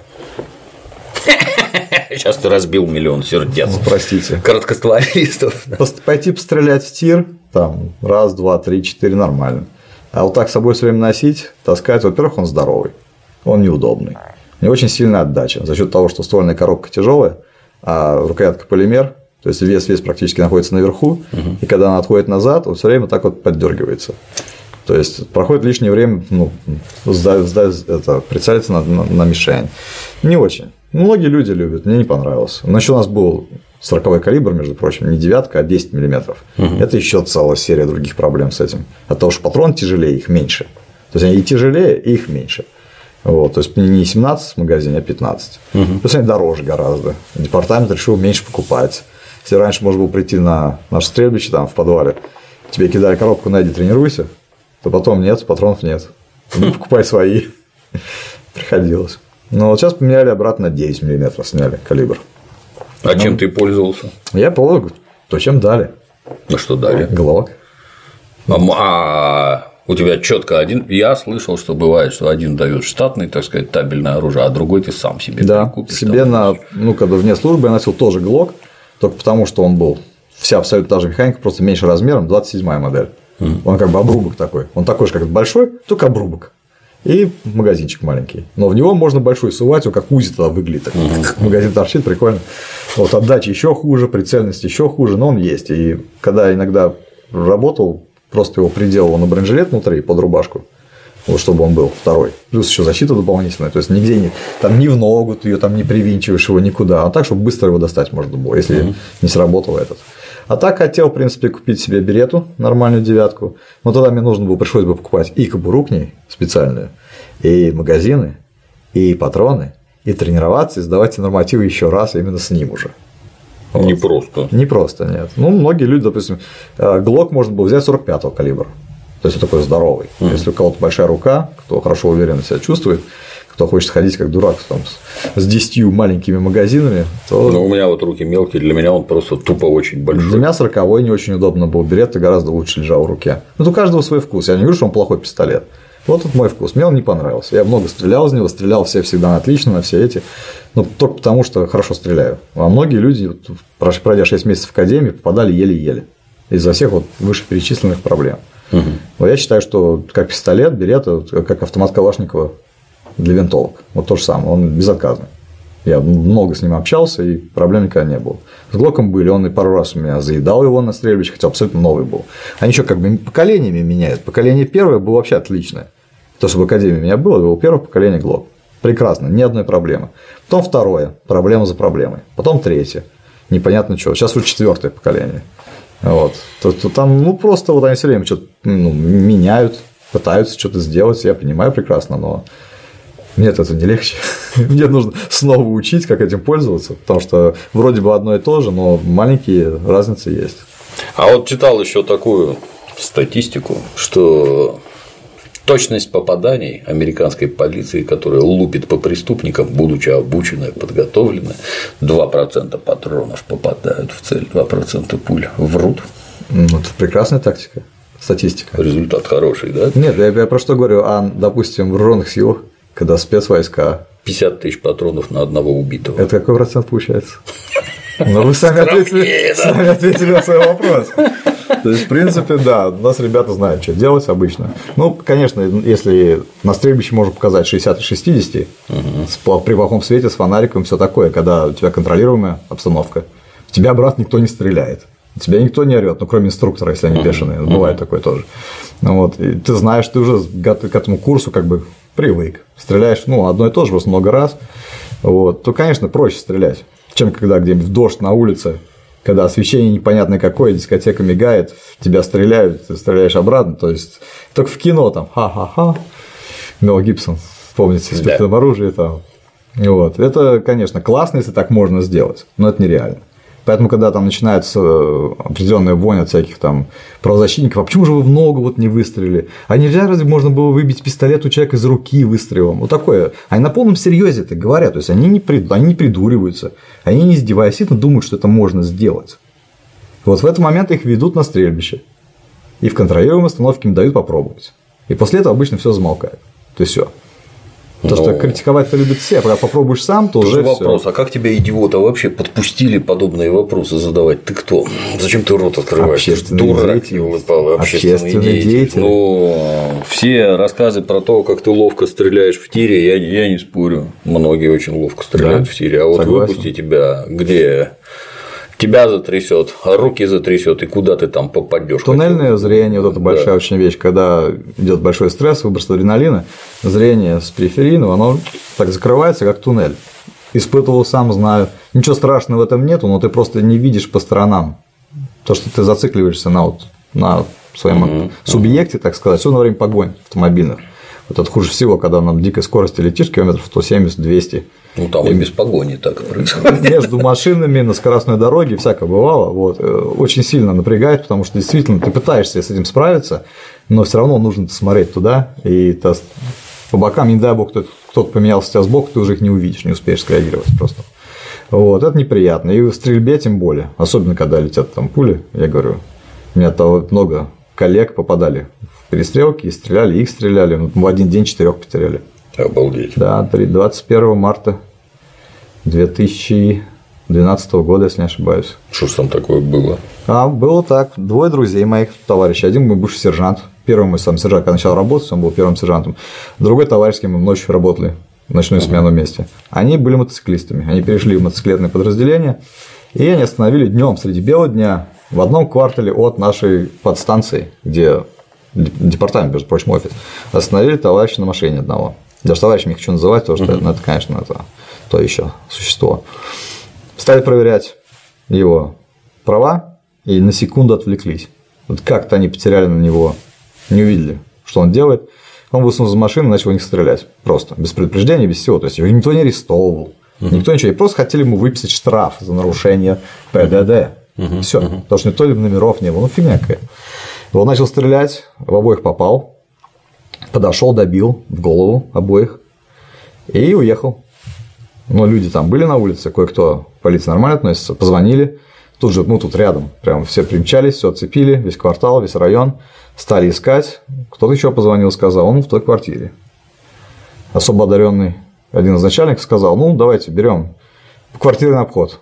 Сейчас ты разбил миллион сердец. Простите. Короткостволистов. Пойти пострелять в тир, там, 1, 2, 3, 4 нормально. А вот так с собой все время носить, таскать, во-первых, он здоровый, он неудобный. У него очень сильная отдача за счет того, что ствольная коробка тяжелая, а рукоятка полимер, то есть вес практически находится наверху, и когда она отходит назад, он все время так вот поддергивается. То есть проходит лишнее время, ну, прицелиться на мишень. Не очень. Многие люди любят, мне не понравилось. Но еще у нас был 40-й калибр, между прочим, не 9, а 10 мм. Это еще целая серия других проблем с этим. От того, что патрон тяжелее, их меньше. То есть они и тяжелее, и их меньше. Вот, то есть не 17 в магазине, а 15. То есть они дороже гораздо. Департамент решил меньше покупать. Если раньше можно было прийти на наше стрельбище там в подвале, тебе кидали коробку, найди, тренируйся, то потом нет, патронов нет. Ну, покупай свои. Приходилось. Но вот сейчас поменяли обратно на 9 мм, сняли калибр. А чем ты пользовался? Я пользовался то, чем дали. Ну что дали? Глок. А у тебя четко один. Я слышал, что бывает, что один дает штатный, так сказать, табельное оружие, а другой ты сам себе прикупишь. Себе на, когда вне службы я носил тоже Глок, только потому что он был вся абсолютно та же механика, просто меньше размером, 27-я модель. Он как бы обрубок такой. Он такой же, как большой, только обрубок. И магазинчик маленький. Но в него можно большой сувать, он как УЗИ тогда выглядит. Магазин торчит, прикольно. Вот отдача еще хуже, прицельность еще хуже, но он есть. И когда иногда работал просто его приделывал на бронежилет внутри под рубашку, вот чтобы он был второй. Плюс еще защита дополнительная. То есть нигде не, там ни в ногу ты ее там не привинчиваешь его никуда, а так, чтобы быстро его достать можно было, если не сработал этот. А так хотел, в принципе, купить себе берету, нормальную 9-ку. Но тогда мне нужно было, пришлось бы покупать и кобуру к ней специальную, и магазины, и патроны, и тренироваться, и сдавать нормативы еще раз именно с ним уже. Вот. Не просто. Не просто, нет. Ну, многие люди, допустим, Глок можно было взять 45-го калибра. То есть, он такой здоровый. Если у кого-то большая рука, кто хорошо уверенно себя чувствует, кто хочет ходить как дурак там, с 10 маленькими магазинами, то… Но у меня вот руки мелкие, для меня он просто тупо очень большой. Для меня 40-й не очень удобно был берет, и гораздо лучше лежал в руке. Ну, у каждого свой вкус. Я не говорю, что он плохой пистолет. Вот это мой вкус. Мне он не понравился. Я много стрелял из него, стрелял все всегда на отлично, на все эти. Но только потому, что хорошо стреляю. А многие люди, пройдя 6 месяцев в академии, попадали еле-еле. Из-за всех вот вышеперечисленных проблем. Но я считаю, что как пистолет, берет, как автомат Калашникова для винтовок. Вот то же самое. Он безотказный. Я много с ним общался, и проблем никогда не было. С Глоком были, он и пару раз у меня заедал его на стрельбище, хотя абсолютно новый был. Они еще как бы поколениями меняют. Поколение первое было вообще отличное. То, что в академии у меня было первое поколение Глок. Прекрасно, ни одной проблемы. Потом второе, проблема за проблемой. Потом третье, непонятно что. Сейчас уже 4-е поколение. Вот. То там, ну, просто вот они все время что-то меняют, пытаются что-то сделать. Я понимаю прекрасно, но нет, это не легче. Мне нужно снова учить, как этим пользоваться, потому что вроде бы одно и то же, но маленькие разницы есть. А вот читал еще такую статистику, что точность попаданий американской полиции, которая лупит по преступникам, будучи обученная, подготовленная, 2% патронов попадают в цель, 2% пуль врут. Ну, это прекрасная тактика, статистика. Результат хороший, да? Нет, я про что говорю, допустим, в вооруженных силах, когда спецвойска. 50 тысяч патронов на одного убитого. Это какой процент получается? Ну, вы сами ответили на свой вопрос. То есть, в принципе, да, у нас ребята знают, что делать обычно. Ну, конечно, если на стрельбище можно показать 60 и 60, при плохом свете, с фонариком, все такое, когда у тебя контролируемая обстановка, в тебя, брат, никто не стреляет. Тебя никто не орет, ну, кроме инструктора, если они бешеные. Бывает такое тоже. Вот. И ты знаешь, ты уже к этому курсу как бы привык. Стреляешь, ну, одно и то же, просто много раз. Вот. То, конечно, проще стрелять, чем когда где-нибудь в дождь на улице, когда освещение непонятно какое, дискотека мигает, в тебя стреляют, ты стреляешь обратно. То есть только в кино там ха-ха-ха. Мел Гибсон, помните, «Смертельное оружие» там. Вот. Это, конечно, классно, если так можно сделать, но это нереально. Поэтому, когда там начинается определенная вонь от всяких там правозащитников, а почему же вы в ногу вот не выстрелили? А нельзя разве можно было выбить пистолет у человека из руки выстрелом? Вот такое. Они на полном серьезе это говорят. То есть они не придуриваются, они не издеваясь, действительно думают, что это можно сделать. Вот в этот момент их ведут на стрельбище. И в контролируемой остановке им дают попробовать. И после этого обычно все замолкает. То есть все. То, что критиковать-то любят все, а когда попробуешь сам, то уже вопрос, всё. а как тебя, идиота, вообще подпустили подобные вопросы задавать? Ты кто? Зачем ты рот открываешь? Общественный Дурак, общественный деятель. Ну, все рассказы про то, как ты ловко стреляешь в тире, я не спорю. Многие очень ловко стреляют в тире. А вот выпусти тебя, где тебя затрясет, руки затрясет, и куда ты там попадешь? Туннельное зрение, вот это большая очень вещь, когда идет большой стресс, выброс адреналина, зрение с периферийного, оно так закрывается, как туннель. Испытывал сам, знаю. Ничего страшного в этом нету, но ты просто не видишь по сторонам. То, что ты зацикливаешься на своем субъекте, так сказать, все на время погонь автомобильных. Вот это хуже всего, когда на дикой скорости летишь километров 170-200. Ну, там и без погони так происходит. Между машинами на скоростной дороге всякое бывало. Вот. Очень сильно напрягает, потому что действительно ты пытаешься с этим справиться, но все равно нужно смотреть туда, и по бокам, не дай бог, кто-то поменялся у тебя сбоку, ты уже их не увидишь, не успеешь скреагировать просто. Вот. Это неприятно. И в стрельбе тем более. Особенно, когда летят там пули, я говорю, у меня там много коллег попадали в перестрелки и стреляли, их стреляли. В один день 4 потеряли. Обалдеть. Да, 21 марта 2012 года, если не ошибаюсь. Что ж там такое было? Было так. 2 друзей моих товарищей. Один мой бывший сержант. Первый мой сам сержант, когда начал работать, он был первым сержантом. Другой товарищ, с кем мы ночью работали, в ночную смену вместе. Они были мотоциклистами. Они перешли в мотоциклетное подразделение. И они остановили днем среди бела дня в одном квартале от нашей подстанции, где департамент, между прочим, офис, остановили товарища на машине одного. Даже товарищем не хочу называть, потому что это, конечно, это то еще существо. Стали проверять его права и на секунду отвлеклись. Вот как-то они потеряли на него, не увидели, что он делает. Он высунулся из машины и начал в них стрелять. Просто, без предупреждения, без всего. То есть его никто не арестовывал, никто ничего. И просто хотели ему выписать штраф за нарушение ПДД. Все. Потому что никто номеров не было. Ну, фигня какая. Он начал стрелять, в обоих попал, подошел, добил в голову обоих и уехал. Но люди там были на улице, кое-кто, полиция нормально относится, позвонили. Тут же, ну, тут рядом, прям все примчались, все оцепили, весь квартал, весь район, стали искать. Кто-то еще позвонил, сказал, он в той квартире. Особо одаренный один из начальников сказал, ну, давайте берем квартирный обход.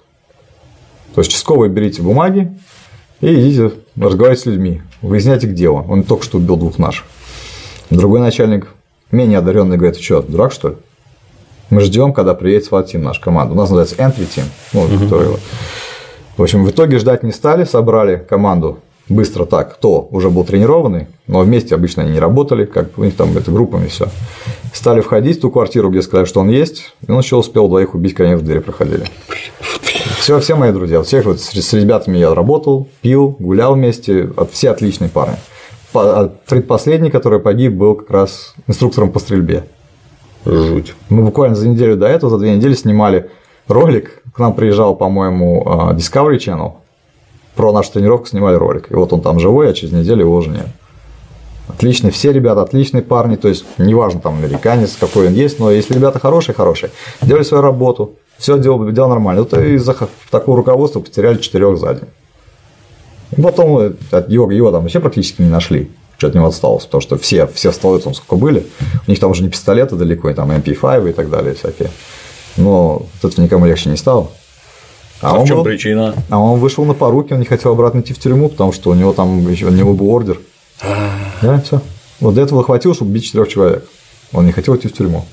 То есть, участковые берите бумаги и идите разговаривать с людьми, выясняйте, где он. Он только что убил 2 наших. Другой начальник, менее одаренный, говорит, ты что, дурак, что ли? Мы ждем, когда приедет SWAT-тим, наша команда. У нас называется Entry Team, ну, который... В общем, в итоге ждать не стали, собрали команду быстро так, кто уже был тренированный, но вместе обычно они не работали, как у них там это группами все. Стали входить в ту квартиру, где сказали, что он есть, и он еще успел 2 убить, когда они в двери проходили. Все мои друзья, всех вот с ребятами я работал, пил, гулял вместе, все отличные парни. Предпоследний, который погиб, был как раз инструктором по стрельбе. Жуть. Мы буквально за неделю до этого, за 2 недели снимали ролик. К нам приезжал, по-моему, Discovery Channel. Про нашу тренировку снимали ролик. И вот он там живой, а через неделю его уже нет. Отличные, все ребята отличные парни. То есть, неважно, там американец, какой он есть, но если ребята хорошие, делали свою работу, все делал нормально. Вот из-за такого руководства потеряли 4 за день. И потом его там вообще практически не нашли. Что от него осталось, потому что все стволы там сколько были, у них там уже не пистолеты далеко, и там MP5 и так далее всякие. Но от этого никому легче не стало. А в чем причина? А он вышел на поруки, он не хотел обратно идти в тюрьму, потому что у него там у него был ордер. Да, все. Вот для этого хватило, чтобы убить 4 человек. Он не хотел идти в тюрьму.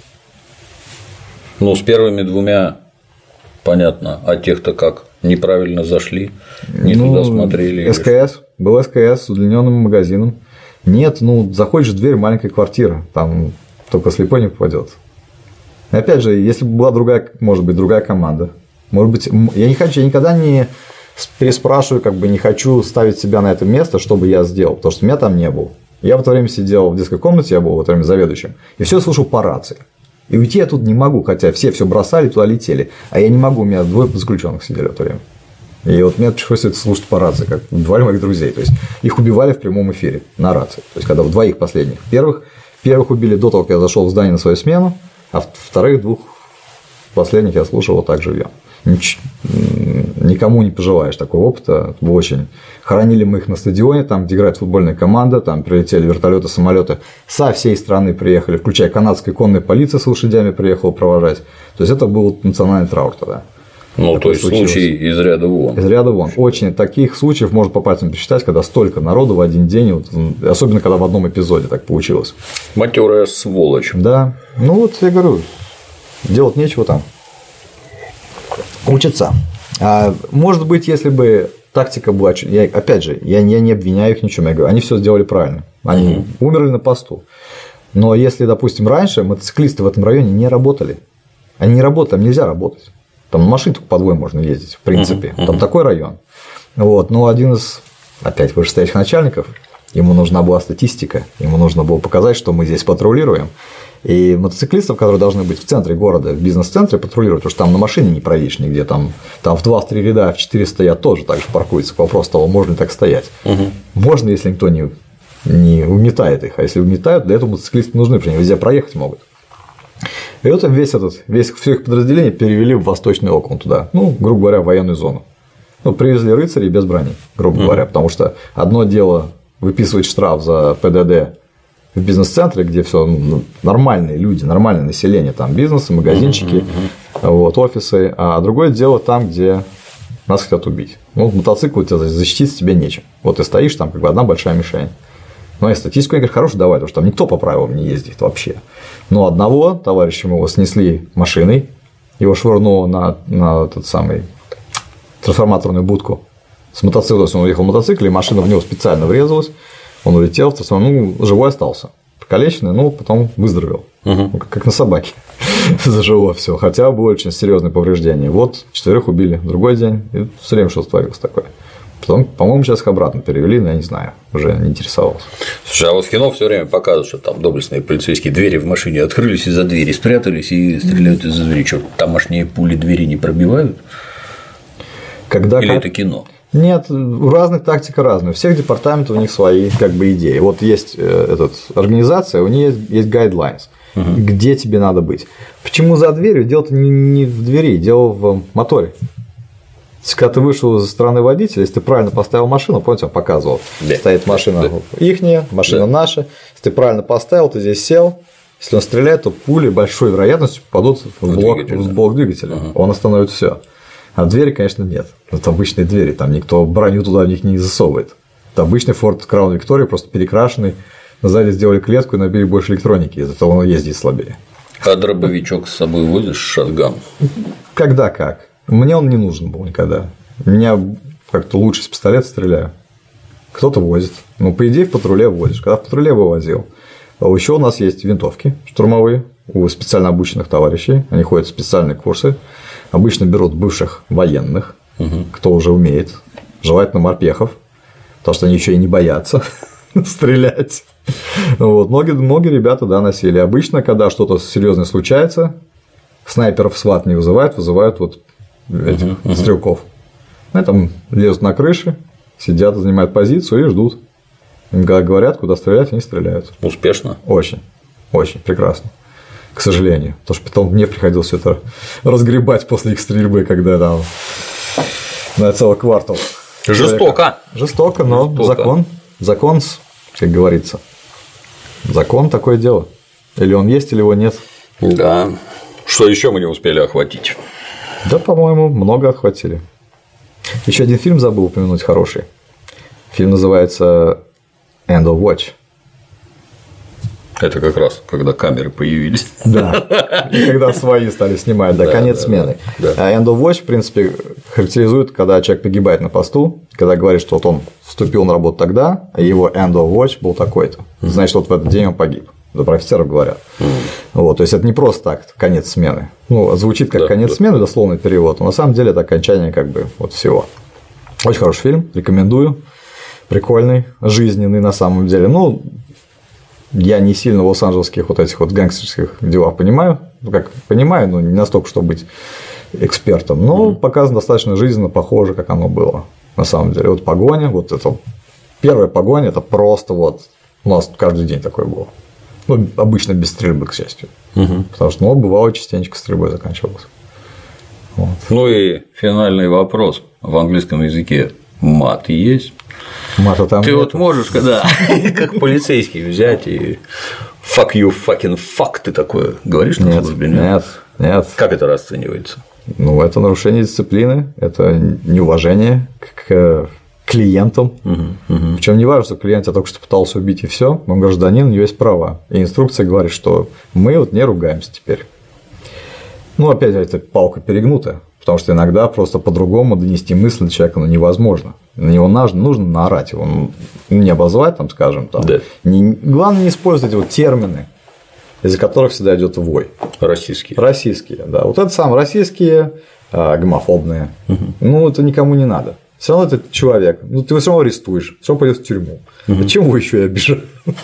Ну, с первыми 2 понятно, а тех-то как? Неправильно зашли, не туда смотрели. СКС, был СКС с удлиненным магазином. Нет, ну, заходишь в дверь маленькой квартиры, там только слепой не попадет. И опять же, если бы была другая, может быть, другая команда, может быть, я никогда не переспрашиваю, как бы не хочу ставить себя на это место, чтобы я сделал, потому что меня там не было. Я в это время сидел в детской комнате, я был в это время заведующим, и все слушал по рации. И уйти я тут не могу, хотя все бросали, туда летели, а я не могу, у меня 2 заключенных сидели в это время. И вот мне пришлось это слушать по рации, как 2 моих друзей. То есть их убивали в прямом эфире на рации. То есть когда 2 последних. Первых убили до того, как я зашел в здание на свою смену, а вторых 2 последних я слушал вот так живьем. Никому не пожелаешь такого опыта. Очень. Хоронили мы их на стадионе, там, где играет футбольная команда, там прилетели вертолеты, самолеты со всей страны приехали, включая канадская конная полиция с лошадями приехала провожать. То есть это был национальный траур тогда. Ну, то есть случай из ряда вон. Из ряда вон. Очень таких случаев можно по пальцам пересчитать, когда столько народу в один день, вот, особенно когда в одном эпизоде так получилось. Матерая сволочь. Да. Ну вот я говорю, делать нечего там. Учиться. Может быть, если бы тактика была. Опять же, я не обвиняю их ни в чем. Я говорю, они все сделали правильно. Они умерли на посту. Но если, допустим, раньше мотоциклисты в этом районе не работали, они не работали, там нельзя работать. Там на машине только по 2 можно ездить, в принципе. Там такой район. Вот. Но один из, опять, вышестоящих начальников, ему нужна была статистика, ему нужно было показать, что мы здесь патрулируем. И мотоциклистов, которые должны быть в центре города, в бизнес-центре патрулировать, потому что там на машине не проедешь нигде, там в 2-3 ряда, в 4 стоят, тоже так же паркуются. Вопрос того, можно ли так стоять. Можно, если никто не уметает их, а если уметают, для этого мотоциклисты нужны, потому что они везде проехать могут. И вот все их подразделение перевели в Восточный округ туда, ну, грубо говоря, в военную зону. Ну, привезли рыцарей без брони, грубо говоря, потому что одно дело выписывать штраф за ПДД в бизнес-центре, где все нормальные люди, нормальное население, там бизнесы, магазинчики, вот, офисы, а другое дело там, где нас хотят убить. Ну, мотоцикл у тебя защитить тебе нечем. Вот ты стоишь там, как бы одна большая мишень. Ну, и статистику, я говорю, хорошую давай, потому что там никто по правилам не ездит вообще. Но одного товарища мы его снесли машиной, его швырнуло на тот самый трансформаторную будку. С мотоцикла, то есть он уехал в мотоцикле, и машина в него специально врезалась, он улетел, живой остался. Покалеченный, но потом выздоровел. Как на собаке. Зажило все. Хотя было очень серьезное повреждение. Вот 4 убили. Другой день, и все время что-то творилось такое. Потом, по-моему, сейчас их обратно перевели, но я не знаю, уже не интересовался. Слушай, а вот в кино все время показывают, что там доблестные полицейские двери в машине открылись, из-за двери спрятались и стреляют из-за двери. Что, тамошние пули двери не пробивают? Или это кино? Нет, у разных тактика разная. У всех департаментов у них свои как бы идеи. Вот есть организация, у нее есть guidelines, где тебе надо быть. Почему за дверью? Дело-то не в двери, дело в моторе. Когда ты вышел из стороны водителя, если ты правильно поставил машину, помните, я показывал, стоит машина ихняя, машина наша, если ты правильно поставил, ты здесь сел, если он стреляет, то пули большой вероятностью попадут в блок двигателя, он остановит все. А двери, конечно, нет. Это обычные двери, там никто броню туда в них не засовывает. Это обычный Ford Crown Victoria, просто перекрашенный. Сзади сделали клетку и набили больше электроники, из-за того он ездит слабее. А дробовичок с собой возишь, шотган? Когда как. Мне он не нужен был никогда. Меня как-то лучше с пистолета стреляю. Кто-то возит. Ну, по идее, в патруле возишь. Когда в патруле вывозил. А еще у нас есть винтовки штурмовые у специально обученных товарищей. Они ходят в специальные курсы. Обычно берут бывших военных, кто уже умеет, желательно морпехов, потому что они еще и не боятся стрелять. Вот. Многие ребята, да, носили. Обычно, когда что-то серьезное случается, снайперов СВАТ не вызывают вот этих стрелков. Они там лезут на крыши, сидят, занимают позицию и ждут. Им говорят, куда стрелять, они стреляют. Успешно? Очень, очень прекрасно. К сожалению. Потому что потом мне приходилось все это разгребать после их стрельбы, когда там на целый квартал. Жестоко. Жестоко, но закон, как говорится. Закон такое дело. Или он есть, или его нет. Да. Что еще мы не успели охватить? Да, по-моему, много охватили. Еще один фильм забыл упомянуть хороший. Фильм называется End of Watch. Это как раз, когда камеры появились. Да, и когда свои стали снимать, да, конец смены. А End of Watch, в принципе, характеризует, когда человек погибает на посту, когда говорит, что вот он вступил на работу тогда, а его End of Watch был такой-то. Значит, вот в этот день он погиб. Это про офицеров говорят. Вот, то есть это не просто так, конец смены. Ну, звучит как конец смены, дословный перевод, но на самом деле это окончание как бы вот всего. Очень хороший фильм, рекомендую. Прикольный, жизненный на самом деле. Ну, я не сильно в лос-анджелесских вот этих вот гангстерских делах понимаю, как понимаю, но не настолько, чтобы быть экспертом, но показано достаточно жизненно, похоже, как оно было на самом деле. Вот погоня, вот это первая погоня, это просто вот у нас каждый день такое было. Ну, обычно без стрельбы, к счастью, потому что, бывало частенько стрельбой заканчивалось. Вот. Ну и финальный вопрос в английском языке. Мат есть? Мата там ты нету. Вот можешь, когда как полицейский взять и fuck you, fucking fuck, ты такое говоришь на службе? Нет. Как это расценивается? Ну, это нарушение дисциплины, это неуважение к клиентам. Причем не важно, что клиент тебя только что пытался убить, и все. Он гражданин, у него есть права. И инструкция говорит, что мы вот не ругаемся теперь. Ну, опять же, это палка перегнутая. Потому что иногда просто по-другому донести мысль до человека невозможно. На него нужно наорать, его не обозвать, там, скажем, там. Да. Главное не использовать вот термины, из-за которых всегда идет вой. Российские, да. Вот это самые российские, гомофобные. Ну, это никому не надо. Все равно это человек. Ну, ты его все равно арестуешь, все равно пойдет в тюрьму. Зачем его еще и обижать?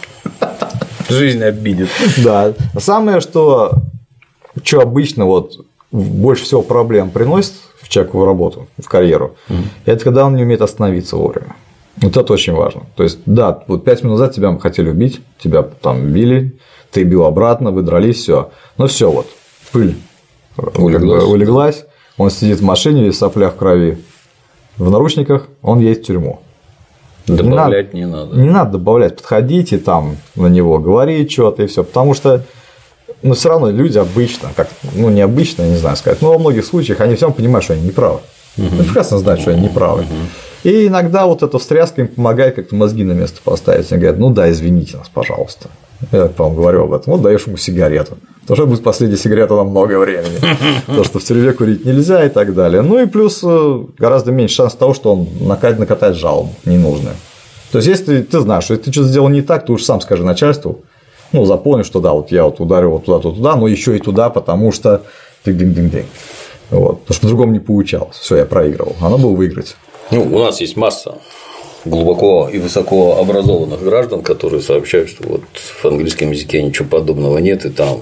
Жизнь обидит. Да. Самое, что обычно вот больше всего проблем приносит в человеку в работу, в карьеру, это когда он не умеет остановиться вовремя. Вот это очень важно. То есть, да, вот 5 минут назад тебя хотели убить, тебя там били, ты бил обратно, вы дрались, все. Но все, вот, пыль улеглась, он сидит в машине, весь в соплях в крови, в наручниках, он едет в тюрьму. Добавлять не надо. Не надо добавлять, подходите там на него, говорить что-то и все, потому что. Но все равно люди обычно, необычно, я не знаю сказать, но во многих случаях они все равно понимают, что они неправы. Они прекрасно знают, что они неправы. И иногда вот эта встряска им помогает как-то мозги на место поставить. Они говорят, ну да, извините нас, пожалуйста. Я, по-моему, говорю об этом. Вот даешь ему сигарету. Потому что будет последняя сигарета на много времени. То, что в тюрьме курить нельзя и так далее. Ну и плюс гораздо меньше шанс того, что он накатает жалобу ненужную. То есть, если ты знаешь, что если ты что-то сделал не так, ты уж сам скажи начальству, ну, запомни, что да, вот я вот ударил вот туда-то, туда, но еще и туда, потому что дing-дing-дing-дing. Вот. Потому что по-другому не получалось. Все, я проигрывал. А надо было выиграть. Ну, у нас есть масса глубоко и высоко образованных граждан, которые сообщают, что вот в английском языке ничего подобного нет, и там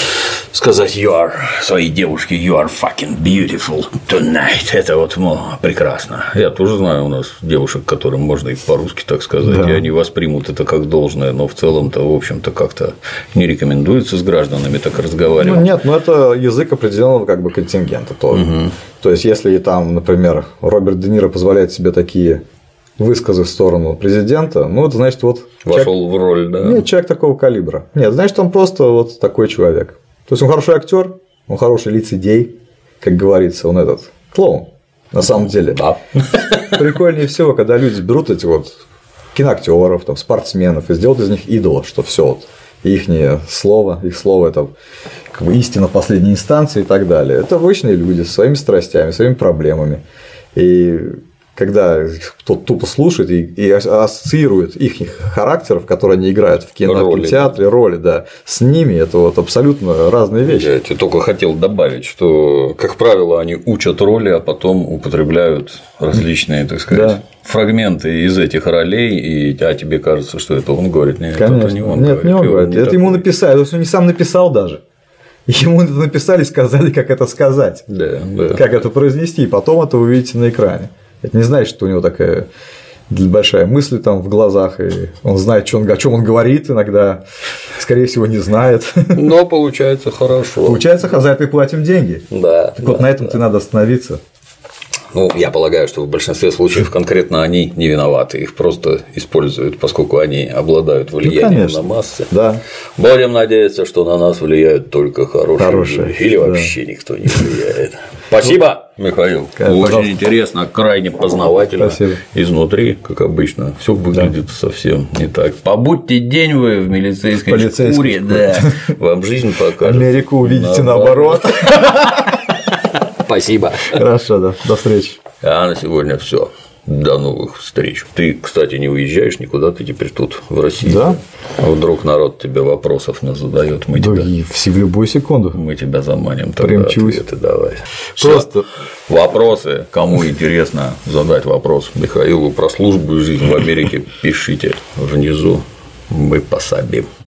сказать своей девушке you are fucking beautiful tonight, это вот прекрасно. Я тоже знаю у нас девушек, которым можно и по-русски так сказать, да. И они воспримут это как должное, но в целом-то, в общем-то, как-то не рекомендуется с гражданами так разговаривать. Ну, нет, но это язык определенного как бы контингента тоже. Угу. То есть, если там, например, Роберт Де Ниро позволяет себе такие высказы в сторону президента, ну, это значит, вот… Вошел в роль, да? Нет, человек такого калибра. Нет, значит, он просто вот такой человек. То есть, он хороший актер, он хороший лицедей, как говорится, он этот клоун, на самом деле. Да. Прикольнее всего, когда люди берут эти вот киноактеров, там, спортсменов и сделают из них идола, что все вот их слово это как бы истина последней инстанции и так далее. Это обычные люди со своими страстями, своими проблемами. И когда кто-то тупо слушает и ассоциирует их характеров, которые они играют в кино, в театре, роли, да, с ними, это вот абсолютно разные вещи. Я тебе только хотел добавить, что, как правило, они учат роли, а потом употребляют различные, так сказать, фрагменты из этих ролей, а тебе кажется, что это он говорит. Нет, конечно. Это не он Нет, говорит. не он говорит. Это ему написали, то есть он не сам написал даже. Ему это написали, сказали, как это сказать, как это произнести, и потом это вы увидите на экране. Это не значит, что у него такая большая мысль там в глазах, и он знает, о чем он говорит, иногда, скорее всего, не знает. Но получается хорошо. Получается, за это и платим деньги. Да. Так вот, на этом-то надо остановиться. Ну, я полагаю, что в большинстве случаев конкретно они не виноваты, их просто используют, поскольку они обладают влиянием на массы. Да. Будем надеяться, что на нас влияют только хорошие люди, или вообще никто не влияет. Спасибо, Михаил. Очень интересно, крайне познавательно. Спасибо. Изнутри, как обычно, все выглядит совсем не так. Побудьте день вы в милицейской шкуре, да, вам жизнь покажет. Америку увидите наоборот. Спасибо. Хорошо, да. До встречи. А на сегодня все. До новых встреч. Ты, кстати, не уезжаешь никуда, ты теперь тут, в России. Да. А вдруг народ тебе вопросов не задает, мы тебя… в любую секунду. Мы тебя заманим, тогда ответы давай. Просто… Вопросы, кому интересно задать вопрос Михаилу про службу и жизнь в Америке, пишите внизу, мы пособим.